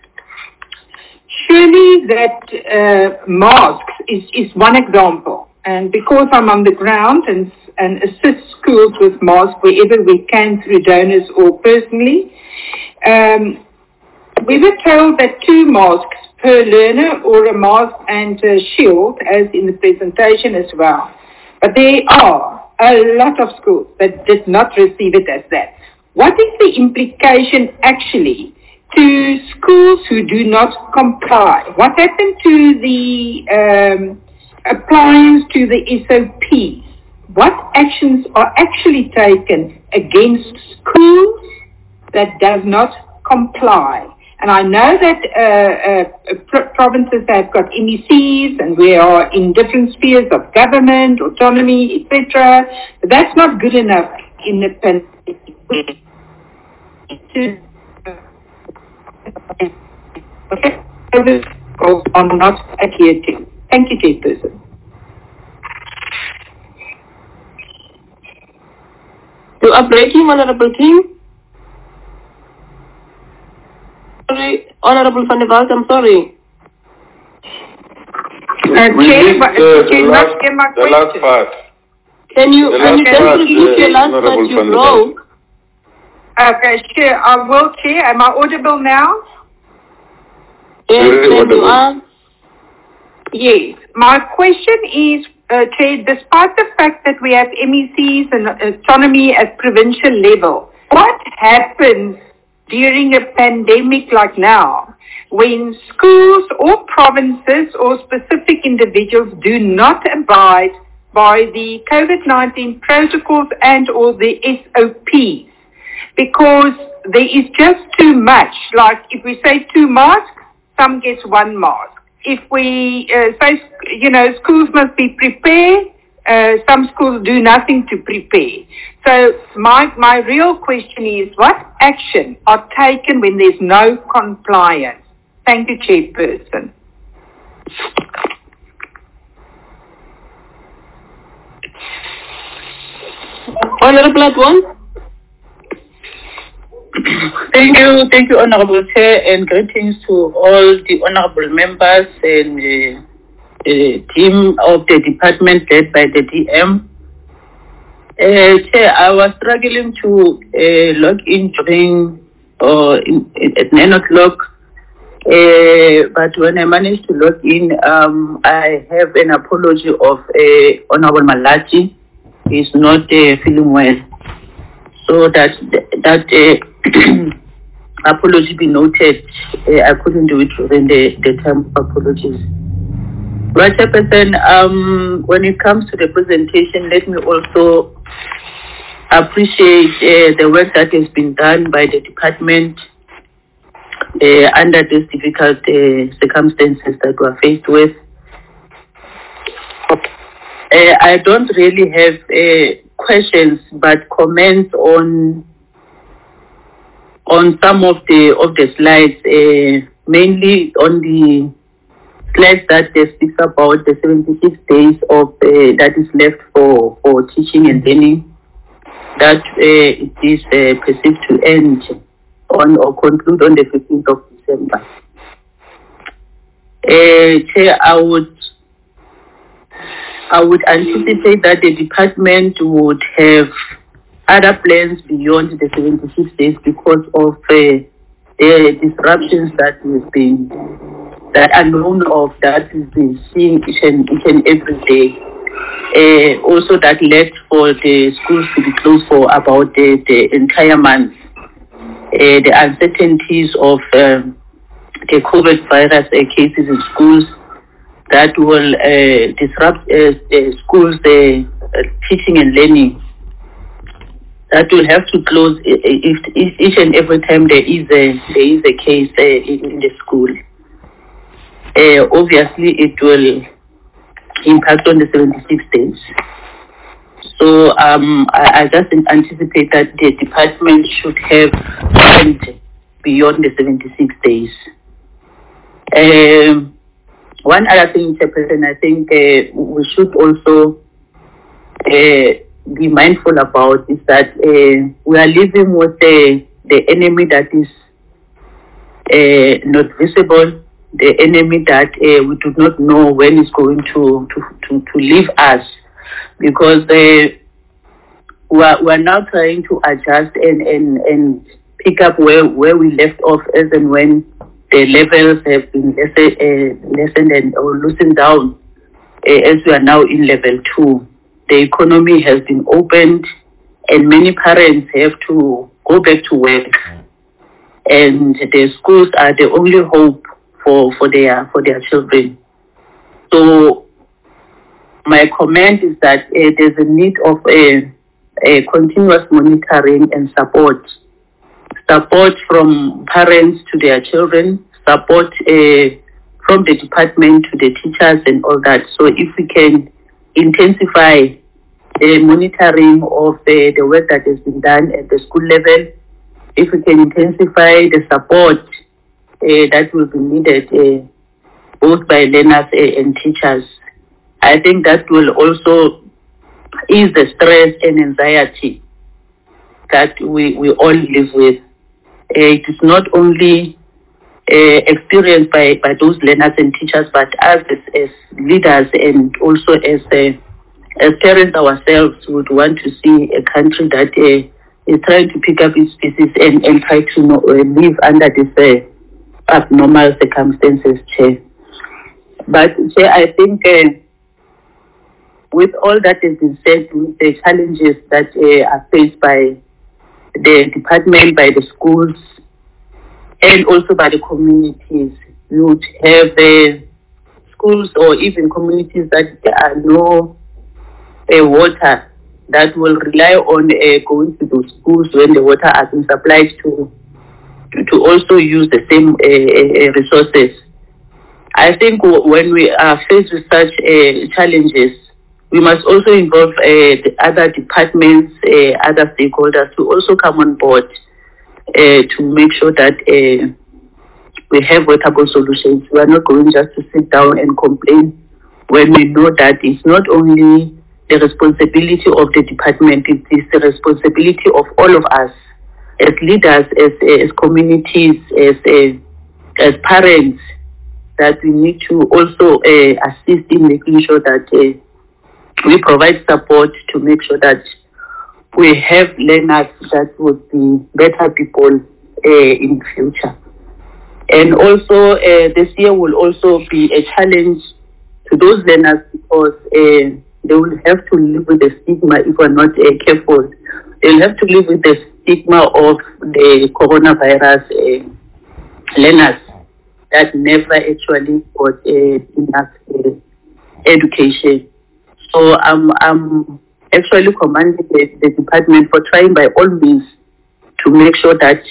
L: surely that uh, masks is, is one example. And because I'm on the ground and, and assist schools with masks wherever we can through donors or personally, um, we were told that two masks per learner or a mask and a shield, as in the presentation as well. But there are a lot of schools that did not receive it as that. What is the implication actually to schools who do not comply? What happened to the um, appliance to the S O Ps? What actions are actually taken against schools that does not comply? And I know that uh, uh, pro- provinces have got M E Cs and we are in different spheres of government, autonomy, et cetera. But that's not good enough in the pandemic. Are not adhered to. Thank you, Chairperson.
C: You are breaking, Honourable King. Sorry, Honourable Van der Walt, I'm sorry.
L: Uh, Chair, but,
E: uh,
L: Chair,
E: the, last,
L: not get my
E: the last part.
C: Can you,
E: the
C: can you just repeat your last
E: Honourable
C: part you
E: Van der Walt.
C: broke?
L: Okay, Chair, I will, Chair. Am I audible now?
C: Yes, then you are.
L: Yes. My question is, uh, Chair, despite the fact that we have M E Cs and autonomy at provincial level, what happens during a pandemic like now when schools or provinces or specific individuals do not abide by the COVID nineteen protocols and or the S O Ps? Because there is just too much. Like if we say two masks, some gets one mask. If we uh, say, you know, schools must be prepared, uh, some schools do nothing to prepare. So my, my real question is, what action are taken when there's no compliance? Thank you, Chairperson.
C: Honourable Adwan.
K: Thank you, thank you, Honourable Chair, and greetings to all the honourable members and uh, the team of the department led by the D M. Uh, Chair, I was struggling to uh, log in during uh, in, at nine o'clock, uh, but when I managed to log in, um, I have an apology of uh, Honourable Malachi. He's not uh, feeling well. So that that uh, apology be noted. Uh, I couldn't do it during the, the time of apologies. Right, Chairperson, um, when it comes to the presentation, let me also appreciate uh, the work that has been done by the department uh, under these difficult uh, circumstances that we are faced with. Uh, I don't really have uh, questions, but comments on on some of the of the slides, uh, mainly on the slide that speaks about the seventy-six days of uh, that is left for, for teaching and learning, that uh, it is uh, perceived to end on or conclude on the fifteenth of December. Uh, Chair, I would I would anticipate that the department would have other plans beyond the seventy-six days because of uh, the disruptions that we've been, that are known of, that we've been seeing each and, each and every day. Uh, also that left for the schools to be closed for about the, the entire month. Uh, the uncertainties of uh, the COVID virus uh, cases in schools that will uh, disrupt uh, uh, schools' uh, uh, teaching and learning. That will have to close if, if each and every time there is a there is a case uh, in, in the school. Uh, obviously, it will impact on the seventy-six days. So um, I, I just anticipate that the department should have planned beyond the seventy-six days. Um,
I: one other thing, Chairperson, I think uh, we should also uh, be mindful about is that uh, we are living with the, the enemy that is uh, not visible, the enemy that uh, we do not know when it's going to, to, to, to leave us, because uh, we, are, we are now trying to adjust and, and, and pick up where, where we left off as and when the levels have been lessened, uh, lessened and, or loosened down uh, as we are now in level two. The economy has been opened and many parents have to go back to work, and the schools are the only hope for, for, their, for their children. So my comment is that uh, there's a need of a, a continuous monitoring and support. Support from parents to their children, support uh, from the department to the teachers and all that. So if we can intensify the monitoring of the, the work that has been done at the school level, if we can intensify the support uh, that will be needed uh, both by learners uh, and teachers, I think that will also ease the stress and anxiety that we, we all live with. Uh, it is not only uh, experienced by, by those learners and teachers, but us as, as leaders and also as uh, as parents ourselves would want to see a country that uh, is trying to pick up its pieces and, and try to know, uh, live under these uh, abnormal circumstances, Chair. But, Chair, I think uh, with all that has been said, with the challenges that uh, are faced by the department, by the schools, and also by the communities, you would have uh, schools or even communities that there are no uh, water, that will rely on uh, going to those schools when the water has been supplied to, to, to also use the same uh, uh, resources. I think w- when we are faced with such uh, challenges, we must also involve uh, the other departments, uh, other stakeholders to also come on board uh, to make sure that uh, we have workable solutions. We are not going just to sit down and complain when we know that it's not only the responsibility of the department, it is the responsibility of all of us as leaders, as, as communities, as, uh, as parents, that we need to also uh, assist in making sure that uh, we provide support to make sure that we have learners that would be better people uh, in the future. And also, uh, this year will also be a challenge to those learners because uh, they will have to live with the stigma if we're not uh, careful. They'll have to live with the stigma of the coronavirus uh, learners that never actually got uh, enough uh, education. So I'm, I'm actually commending the, the department for trying by all means to make sure that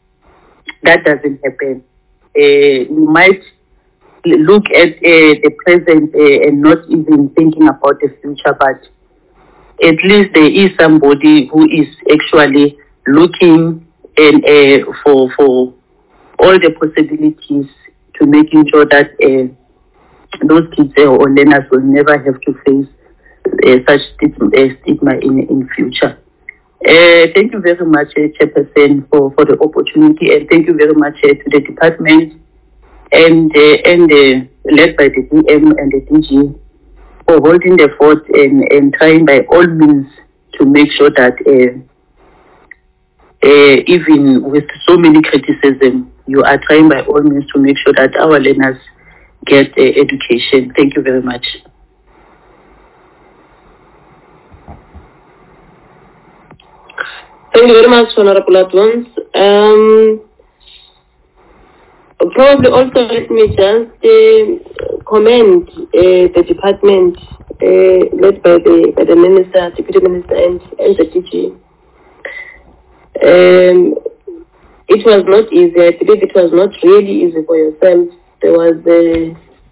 I: that doesn't happen. Uh, you might look at uh, the present uh, and not even thinking about the future, but at least there is somebody who is actually looking and, uh, for for all the possibilities to making sure that uh, those kids uh, or learners will never have to face uh, such stigma, uh, stigma in in future. Uh, thank you very much, uh, Chairperson, for, for the opportunity, and thank you very much uh, to the department and uh, and uh, led by the D M and the D G for holding the fort and, and trying by all means to make sure that uh, uh, even with so many criticism, you are trying by all means to make sure that our learners get uh, education. Thank you very much.
C: Thank you very much, Honorable Advance. Um, probably also let me just uh, commend uh, the department uh, led by the by the Minister, Deputy Minister, and, and the D G. Um, it was not easy. I believe it was not really easy for yourself. There was a,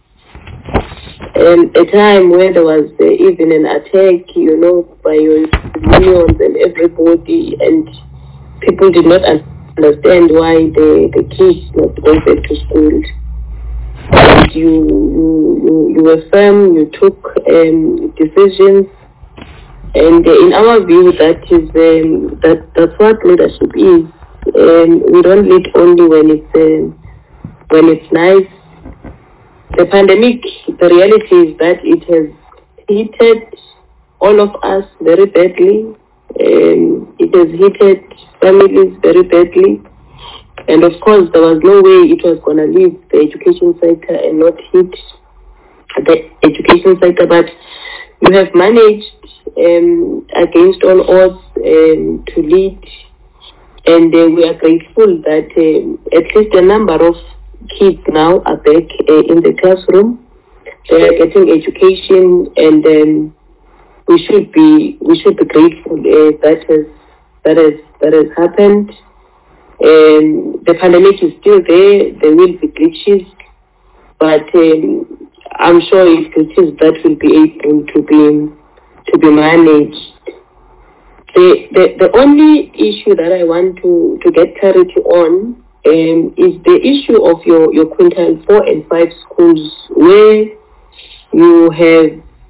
C: um, a time where there was uh, even an attack, you know, by your unions and everybody, and people did not understand why the, the kids not go back to school. And you you you, you were firm. You took um, decisions, and uh, in our view, that is um, that that's what leadership is. Um, we don't lead only when it's uh, when it's nice. The pandemic, the reality is that it has hit all of us very badly. Um, it has hit families very badly. And of course, there was no way it was going to leave the education sector and not hit the education sector. But you have managed um, against all odds um, to lead. And uh, we are grateful that um, at least a number of kids now are back uh, in the classroom. They are getting education, and um, we should be we should be grateful uh, that has that has that has happened. Um, the pandemic is still there. There will be glitches, but um, I'm sure it's glitches that will be able to be to be managed. The, the the only issue that I want to, to get clarity on um, is the issue of your, your quintile four and five schools, where you have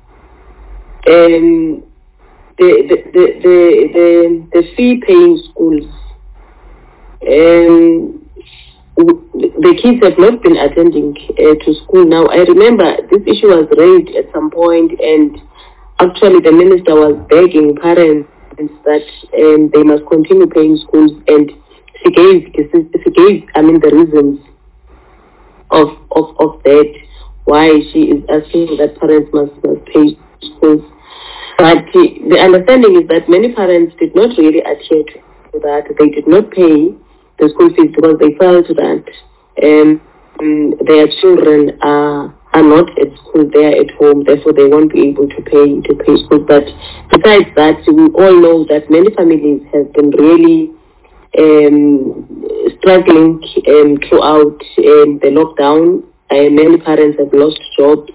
C: um, the, the, the, the, the, the fee paying schools. Um, the kids have not been attending uh, to school now. I remember this issue was raised at some point, and actually the minister was begging parents that um, they must continue paying schools, and she gave, she gave, I mean, the reasons of of of that, why she is asking that parents must must pay schools. But uh, the understanding is that many parents did not really adhere to that. They did not pay the school fees because they felt that um, their children are are not at school, they are at home, therefore they won't be able to pay to pay school. But besides that, we all know that many families have been really um, struggling um, throughout um, the lockdown. Uh, many parents have lost jobs,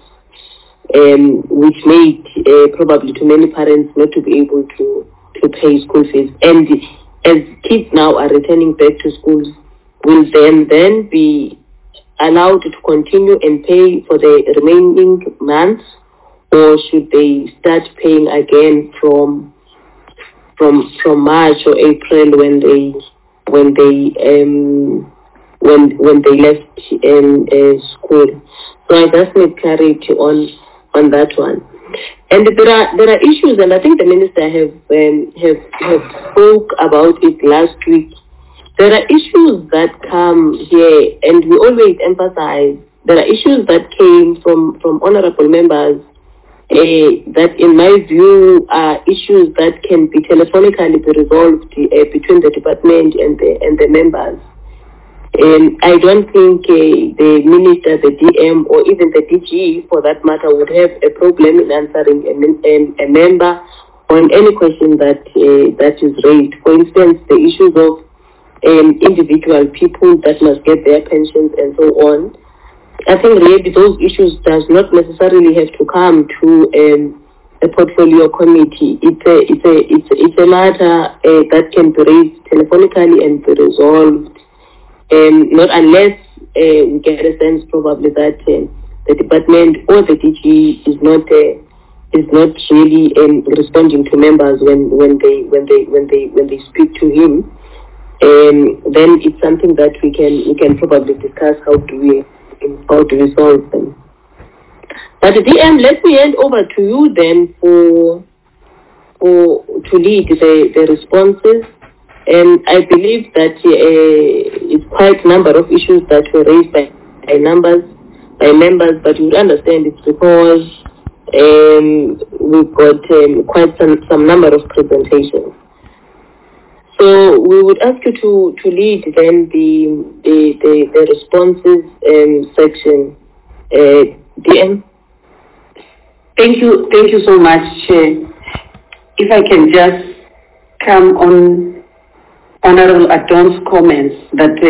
C: um, which made uh, probably to many parents not to be able to, to pay school fees. And as kids now are returning back to schools, will them then be allowed to continue and pay for the remaining months, or should they start paying again from from from March or April when they when they um when when they left um, uh, school? So I just need clarity on on that one. And there are there are issues, and I think the minister have um, have have spoke about it last week. There are issues that come here, and we always emphasize there are issues that came from, from honorable members uh, that, in my view, are issues that can be telephonically be resolved uh, between the department and the and the members. Um, I don't think uh, the minister, the D M, or even the D G, for that matter, would have a problem in answering a, a, a member on any question that uh, that is raised. For instance, the issues of Um, individual people that must get their pensions and so on. I think really those issues does not necessarily have to come to um, a portfolio committee. It's a it's a it's a, it's a matter uh, that can be raised telephonically and be resolved. Um, not unless uh, we get a sense probably that uh, the department or the D G is not uh, is not really um, responding to members when, when they when they when they when they speak to him. Um, then it's something that we can we can probably discuss how do we how to resolve them. But at the end, let me hand over to you then for for to lead the, the responses. And I believe that uh, it's quite a number of issues that were raised by, by numbers by members, but you would understand it's because um, we've got um, quite some, some number of presentations. So we would ask you to, to lead then the the, the, the responses um, section. Uh, D M?
D: Thank you, thank you so much, Chair. If I can just come on Honorable Adon's comments that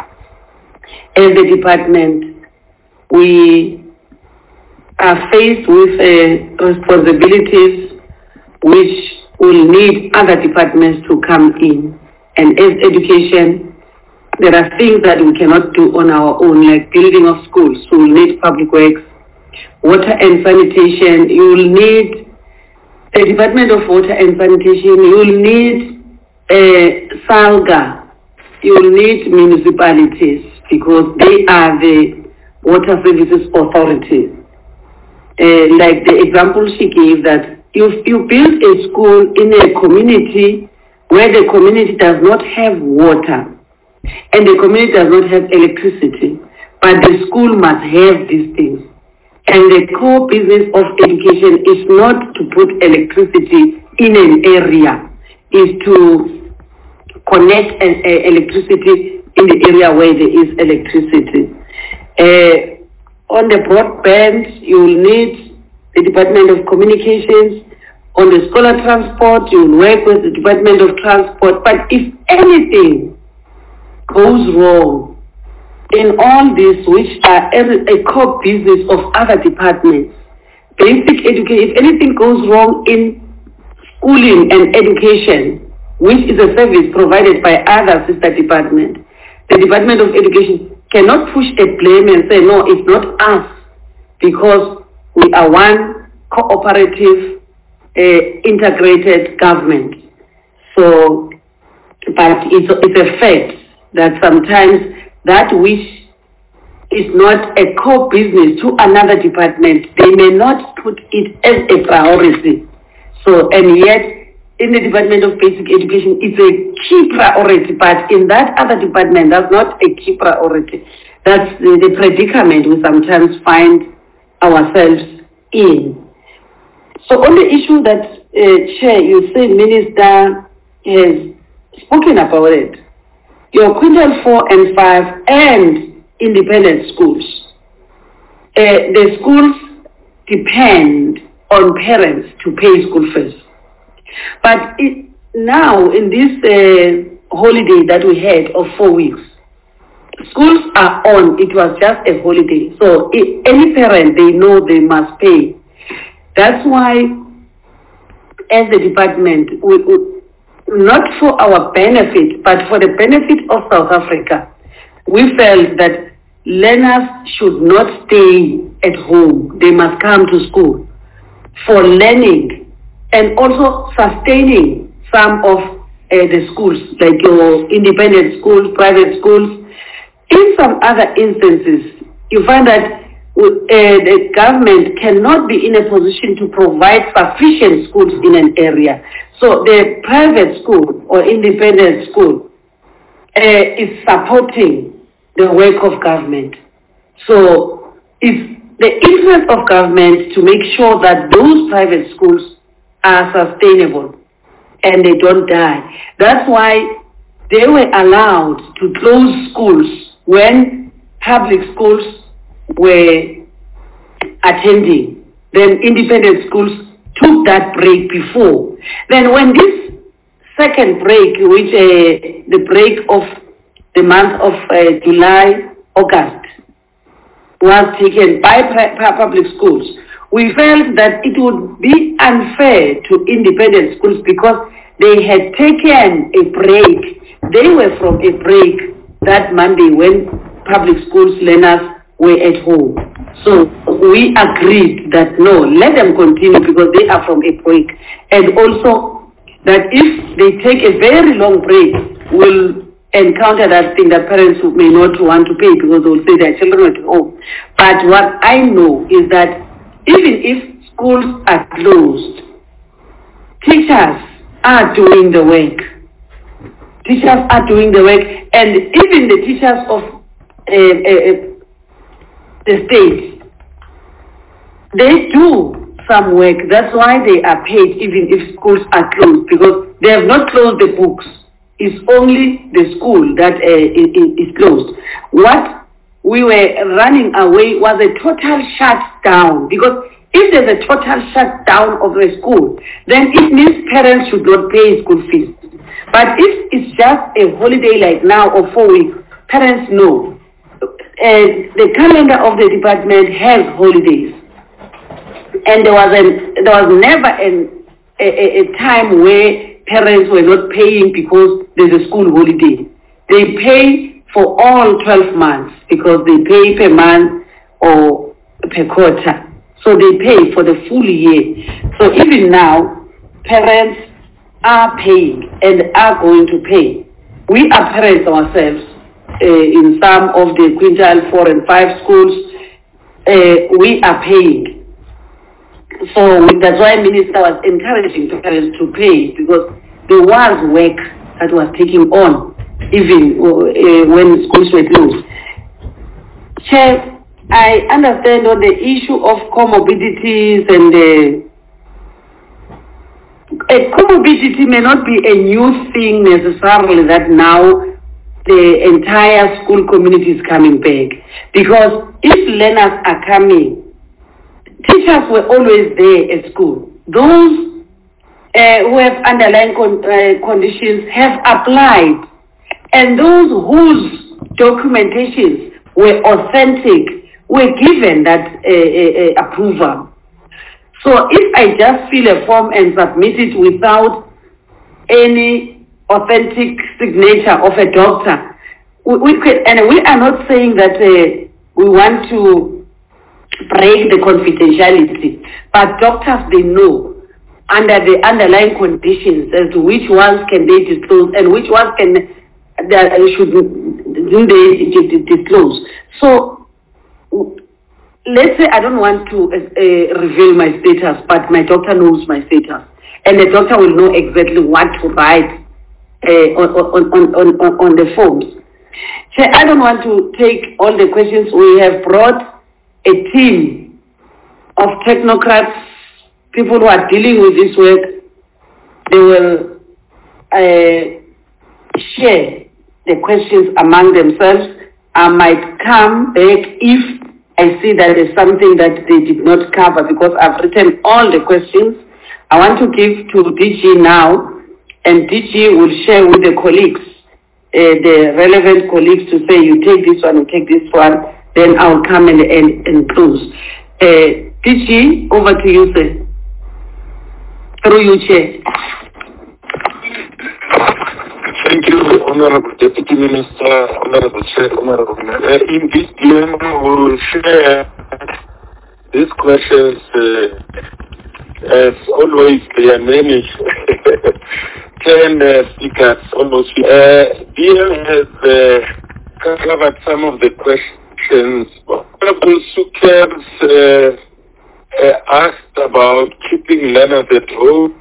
D: uh, as the department we are faced with uh, responsibilities which will need other departments to come in. And as education, there are things that we cannot do on our own, like building of schools. So we'll need public works, water and sanitation. You will need the Department of Water and Sanitation. You will need uh, SALGA. You will need municipalities because they are the water services authorities. Uh, like the example she gave, that if you build a school in a community where the community does not have water and the community does not have electricity, but the school must have these things. And the core business of education is not to put electricity in an area, is to connect an, uh, electricity in the area where there is electricity. Uh, on the broadband, you will need the Department of Communications. On the scholar transport, you will work with the Department of Transport. But if anything goes wrong in all this, which are a core business of other departments, basic education, if anything goes wrong in schooling and education, which is a service provided by other sister departments, the Department of Education cannot push a blame and say, no, it's not us, because we are one cooperative, uh, integrated government. So, but it's, it's a fact that sometimes that which is not a core business to another department, they may not put it as a priority. So, and yet, in the Department of Basic Education, it's a key priority, but in that other department, that's not a key priority. That's the, the predicament we sometimes find ourselves in. So on the issue that, uh, Chair, you say Minister has spoken about it, your quintile four and five and independent schools, uh, the schools depend on parents to pay school fees. But it, now, in this uh, holiday that we had of four weeks, schools are on. It was just a holiday. So if any parent, they know they must pay. That's why, as the department, we, we, not for our benefit, but for the benefit of South Africa, we felt that learners should not stay at home. They must come to school for learning and also sustaining some of uh, the schools, like your independent schools, private schools. In some other instances, you find that uh, the government cannot be in a position to provide sufficient schools in an area. So the private school or independent school uh, is supporting the work of government. So it's the interest of government to make sure that those private schools are sustainable and they don't die. That's why they were allowed to close schools when public schools were attending. Then independent schools took that break before. Then when this second break, which uh, the break of the month of uh, July, August, was taken by public schools, we felt that it would be unfair to independent schools because they had taken a break. They were from a break that Monday when public schools learners were at home. So we agreed that no, let them continue because they are from a break. And also that if they take a very long break, we'll encounter that thing that parents may not want to pay because they'll say their children are at home. But what I know is that even if schools are closed, teachers are doing the work. Teachers are doing the work, and even the teachers of uh, uh, the state, they do some work. That's why they are paid even if schools are closed, because they have not closed the books. It's only the school that uh, is closed. What we were running away was a total shutdown, because if there's a total shutdown of a school, then it means parents should not pay school fees. But if it's just a holiday like now or four weeks, parents know. Uh, the calendar of the department has holidays. And there was, an, there was never an, a, a time where parents were not paying because there's a school holiday. They pay for all twelve months because they pay per month or per quarter. So they pay for the full year. So even now, parents are paying and are going to pay. We are parents ourselves uh, in some of the quintile four and five schools. Uh, we are paying. So that's why Minister was encouraging parents to pay because there was work that was taking on even uh, when schools were closed. Chair, I understand on the issue of comorbidities and uh, a comorbidity may not be a new thing necessarily that now the entire school community is coming back. Because if learners are coming, teachers were always there at school. Those uh, who have underlying con- uh, conditions have applied. And those whose documentations were authentic were given that uh, uh, approval. So if I just fill a form and submit it without any authentic signature of a doctor, we, we could, and we are not saying that uh, we want to break the confidentiality, but doctors, they know under the underlying conditions as to which ones can they disclose and which ones can they should they disclose. So let's say I don't want to uh, reveal my status, but my doctor knows my status, and the doctor will know exactly what to write uh, on, on, on, on, on the forms. So I don't want to take all the questions. We have brought a team of technocrats, people who are dealing with this work. They will uh, share the questions among themselves. I might come back if I see that there's something that they did not cover because I've written all the questions. I want to give to D G now, and D G will share with the colleagues, uh, the relevant colleagues, to say you take this one, you take this one, then I'll come and, and, and close. Uh, D G, over to you, sir. Through you, Chair.
E: Thank you, Honorable Deputy Minister, Honorable Chair, Honorable Member. In this game, we will share these questions uh, as always. There are many, ten uh, speakers almost. Uh, D M has uh, covered some of the questions. Honorable Sukers uh, uh, asked about keeping learners at home.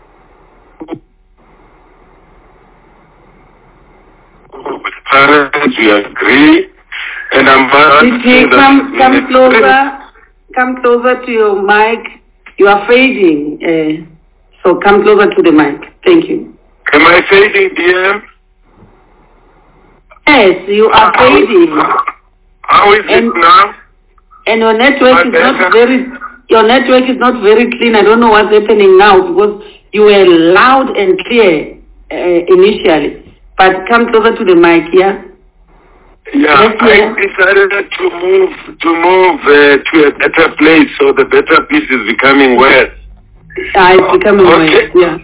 E: With parents, we agree, and I'm
D: D J, come, come closer, come closer to your mic. You are fading, uh, so come closer to the mic. Thank you.
E: Am I fading, D M?
D: Yes, you are
E: how,
D: fading.
E: How is
D: and,
E: it now?
D: And your network is better? not very. Your network is not very clean. I don't know what's happening now because you were loud and clear uh, initially. But come closer to the mic, yeah?
E: Yeah, yes, I decided to move to move uh, to a better place, so the better piece is becoming worse.
D: Ah, it's becoming okay. worse, yeah.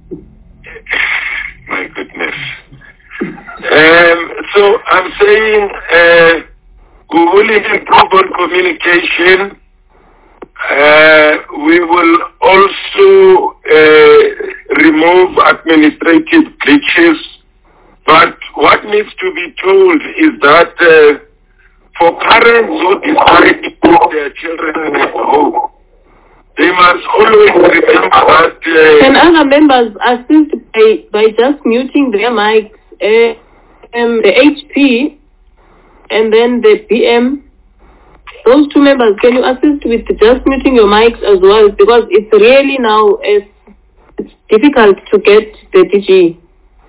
E: My goodness. um, so I'm saying uh, we will improve on communication. Uh, we will also uh, remove administrative glitches. But what needs to be told is that uh, for parents who decide to put their children at home, they must always remember that... Uh,
C: Can other members assist by, by just muting their mics, uh, um, the H P and then the P M? Those two members, can you assist with just muting your mics as well? Because it's really now it's, it's difficult to get the D G.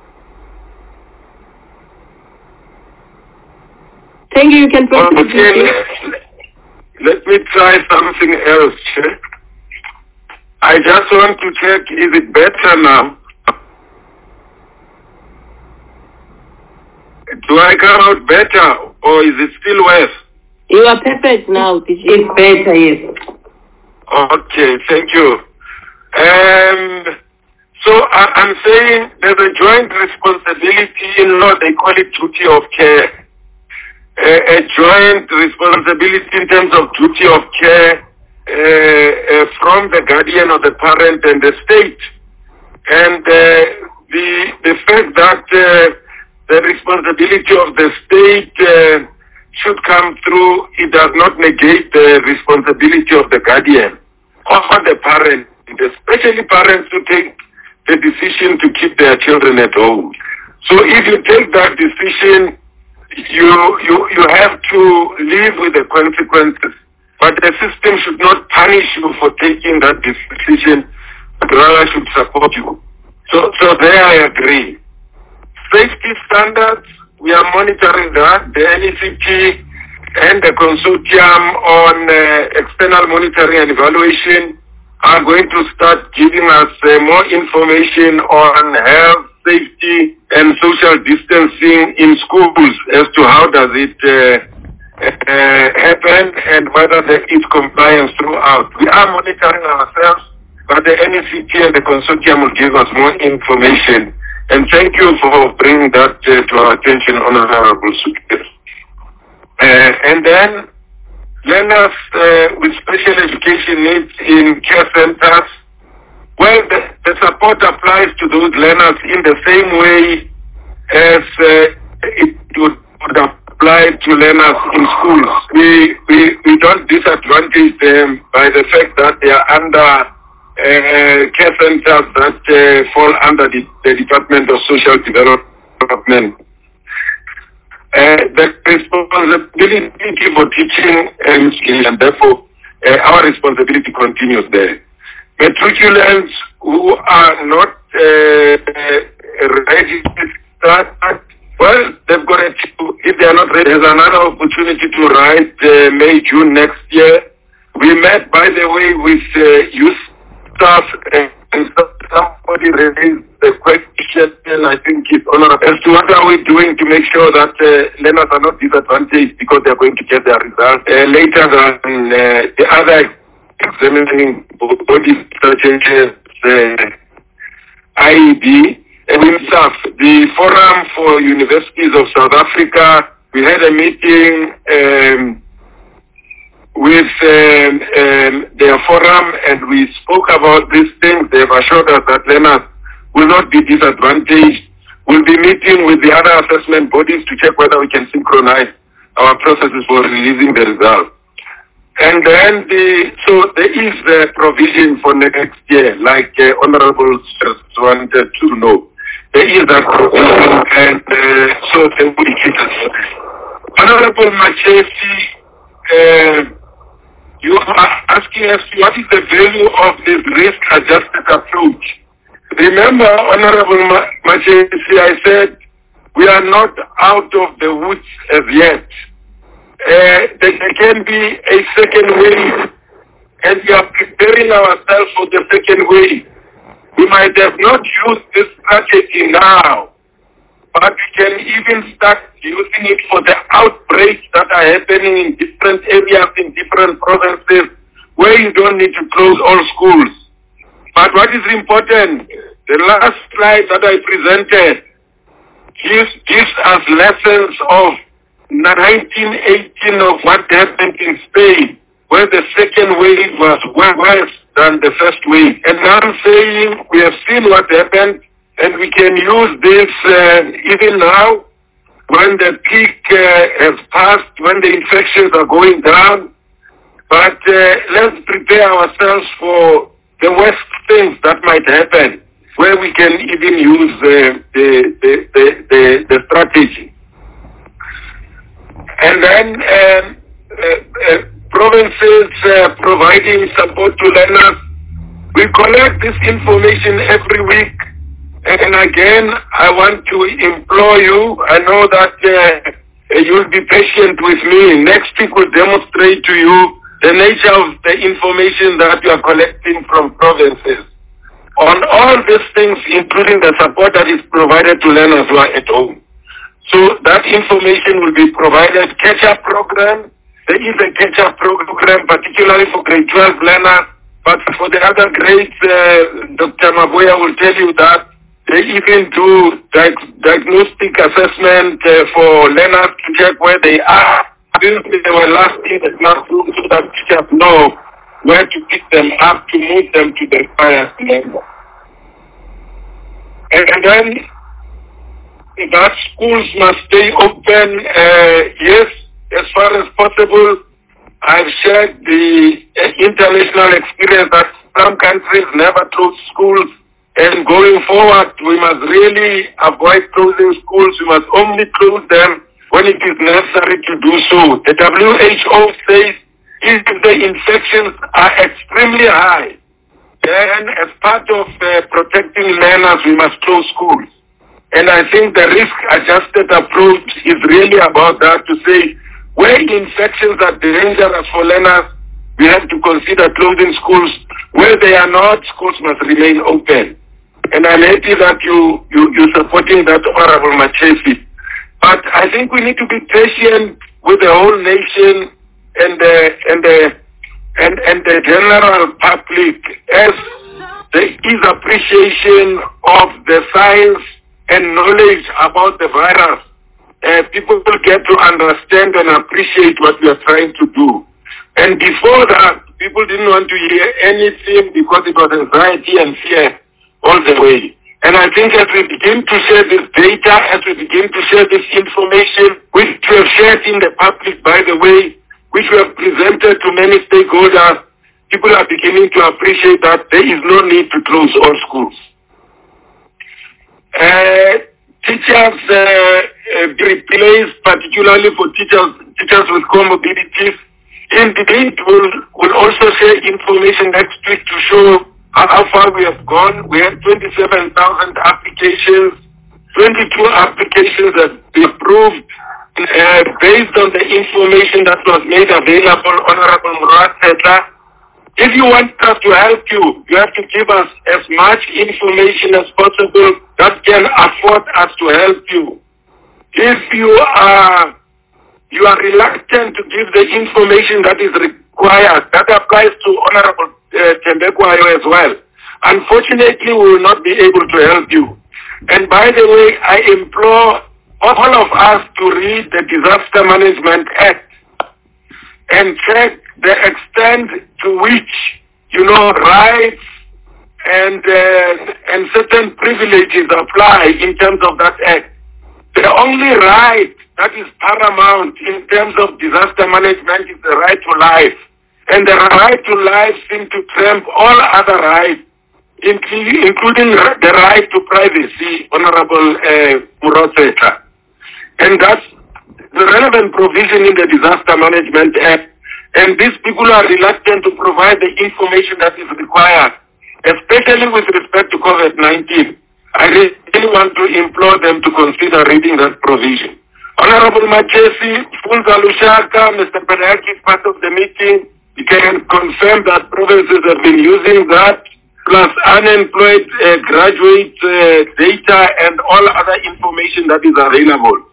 C: Thank you, you can proceed.
E: Okay, let, let me try something else, check. I just want to check, is it better now? Do I come out better or is it still worse?
C: You are perfect now, D G.
D: It's better, yes.
E: Okay, thank you. Um, so I, I'm saying there's a joint responsibility, you know, they call it duty of care. a, a joint responsibility in terms of duty of care uh, uh, from the guardian or the parent and the state. And uh, the the fact that uh, the responsibility of the state uh, should come through, it does not negate the responsibility of the guardian or the parent, especially parents who take the decision to keep their children at home. So if you take that decision, you you you have to live with the consequences. But the system should not punish you for taking that decision, but rather should support you. So so there I agree. Safety standards, we are monitoring that. The N E C T and the consortium on uh, external monitoring and evaluation are going to start giving us uh, more information on health, safety, and social distancing in schools as to how does it uh, uh, happen and whether there is compliance throughout. We are monitoring ourselves, but the N E C T and the consortium will give us more information. And thank you for bringing that uh, to our attention, Honorable Speaker. Uh, and then learners uh, with special education needs in care centers, well, the, the support applies to those learners in the same way as uh, it would, would apply to learners in schools. We, we, we don't disadvantage them by the fact that they are under uh, care centers that uh, fall under the, the Department of Social Development. Uh, the responsibility for teaching and skill, and therefore uh, our responsibility continues there. Matriculants who are not uh, registered, well, they've got a, if they are not ready, there's another opportunity to write uh, May, June next year. We met, by the way, with uh, youth staff and, and somebody raised the question, and I think it's honorable, as to what are we doing to make sure that uh, learners are not disadvantaged because they're going to get their results uh, later than uh, the other examining bodies such as uh, I E B. And in S A F, the Forum for Universities of South Africa, we had a meeting um, with um, um, their forum, and we spoke about these things. They have assured us that learners will not be disadvantaged. We'll be meeting with the other assessment bodies to check whether we can synchronize our processes for releasing the results. And then the, so there is a provision for next year, like uh, Honorable wanted to know. There is that provision, and uh, so the indicators. Honorable Machesi, uh, you are asking us what is the value of this risk-adjusted approach. Remember, Honorable Machesi, I said we are not out of the woods as yet. Uh, there, there can be a second wave, and we are preparing ourselves for the second wave. We might have not used this strategy now, but we can even start using it for the outbreaks that are happening in different areas, in different provinces, where you don't need to close all schools. But what is important, the last slide that I presented gives, gives us lessons of nineteen eighteen of what happened in Spain, where the second wave was worse than the first wave. And now I'm saying we have seen what happened, and we can use this uh, even now when the peak uh, has passed, when the infections are going down. But uh, let's prepare ourselves for the worst things that might happen, where we can even use uh, the, the, the, the, the strategy. And then um, uh, uh, provinces uh, providing support to learners. We collect this information every week. And again, I want to implore you, I know that uh, you'll be patient with me. Next week will demonstrate to you the nature of the information that you are collecting from provinces. On all these things, including the support that is provided to learners who are at home. So that information will be provided. Catch-up program. There is a catch-up program, particularly for grade twelve learners. But for the other grades, uh, Doctor Maboya will tell you that
A: They even do di- diagnostic assessment uh, for learners to check where they are. Since they were last in the classroom, so that teachers know where to pick them up to move them to the required level. And, and then that schools must stay open, uh, yes, as far as possible. I've shared the uh, international experience that some countries never close schools, and going forward we must really avoid closing schools. We must only close them when it is necessary to do so. The W H O says if the infections are extremely high, then as part of uh, protecting learners, we must close schools. And I think the risk-adjusted approach is really about that, to say where infections are dangerous for learners, we have to consider closing schools. Where they are not, schools must remain open. And I'm happy that you, you, you're supporting that, Honorable Machesi. But I think we need to be patient with the whole nation and the, and the, and, and the general public, as there is appreciation of the science and knowledge about the virus. Uh, people will get to understand and appreciate what we are trying to do. And before that, people didn't want to hear anything because it was anxiety and fear all the way. And I think as we begin to share this data, as we begin to share this information, which we have shared in the public, by the way, which we have presented to many stakeholders, people are beginning to appreciate that there is no need to close all schools. Uh, teachers uh, uh, be replaced, particularly for teachers teachers with comorbidities. Indeed, we'll, we'll also share information next week to show how, how far we have gone. We had twenty-seven thousand applications, twenty-two applications that we approved uh, based on the information that was made available, Honorable Murad Setla. If you want us to help you, you have to give us as much information as possible that can afford us to help you. If you are you are reluctant to give the information that is required, that applies to Honorable uh, Tembekwayo as well. Unfortunately, we will not be able to help you. And by the way, I implore all of us to read the Disaster Management Act and check the extent to which, you know, rights and uh, and certain privileges apply in terms of that act. The only right that is paramount in terms of disaster management is the right to life. And the right to life seems to trump all other rights, including the right to privacy, Honorable uh, Murad. And that's the relevant provision in the Disaster Management Act. And these people are reluctant to provide the information that is required, especially with respect to COVID nineteen. I really want to implore them to consider reading that provision. Honorable Machesi, Funza Lushaka, Mister Pedaki is part of the meeting. You can confirm that provinces have been using that, plus unemployed uh, graduate uh, data and all other information that is available.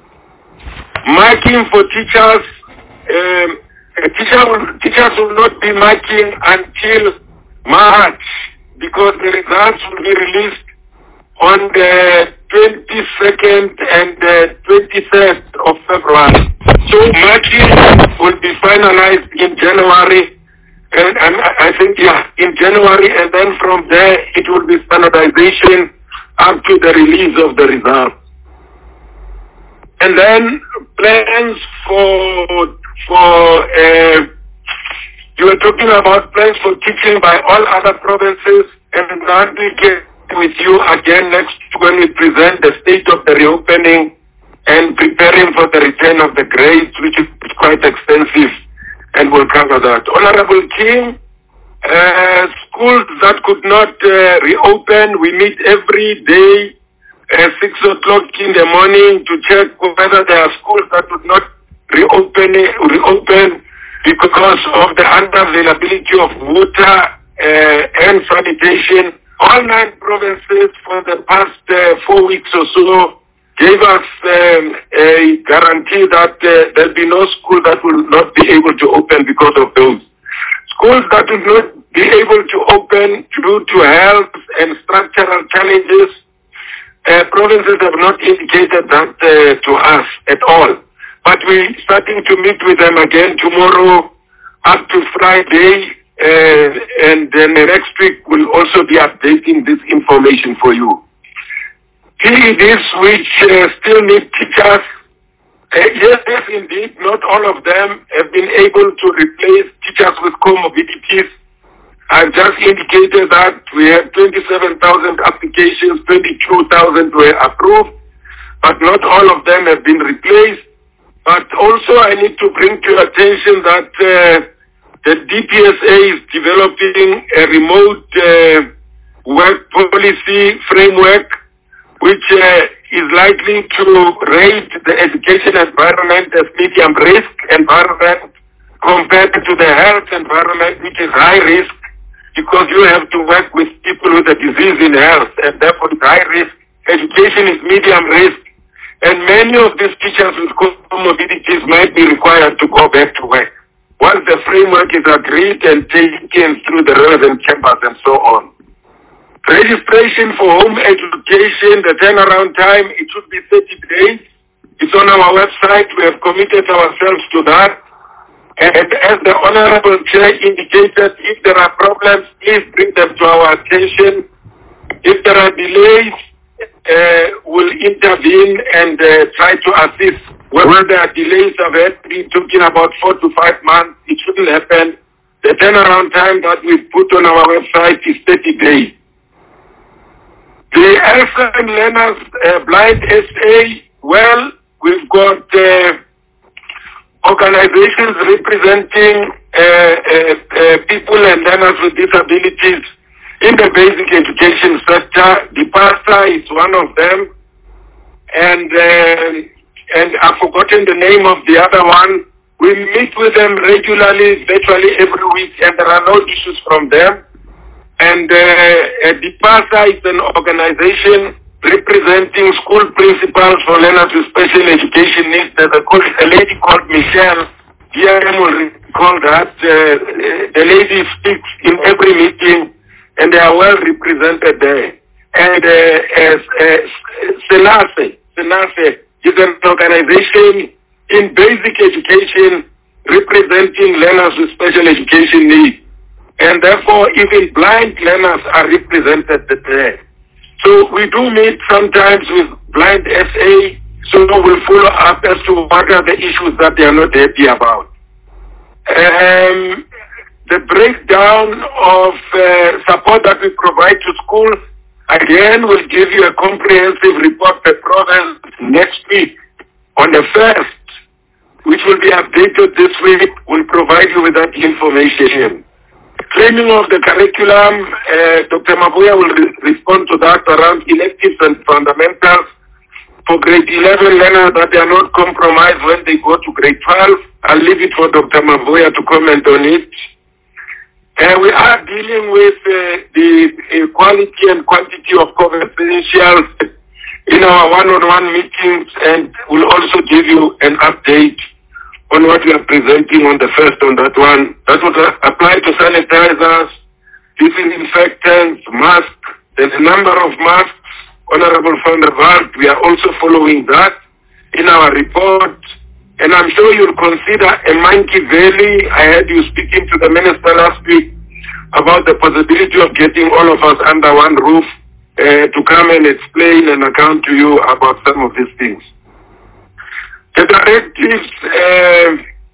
A: Marking for teachers, um, teacher will, teachers will not be marking until March, because the results will be released on the twenty-second and the twenty-third of February. So marking will be finalized in January, and, and I think, yeah, in January, and then from there it will be standardization up to the release of the results. And then plans for, for uh, you were talking about plans for teaching by all other provinces, and that we get with you again next when we present the state of the reopening and preparing for the return of the grades, which is quite extensive, and we'll cover that. Honorable King, uh, schools that could not uh, reopen, we meet every day at six o'clock in the morning to check whether there are schools that would not reopen, reopen because of the unavailability of water uh, and sanitation. All nine provinces for the past uh, four weeks or so gave us um, a guarantee that uh, there'll be no school that will not be able to open because of those. Schools that will not be able to open due to health and structural challenges,
M: uh, provinces have not indicated that uh, to us at all. But we're starting to meet with them again tomorrow up to Friday, uh, and then next week we'll also be updating this information for you. P E Ds which uh, still need teachers, uh, yes, yes indeed, not all of them have been able to replace teachers with comorbidities. I've just indicated that we had twenty-seven thousand applications, twenty-two thousand were approved, but not all of them have been replaced. But also I need to bring to your attention that uh, the D P S A is developing a remote uh, work policy framework which uh, is likely to rate the education environment as medium risk environment compared to the health environment, which is high risk, because you have to work with people with a disease in health, and therefore it's high risk. Education is medium risk, and many of these teachers with comorbidities might be required to go back to work once the framework is agreed and taken through the relevant chambers and so on. Registration for home education, the turnaround time, it should be thirty days. It's on our website. We have committed ourselves to that. And as the Honorable Chair indicated, if there are problems, please bring them to our attention. If there are delays, uh, we'll intervene and uh, try to assist. Where there are delays, I've been talking about four to five months. It shouldn't happen. The turnaround time that we've put on our website is thirty days. The Alzheimer's Learners uh, Blind S A, well, we've got uh, organizations representing uh, uh, uh, people and learners with disabilities in the basic education sector. The DIPASA is one of them, and uh, and I've forgotten the name of the other one. We meet with them regularly, virtually every week, and there are no issues from them. And uh, DIPASA is an organization representing school principals for learners with special education needs. There's a, a lady called Michelle. D R M will recall that. Uh, the lady speaks in every meeting, and they are well represented there. And uh, as, as SENASE, SENASE is an organization in basic education representing learners with special education needs. And therefore, even blind learners are represented there. So we do meet sometimes with blind S A, so we'll follow up as to what are the issues that they are not happy about. Um, the breakdown of uh, support that we provide to schools, again, we'll give you a comprehensive report per province next week on the first, which will be updated this week. We'll provide you with that information. Training of the curriculum, uh, Doctor Mabuya will re respond to that around electives and fundamentals for grade eleven learners that they are not compromised when they go to grade twelve. I'll leave it for Doctor Mabuya to comment on it. Uh, we are dealing with uh, the uh, quality and quantity of confidentials in our one-on-one meetings, and we'll also give you an update on what we are presenting on the first on that one. That would apply to sanitizers, disinfectants, masks. There's a number of masks. Honorable Van der Walt, we are also following that in our report. And I'm sure you'll consider a Monkey Valley. I heard you speaking to the minister last week about the possibility of getting all of us under one roof uh, to come and explain and account to you about some of these things. The directives uh,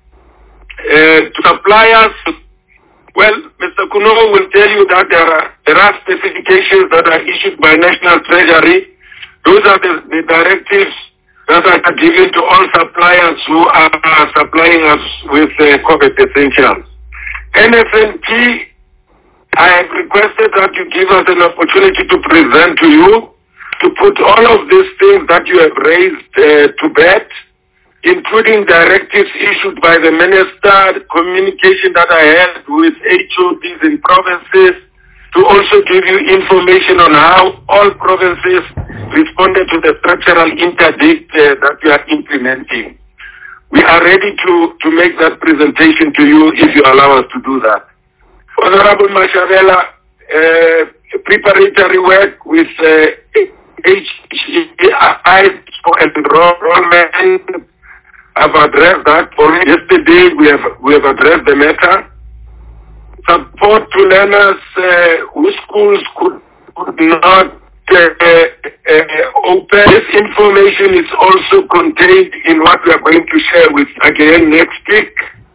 M: uh, to suppliers, well, Mister Kuno will tell you that there are, there are specifications that are issued by National Treasury. Those are the, the directives that are given to all suppliers who are uh, supplying us with uh, COVID essentials. N F N T, I have requested that you give us an opportunity to present to you, to put all of these things that you have raised uh, to bed, including directives issued by the minister, communication that I had with H O Ds in provinces, to also give you information on how all provinces responded to the structural interdict uh, that we are implementing. We are ready to, to make that presentation to you if you allow us to do that. Honorable Mashavela, uh, preparatory work with uh, H E I for enrollment. I've addressed that for yesterday. We have we have addressed the matter. Support to learners uh, whose schools could, could not uh, uh, open. This information is also contained in what we are going to share with again next week.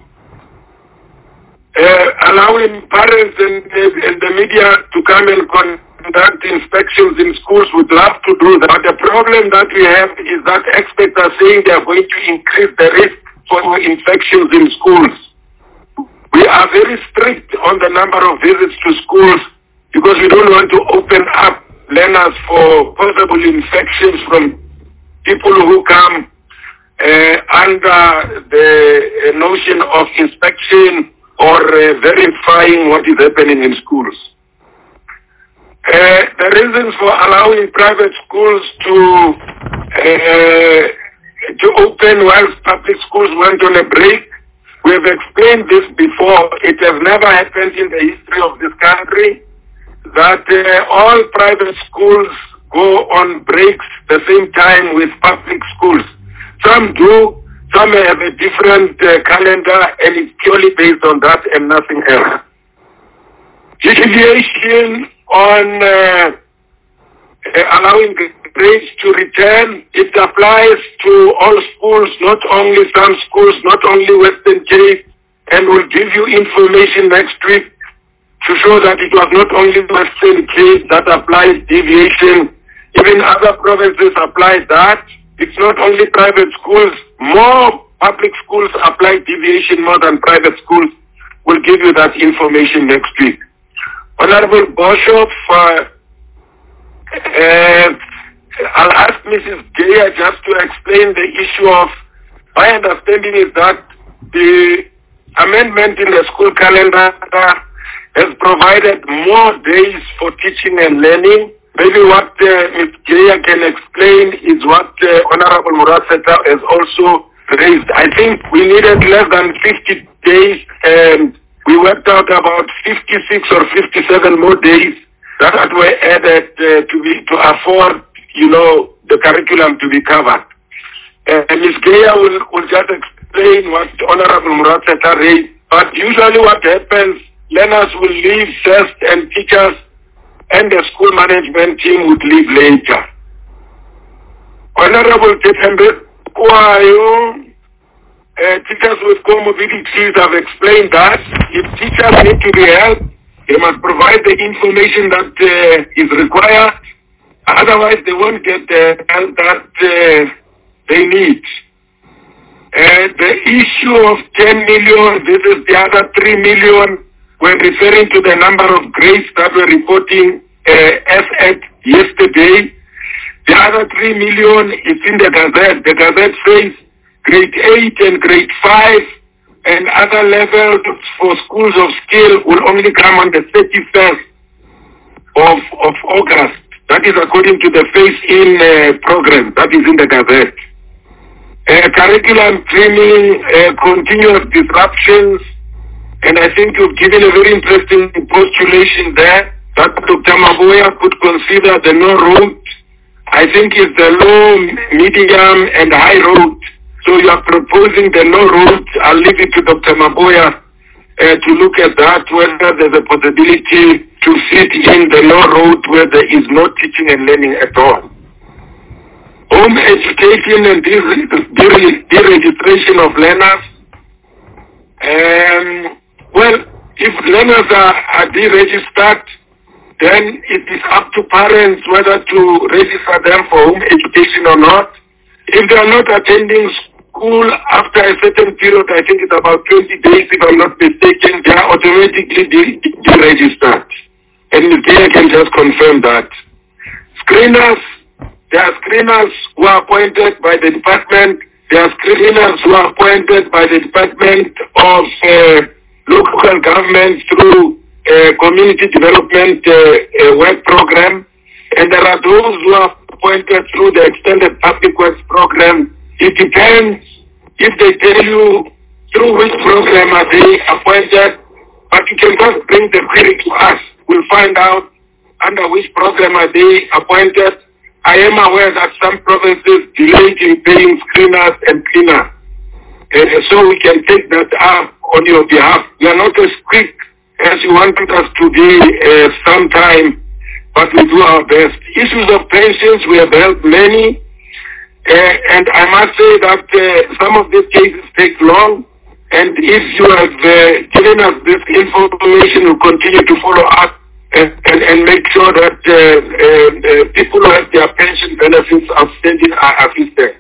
M: Uh, allowing parents and, uh, and the media to come and conduct inspections in schools, would love to do that. But the problem that we have is that experts are saying they are going to increase the risk for infections in schools. We are very strict on the number of visits to schools because we don't want to open up learners for possible infections from people who come uh, under the uh, notion of inspection or uh, verifying what is happening in schools. Uh, the reasons for allowing private schools to uh, to open whilst public schools went on a break, we have explained this before. It has never happened in the history of this country that uh, all private schools go on breaks the same time with public schools. Some do, some have a different uh, calendar, and it's purely based on that and nothing else. Deviation on uh, uh, allowing grades to return, it applies to all schools, not only some schools, not only Western Cape, and we'll give you information next week to show that it was not only Western Cape that applies deviation. Even other provinces apply that. It's not only private schools. More public schools apply deviation more than private schools. We'll give you that information next week. Honorable Bishop, uh, uh, I'll ask Missus Geyer just to explain the issue of, my understanding is that the amendment in the school calendar has provided more days for teaching and learning. Maybe what uh, Miz Geyer can explain is what uh, Honorable Muratseta has also raised. I think we needed less than fifty days, and we worked out about fifty-six or fifty-seven more days that were added uh, to be to afford, you know, the curriculum to be covered. Uh, and Miz Geyer will, will just explain what Honorable Muratseta raised. But usually what happens, learners will leave first and teachers and the school management team would leave later. Honorable Tetembe Kwayo, uh, teachers with comorbidities have explained that if teachers need to be helped, they must provide the information that uh, is required. Otherwise, they won't get the help that uh, they need. Uh, the issue of ten million, this is the other three million, we're referring to the number of grades that we're reporting uh, as at yesterday. The other three million is in the Gazette. The Gazette says grade eight and grade five and other levels for schools of skill will only come on the thirty-first of, of August. That is according to the phase-in uh, program that is in the Gazette. Uh, curriculum training, uh, continuous disruptions, and I think you've given a very interesting postulation there that Doctor Maboya could consider the no road. I think it's the low, medium, and high road. So you are proposing the no road. I'll leave it to Doctor Maboya uh, to look at that, whether there's a possibility to fit in the no road where there is no teaching and learning at all. Home education and deregistration of learners. Um, well, if learners are, are deregistered, then it is up to parents whether to register them for home education or not. If they are not attending school after a certain period, I think it's about twenty days, if I'm not mistaken, they are automatically de- deregistered. And Miz Geyer can just confirm that. Screeners, there are screeners who are appointed by the department. There are screeners who are appointed by the Department of uh, Local Government through a community development uh, uh, work program. And there are those who are appointed through the Extended Public Works program. It depends if they tell you through which program are they appointed, but you can just bring the query to us. We'll find out under which program are they appointed. I am aware that some provinces delayed in paying screeners and cleaners. Uh, so we can take that up on your behalf. We are not as quick as you wanted us to be uh, sometime, but we do our best. Issues of pensions, we have helped many. Uh, and I must say that uh, some of these cases take long. And if you have uh, given us this information, we'll continue to follow up and, and, and make sure that uh, uh, uh, people who have their pension benefits outstanding are assisted.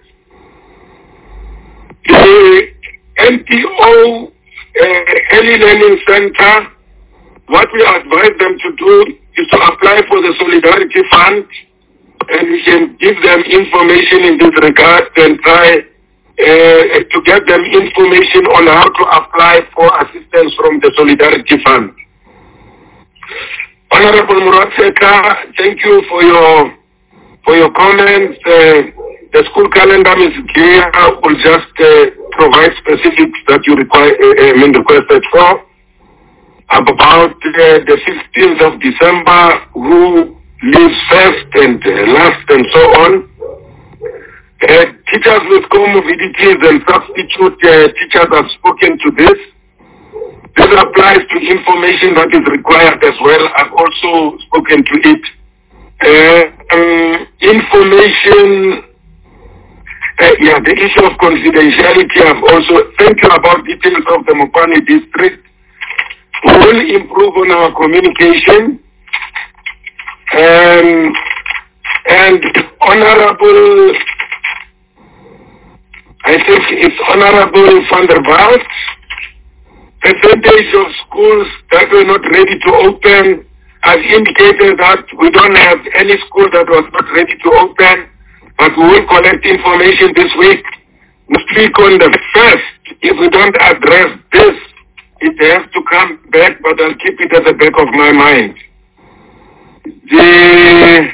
M: The N P O uh, Early Learning Center, what we advise them to do is to apply for the Solidarity Fund, and we can give them information in this regard and try uh, to get them information on how to apply for assistance from the Solidarity Fund. Honorable Muratseka, thank you for your for your comments. Uh, the school calendar, Miz Gaya, will just uh, provide specifics that you require, uh, uh, requested for. About uh, the fifteenth of December, who lives first and uh, last and so on. Uh, teachers with comorbidities and substitute uh, teachers have spoken to this. This applies to information that is required as well. I've also spoken to it. Uh, um, information, uh, yeah, the issue of confidentiality, I've also, thank you about details of the Mopani district. We will improve on our communication. Um, and Honorable, I think it's Honorable van der Waals, percentage of schools that were not ready to open. I've indicated that we don't have any school that was not ready to open, but we will collect information this week. Next week on the first, if we don't address this, it has to come back, but I'll keep it at the back of my mind. The,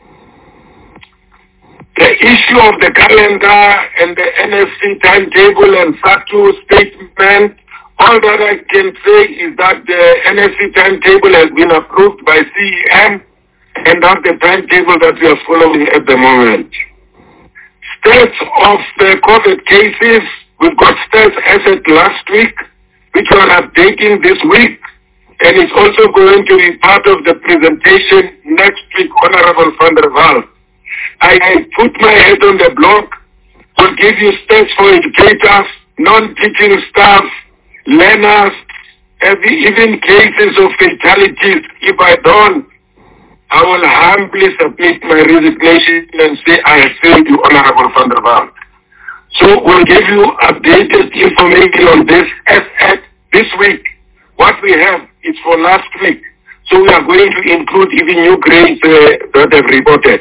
M: the issue of the calendar and the N S C timetable and SATU statement, all that I can say is that the N S C timetable has been approved by C E M, and that's the timetable that we are following at the moment. Stats of the COVID cases, we've got stats as at last week, which we are updating this week, and it's also going to be part of the presentation next week, Honorable van der Waals. I, I put my head on the block, will give you stats for educators, non-teaching staff, learners, even cases of fatalities. If I don't, I will humbly submit my resignation and say I have failed you, Honorable van der Waals. So we'll give you updated information on this as at this week. What we have is for last week. So we are going to include even new grades uh, that have reported.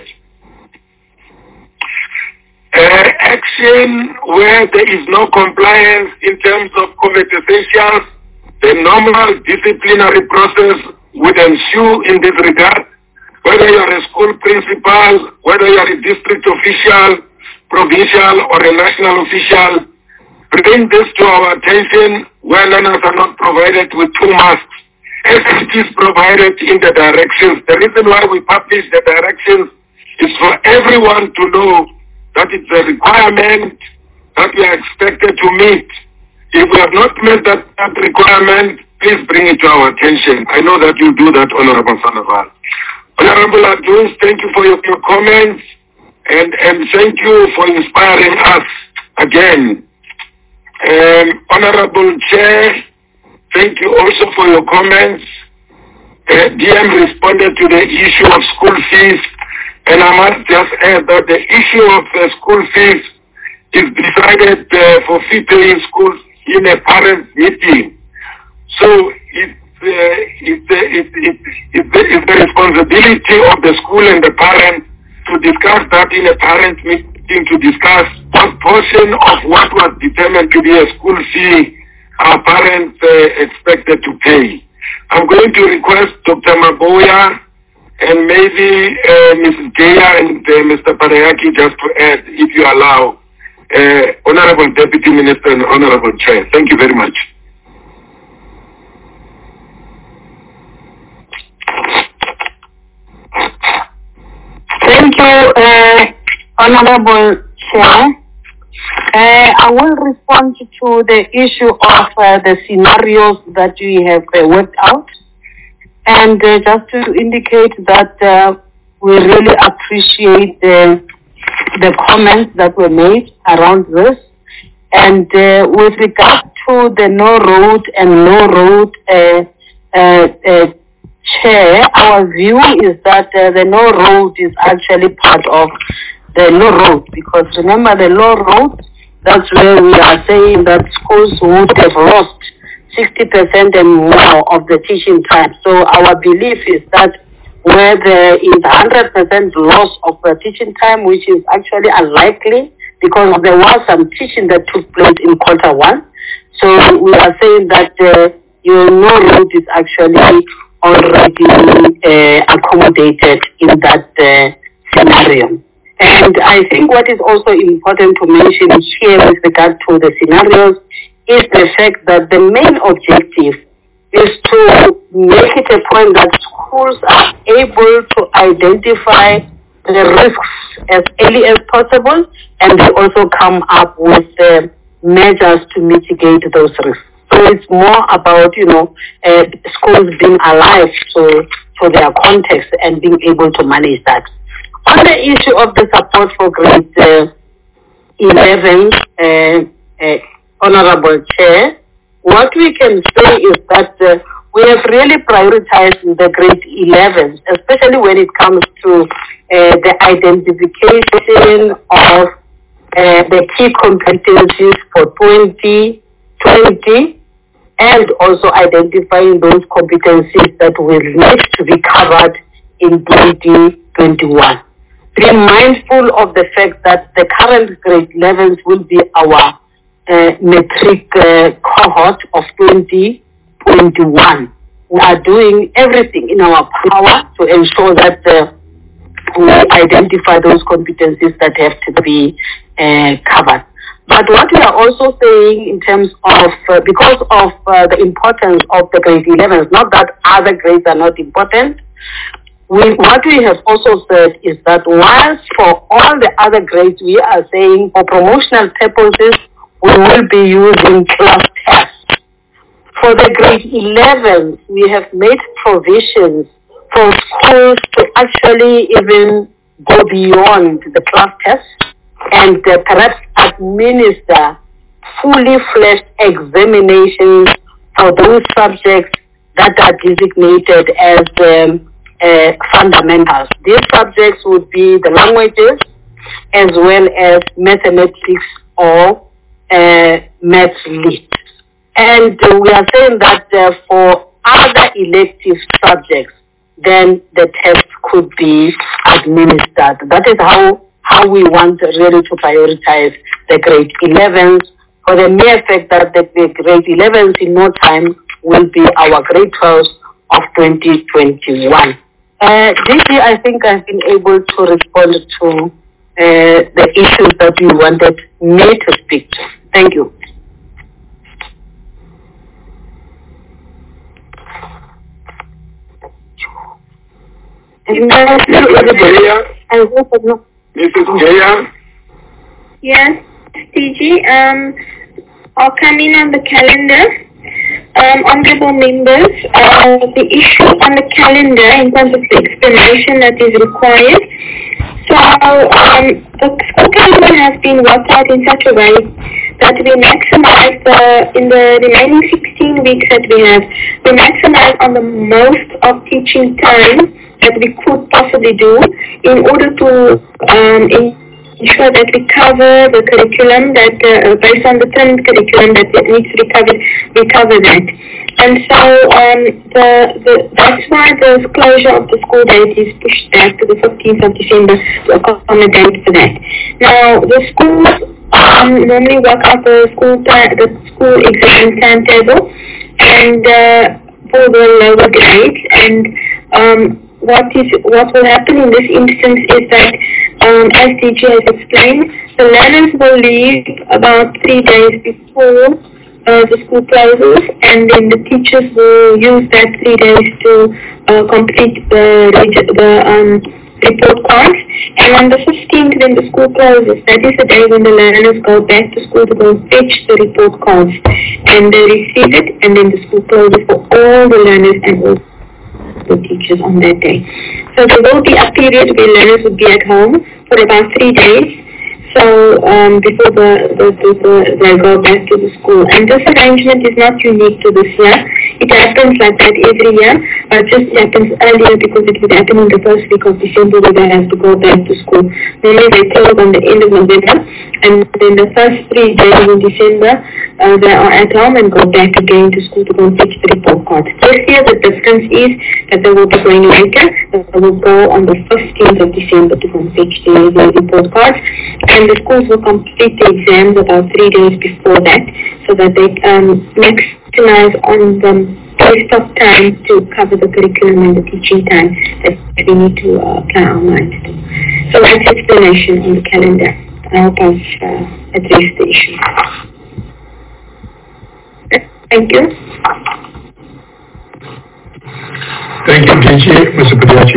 M: Uh, action where there is no compliance in terms of COVID essentials, the normal disciplinary process would ensue in this regard. Whether you are a school principal, whether you are a district official, provincial or a national official, bring this to our attention where learners are not provided with two masks, as it is provided in the directions. The reason why we publish the directions is for everyone to know that it's a requirement that we are expected to meet. If we have not met that, that requirement, please bring it to our attention. I know that you do that, Honorable van der Waals. Honorable Adjuns, thank you for your, your comments. And, and thank you for inspiring us again. Um, Honorable Chair, thank you also for your comments. Uh, D M responded to the issue of school fees, and I must just add that the issue of uh, school fees is decided uh, for fee-paying schools in a parent meeting. So it's, uh, it's, uh, it's, it's, it's, the, it's the responsibility of the school and the parent to discuss that in a parent meeting, to discuss what portion of what was determined to be a school fee our parents uh, expected to pay. I'm going to request Doctor Maboya and maybe uh, Missus Gaya and uh, Mister Parayaki just to add, if you allow, uh, Honorable Deputy Minister and Honorable Chair. Thank you very much.
J: Thank you, uh,
N: Honorable Chair, uh, I will respond to the issue of uh, the scenarios that we have uh, worked out. And uh, just to indicate that uh, we really appreciate the, the comments that were made around this. And uh, with regard to the no road and low road uh, uh, uh, chair, our view is that uh, the no road is actually part of the low road, because remember the low road, that's where we are saying that schools would have lost sixty percent and more of the teaching time. So our belief is that where there is one hundred percent loss of the teaching time, which is actually unlikely because there was some teaching that took place in quarter one. So we are saying that uh, your no road is actually already uh, accommodated in that uh, scenario. And I think what is also important to mention here with regard to the scenarios is the fact that the main objective is to make it a point that schools are able to identify the risks as early as possible, and they also come up with uh, measures to mitigate those risks. So it's more about, you know, uh, schools being alive to, to their context and being able to manage that. On the issue of the support for grade uh, eleven, uh, uh, Honorable Chair, what we can say is that uh, we have really prioritized the grade elevens, especially when it comes to uh, the identification of uh, the key competencies for twenty twenty, and also identifying those competencies that will need to be covered in twenty twenty-one. Be mindful of the fact that the current grade elevens will be our uh, metric uh, cohort of twenty twenty-one. We are doing everything in our power to ensure that uh, we identify those competencies that have to be uh, covered. But what we are also saying in terms of, uh, because of uh, the importance of the grade elevens, not that other grades are not important, we, what we have also said is that whilst for all the other grades we are saying for promotional purposes, we will be using class tests. For the grade elevens, we have made provisions for schools to actually even go beyond the class tests and uh, perhaps administer fully fledged examinations for those subjects that are designated as um, uh, fundamentals. These subjects would be the languages as well as mathematics or uh, maths lit. And uh, we are saying that uh, for other elective subjects, then the test could be administered. That is how how we want really to prioritize the grade elevens, for the mere fact that the, the grade elevens in no time will be our grade twelves of twenty twenty-one. Uh, G G, I think I've been able to respond to uh, the issues that you wanted me to speak to. Thank you.
M: I hope not. Missus Gaya?
F: Yes, T G. Um, I'll come in on the calendar. Um, honorable members, uh, the issue on the calendar in terms of the explanation that is required. So um, the school calendar has been worked out in such a way that we maximize the, in the remaining sixteen weeks that we have, we maximize on the most of teaching time that we could possibly do in order to um, ensure that we cover the curriculum that, uh, based on the term curriculum that needs to be covered, we cover that. And so um, the, the, that's why the closure of the school date is pushed back to the fifteenth of December to accommodate for that. Now, the schools um, normally work out the school, the school exam timetable and uh, for the lower grades, and um, what is what will happen in this instance is that, um, as D G has explained, the learners will leave about three days before uh, the school closes, and then the teachers will use that three days to uh, complete the, the um, report cards. And on the fifteenth, when the school closes, that is the day when the learners go back to school to go fetch the report cards. And they receive it, and then the school closes for all the learners and all the teachers on that day. So there will be a period where learners would be at home for about three days. So um, before the, the, the, the, they go back to the school. And this arrangement is not unique to this year. It happens like that every year, but it just happens earlier because it would happen in the first week of December where they have to go back to school. Normally they close on the end of November, and then the first three days in December uh, they are at home and go back again to school to go and fetch the report cards. This year the difference is that they will be going later. They will go on the fifteenth of December to go and fetch the, the report cards. And the schools will complete the exams about three days before that so that they um, maximize on the best of time to cover the curriculum and the teaching time that we need to uh, apply our minds to. So that's explanation on the calendar. I hope I've uh, addressed the issue. Thank you.
O: Thank you, D J, Mister Padiachi.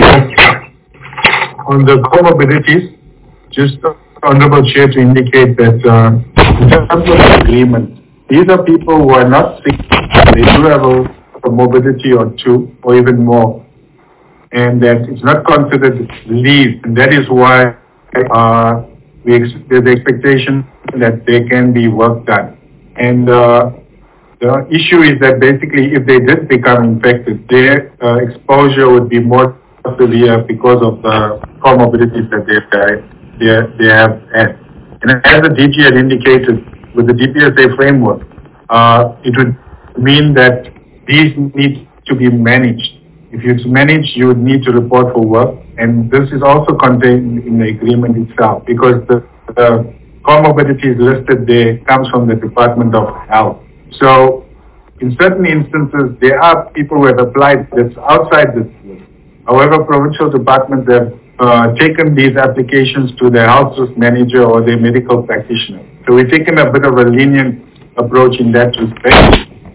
O: On the comorbidities, just Honorable Chair to indicate that uh, in terms of agreement, these are people who are not sick, they do have a, a morbidity or two or even more, and that it's not considered leave, and that is why uh, we ex- there's the expectation that there can be work done. And uh, the issue is that basically if they did become infected, their uh, exposure would be more severe because of the comorbidities that they have. They, they have had. And as the D G had indicated, with the D P S A framework, uh, it would mean that these need to be managed. If it's managed, you would need to report for work, and this is also contained in the agreement itself, because the, the comorbidities listed there comes from the Department of Health. So, in certain instances, there are people who have applied that's outside this list. However, provincial departments have Uh, taken these applications to their health risk manager or their medical practitioner. So we've taken a bit of a lenient approach in that respect.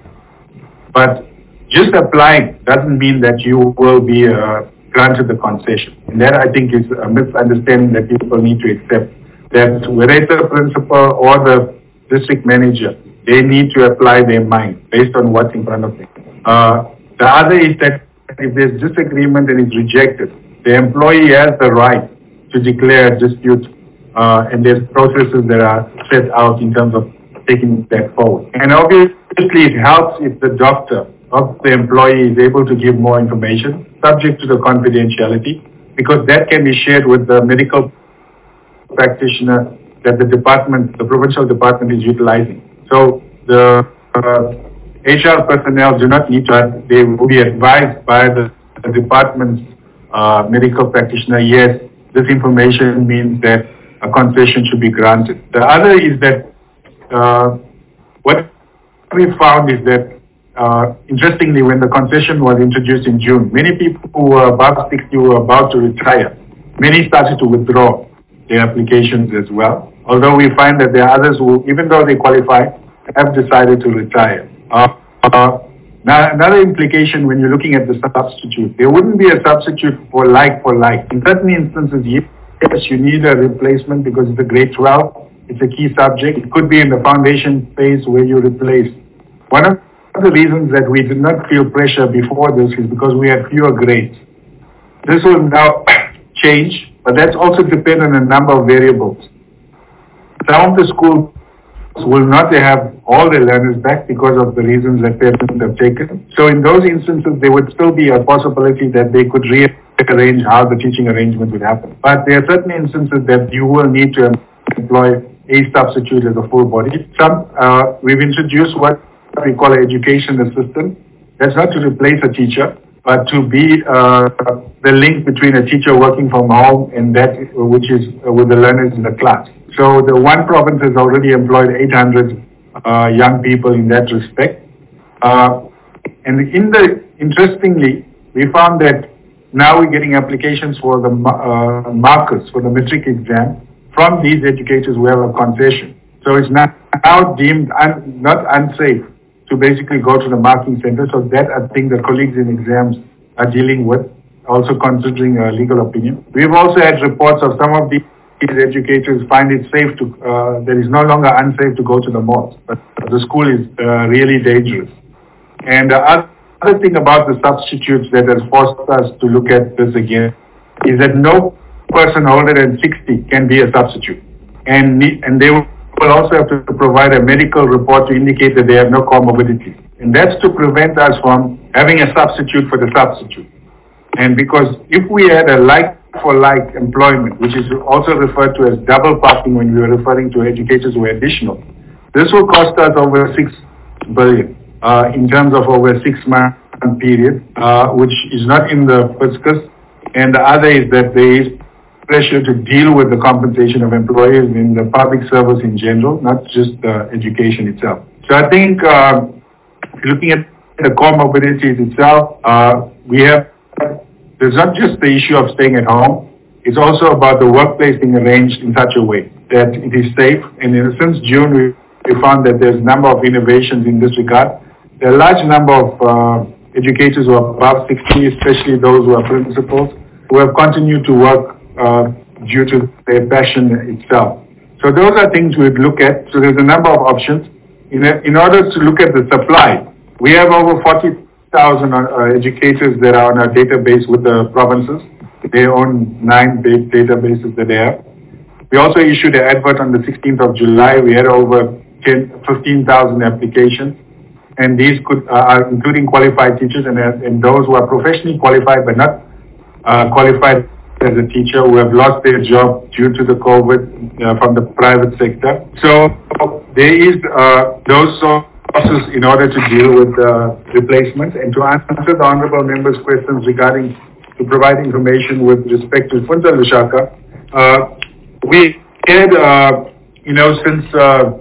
O: But just applying doesn't mean that you will be uh, granted the concession. And that, I think, is a misunderstanding that people need to accept. That whether it's the principal or the district manager, they need to apply their mind based on what's in front of them. Uh, the other is that if there's disagreement and it's rejected, the employee has the right to declare a dispute, uh, and there's processes that are set out in terms of taking that forward. And obviously it helps if the doctor of the employee is able to give more information, subject to the confidentiality, because that can be shared with the medical practitioner that the department, the provincial department is utilizing. So the uh, H R personnel do not need to, they will be advised by the, the department's Uh, medical practitioner, yes, this information means that a concession should be granted. The other is that uh, what we found is that, uh, interestingly, when the concession was introduced in June, many people who were above sixty who were about to retire, many started to withdraw their applications as well. Although we find that there are others who, even though they qualify, have decided to retire. Uh, uh, Now, another implication when you're looking at the substitute, there wouldn't be a substitute for like for like. In certain instances, yes, you need a replacement because it's a grade twelve, it's a key subject. It could be in the foundation phase where you replace. One of the reasons that we did not feel pressure before this is because we had fewer grades. This will now change, but that's also depend on a number of variables. Some of the schools will not have all their learners back because of the reasons that parents have taken. So in those instances, there would still be a possibility that they could rearrange how the teaching arrangement would happen. But there are certain instances that you will need to employ a substitute as a full body. Some, uh, we've introduced what we call an education assistant. That's not to replace a teacher, but to be uh, the link between a teacher working from home and that which is uh, with the learners in the class. So the one province has already employed eight hundred uh, young people in that respect. Uh, and in the, interestingly, we found that now we're getting applications for the uh, markers for the matric exam from these educators who have a concession. So it's now, now deemed un, not unsafe to basically go to the marking center. So that, I think, the colleagues in exams are dealing with. also considering a legal opinion. We've also had reports of some of these educators find it safe to, uh, that it's no longer unsafe to go to the mosque, but the school is uh, really dangerous. And the other thing about the substitutes that has forced us to look at this again is that no person older than sixty can be a substitute. And, and they will also have to provide a medical report to indicate that they have no comorbidities. And that's to prevent us from having a substitute for the substitute. And because if we had a like-for-like employment, which is also referred to as double parking when we were referring to educators who are additional, this will cost us over six billion uh, in terms of over a six-month period, uh, which is not in the fiscus. And the other is that there is pressure to deal with the compensation of employees in the public service in general, not just uh, education itself. So I think uh, looking at the comorbidities itself, uh, we have, there's not just the issue of staying at home, it's also about the workplace being arranged in such a way that it is safe. And in, since June, we, we found that there's a number of innovations in this regard. There are a large number of uh, educators who are above sixty, especially those who are principals, who have continued to work uh, due to their passion itself. So those are things we'd look at. So there's a number of options. In, a, in order to look at the supply, we have over forty thousand uh, educators that are on our database with the provinces. They own nine databases that they have. We also issued an advert on the sixteenth of July. We had over fifteen thousand applications. And these could uh, are including qualified teachers and, and those who are professionally qualified but not uh, qualified as a teacher, who have lost their job due to the COVID uh, from the private sector. So there is uh, those sources in order to deal with uh, replacements. And to answer the Honourable Member's questions regarding to provide information with respect to Funza Lushaka, uh, we had, uh, you know, since uh,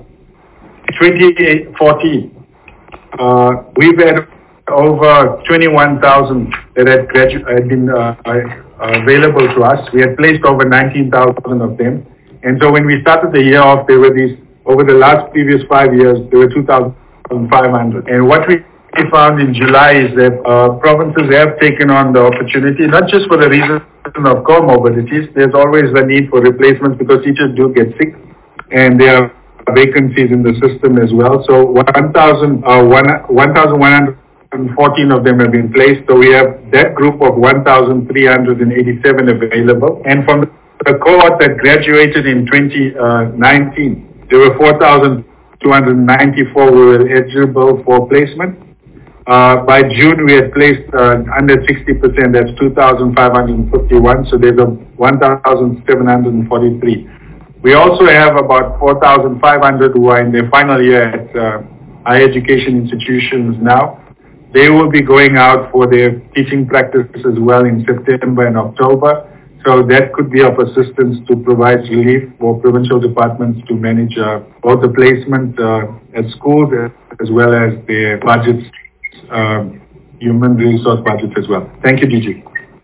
O: twenty fourteen, uh, we've had over twenty-one thousand that had, gradu- had been uh, uh, available to us. We had placed over nineteen thousand of them. And so when we started the year off, there were these, over the last previous five years, there were two thousand five hundred. And what we found in July is that uh, provinces have taken on the opportunity, not just for the reason of comorbidities, there's always the need for replacements because teachers do get sick and there are vacancies in the system as well. So one thousand one hundred fourteen of them have been placed. So we have that group of one thousand three hundred eighty-seven available. And from the cohort that graduated in twenty nineteen, there were four thousand two hundred ninety-four who were eligible for placement. Uh, by June, we had placed uh, under sixty percent, that's two thousand five hundred fifty-one, so there's a one thousand seven hundred forty-three. We also have about four thousand five hundred who are in their final year at uh, higher education institutions now. They will be going out for their teaching practice as well in September and October. So that could be of assistance to provide relief for provincial departments to manage uh, both the placement uh, at schools as well as their budgets, um, human resource budgets as well. Thank you, D G.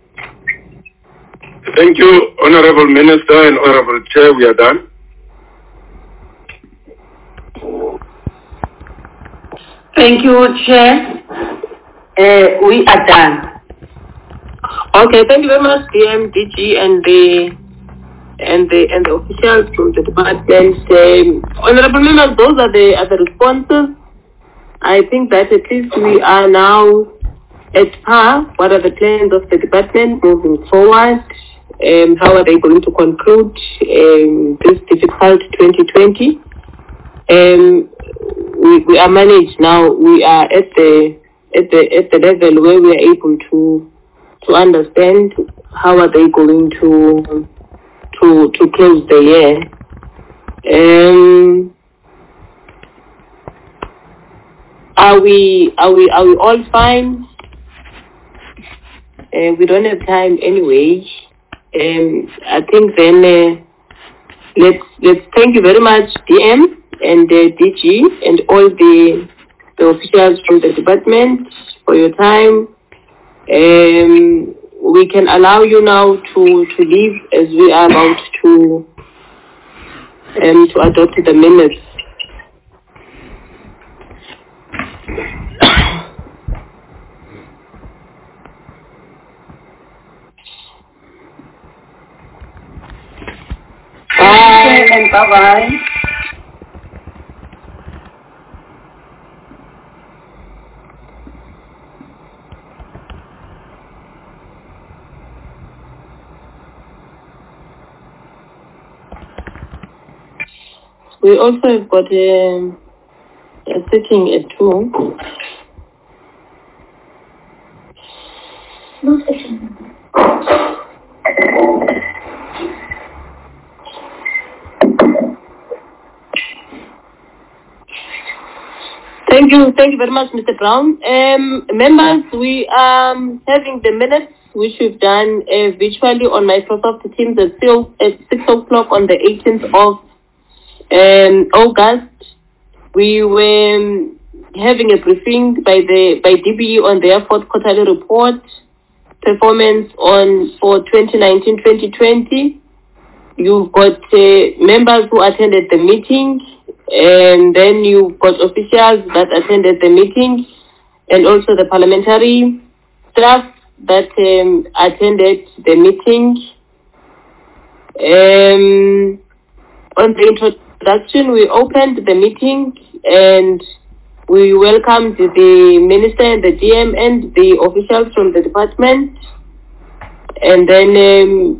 M: Thank you, Honorable Minister and Honorable Chair. We are done.
D: Thank you, Chair. Uh, we are done.
C: Okay, thank you very much, D M, D G, and the and the and the officials from the department. Um, Honorable members, those are the are the responses. I think that at least we are now at par. What are the plans of the department moving forward? Um, how are they going to conclude um, this difficult twenty twenty? Um, we, we are managed now. We are at the at the at the level where we are able to to understand how are they going to to to close the year. Um, are we are we are we all fine? Uh, we don't have time anyway. Um, I think then uh, let's let's thank you very much, D M and uh, D G and all the the officials from the department for your time. Um, we can allow you now to, to leave as we are about to um, to adopt the minutes.
D: and bye-bye.
C: We also have got a, a sitting at two. Thank you, thank you very much, Mister Brown. Um, members, we are having the minutes which we've done uh, virtually on Microsoft Teams at, still at six o'clock on the eighteenth of um, August. We were um, having a briefing by the by D B E on their fourth quarterly report performance on for twenty nineteen twenty twenty. You've got uh, members who attended the meeting, and then you've got officials that attended the meeting, and also the parliamentary staff that um, attended the meeting. Um, on the introduction, we opened the meeting and we welcomed the minister and the D M and the officials from the department. And then um,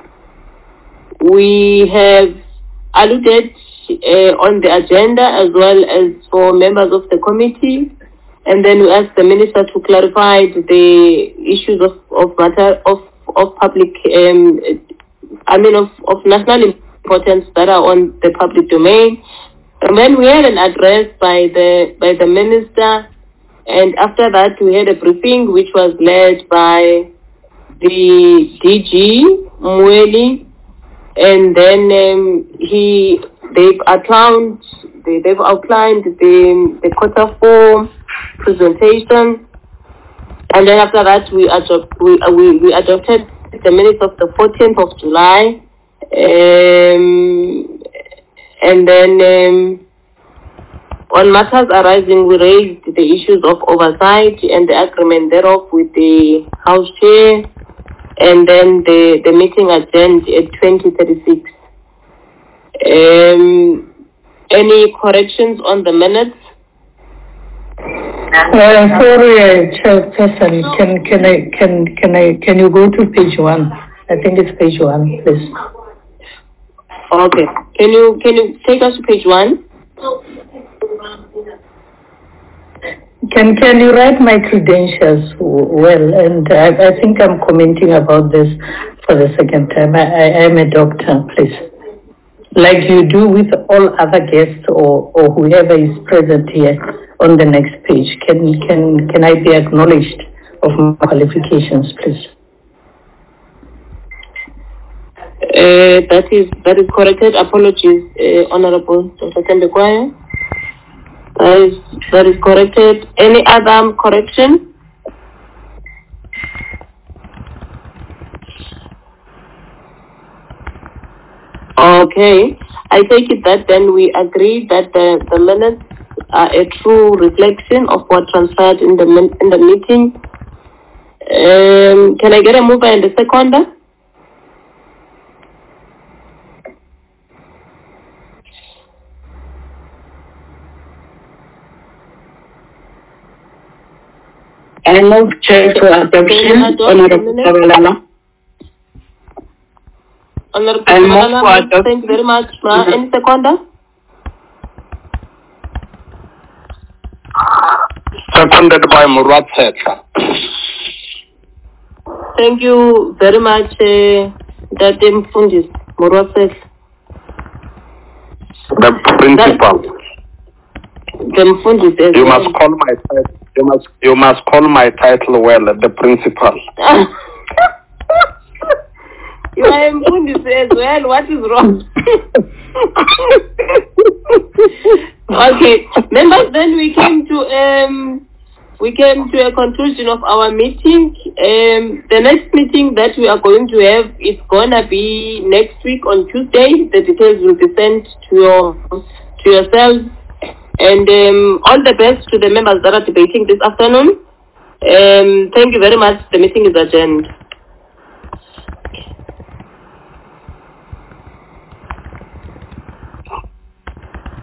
C: we have alluded uh, on the agenda as well as for members of the committee. And then we asked the minister to clarify the issues of, of matter of, of public, um, I mean of, of national importance that are on the public domain. And then we had an address by the by the minister, and after that we had a briefing which was led by the D G Mweli, and then um, he they've outlined they, they've outlined the the quarter four presentation, and then after that we adopt, we, uh, we we adopted the minutes of the fourteenth of July, um, and then um, on matters arising we raised the issues of oversight and the agreement thereof with the House Chair, and then the the meeting adjourned at twenty thirty-six. Um, any corrections on the minutes?
K: Uh, sorry, uh, Chairperson, can can I can can I can you go to page one? I think it's page one, please.
C: Okay. Can you can you take us to page one?
K: Can can you write my credentials well? And I, I think I'm commenting about this for the second time. I, I am a doctor, please. Like you do with all other guests or, or whoever is present here on the next page. Can can can I be acknowledged of my qualifications, please?
C: Uh, that is that is corrected. Apologies, uh, Honorable Doctor Tembekwaya. That is that is corrected. Any other correction? Okay, I take it that then we agree that the, the minutes are a true reflection of what transpired in the in the meeting. Um, can I get a mover and a seconder?
I: I move Chair to adoption, Honorable Kabalala.
C: Honorable
I: I move
C: Kabalala,
I: for adoption.
C: thank you very much, ma. Any seconder?
A: Seconded by Murat Setla.
C: Thank you very much, uh, Dade Mfundisi Murat Setla.
A: The principal.
C: The Mfundisi.
A: You must call my title. You must you must call my title well, the principal.
C: You are Mfundisi as well. What is wrong? Okay, members. Then we came to um we came to a conclusion of our meeting. Um, the next meeting that we are going to have is gonna be next week on Tuesday. The details will be sent to your to yourselves. And um, all the best to the members that are debating this afternoon. Um, thank you very much. The meeting is adjourned.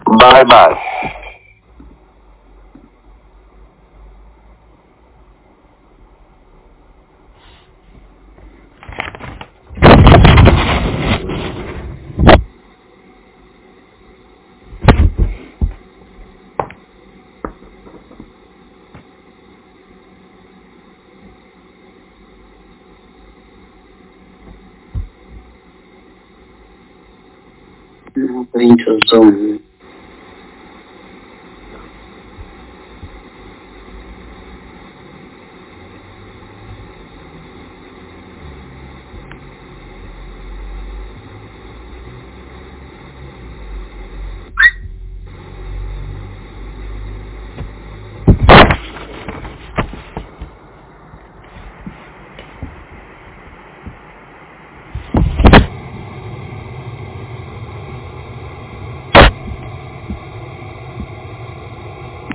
P: Bye-bye.
Q: Into Zoom.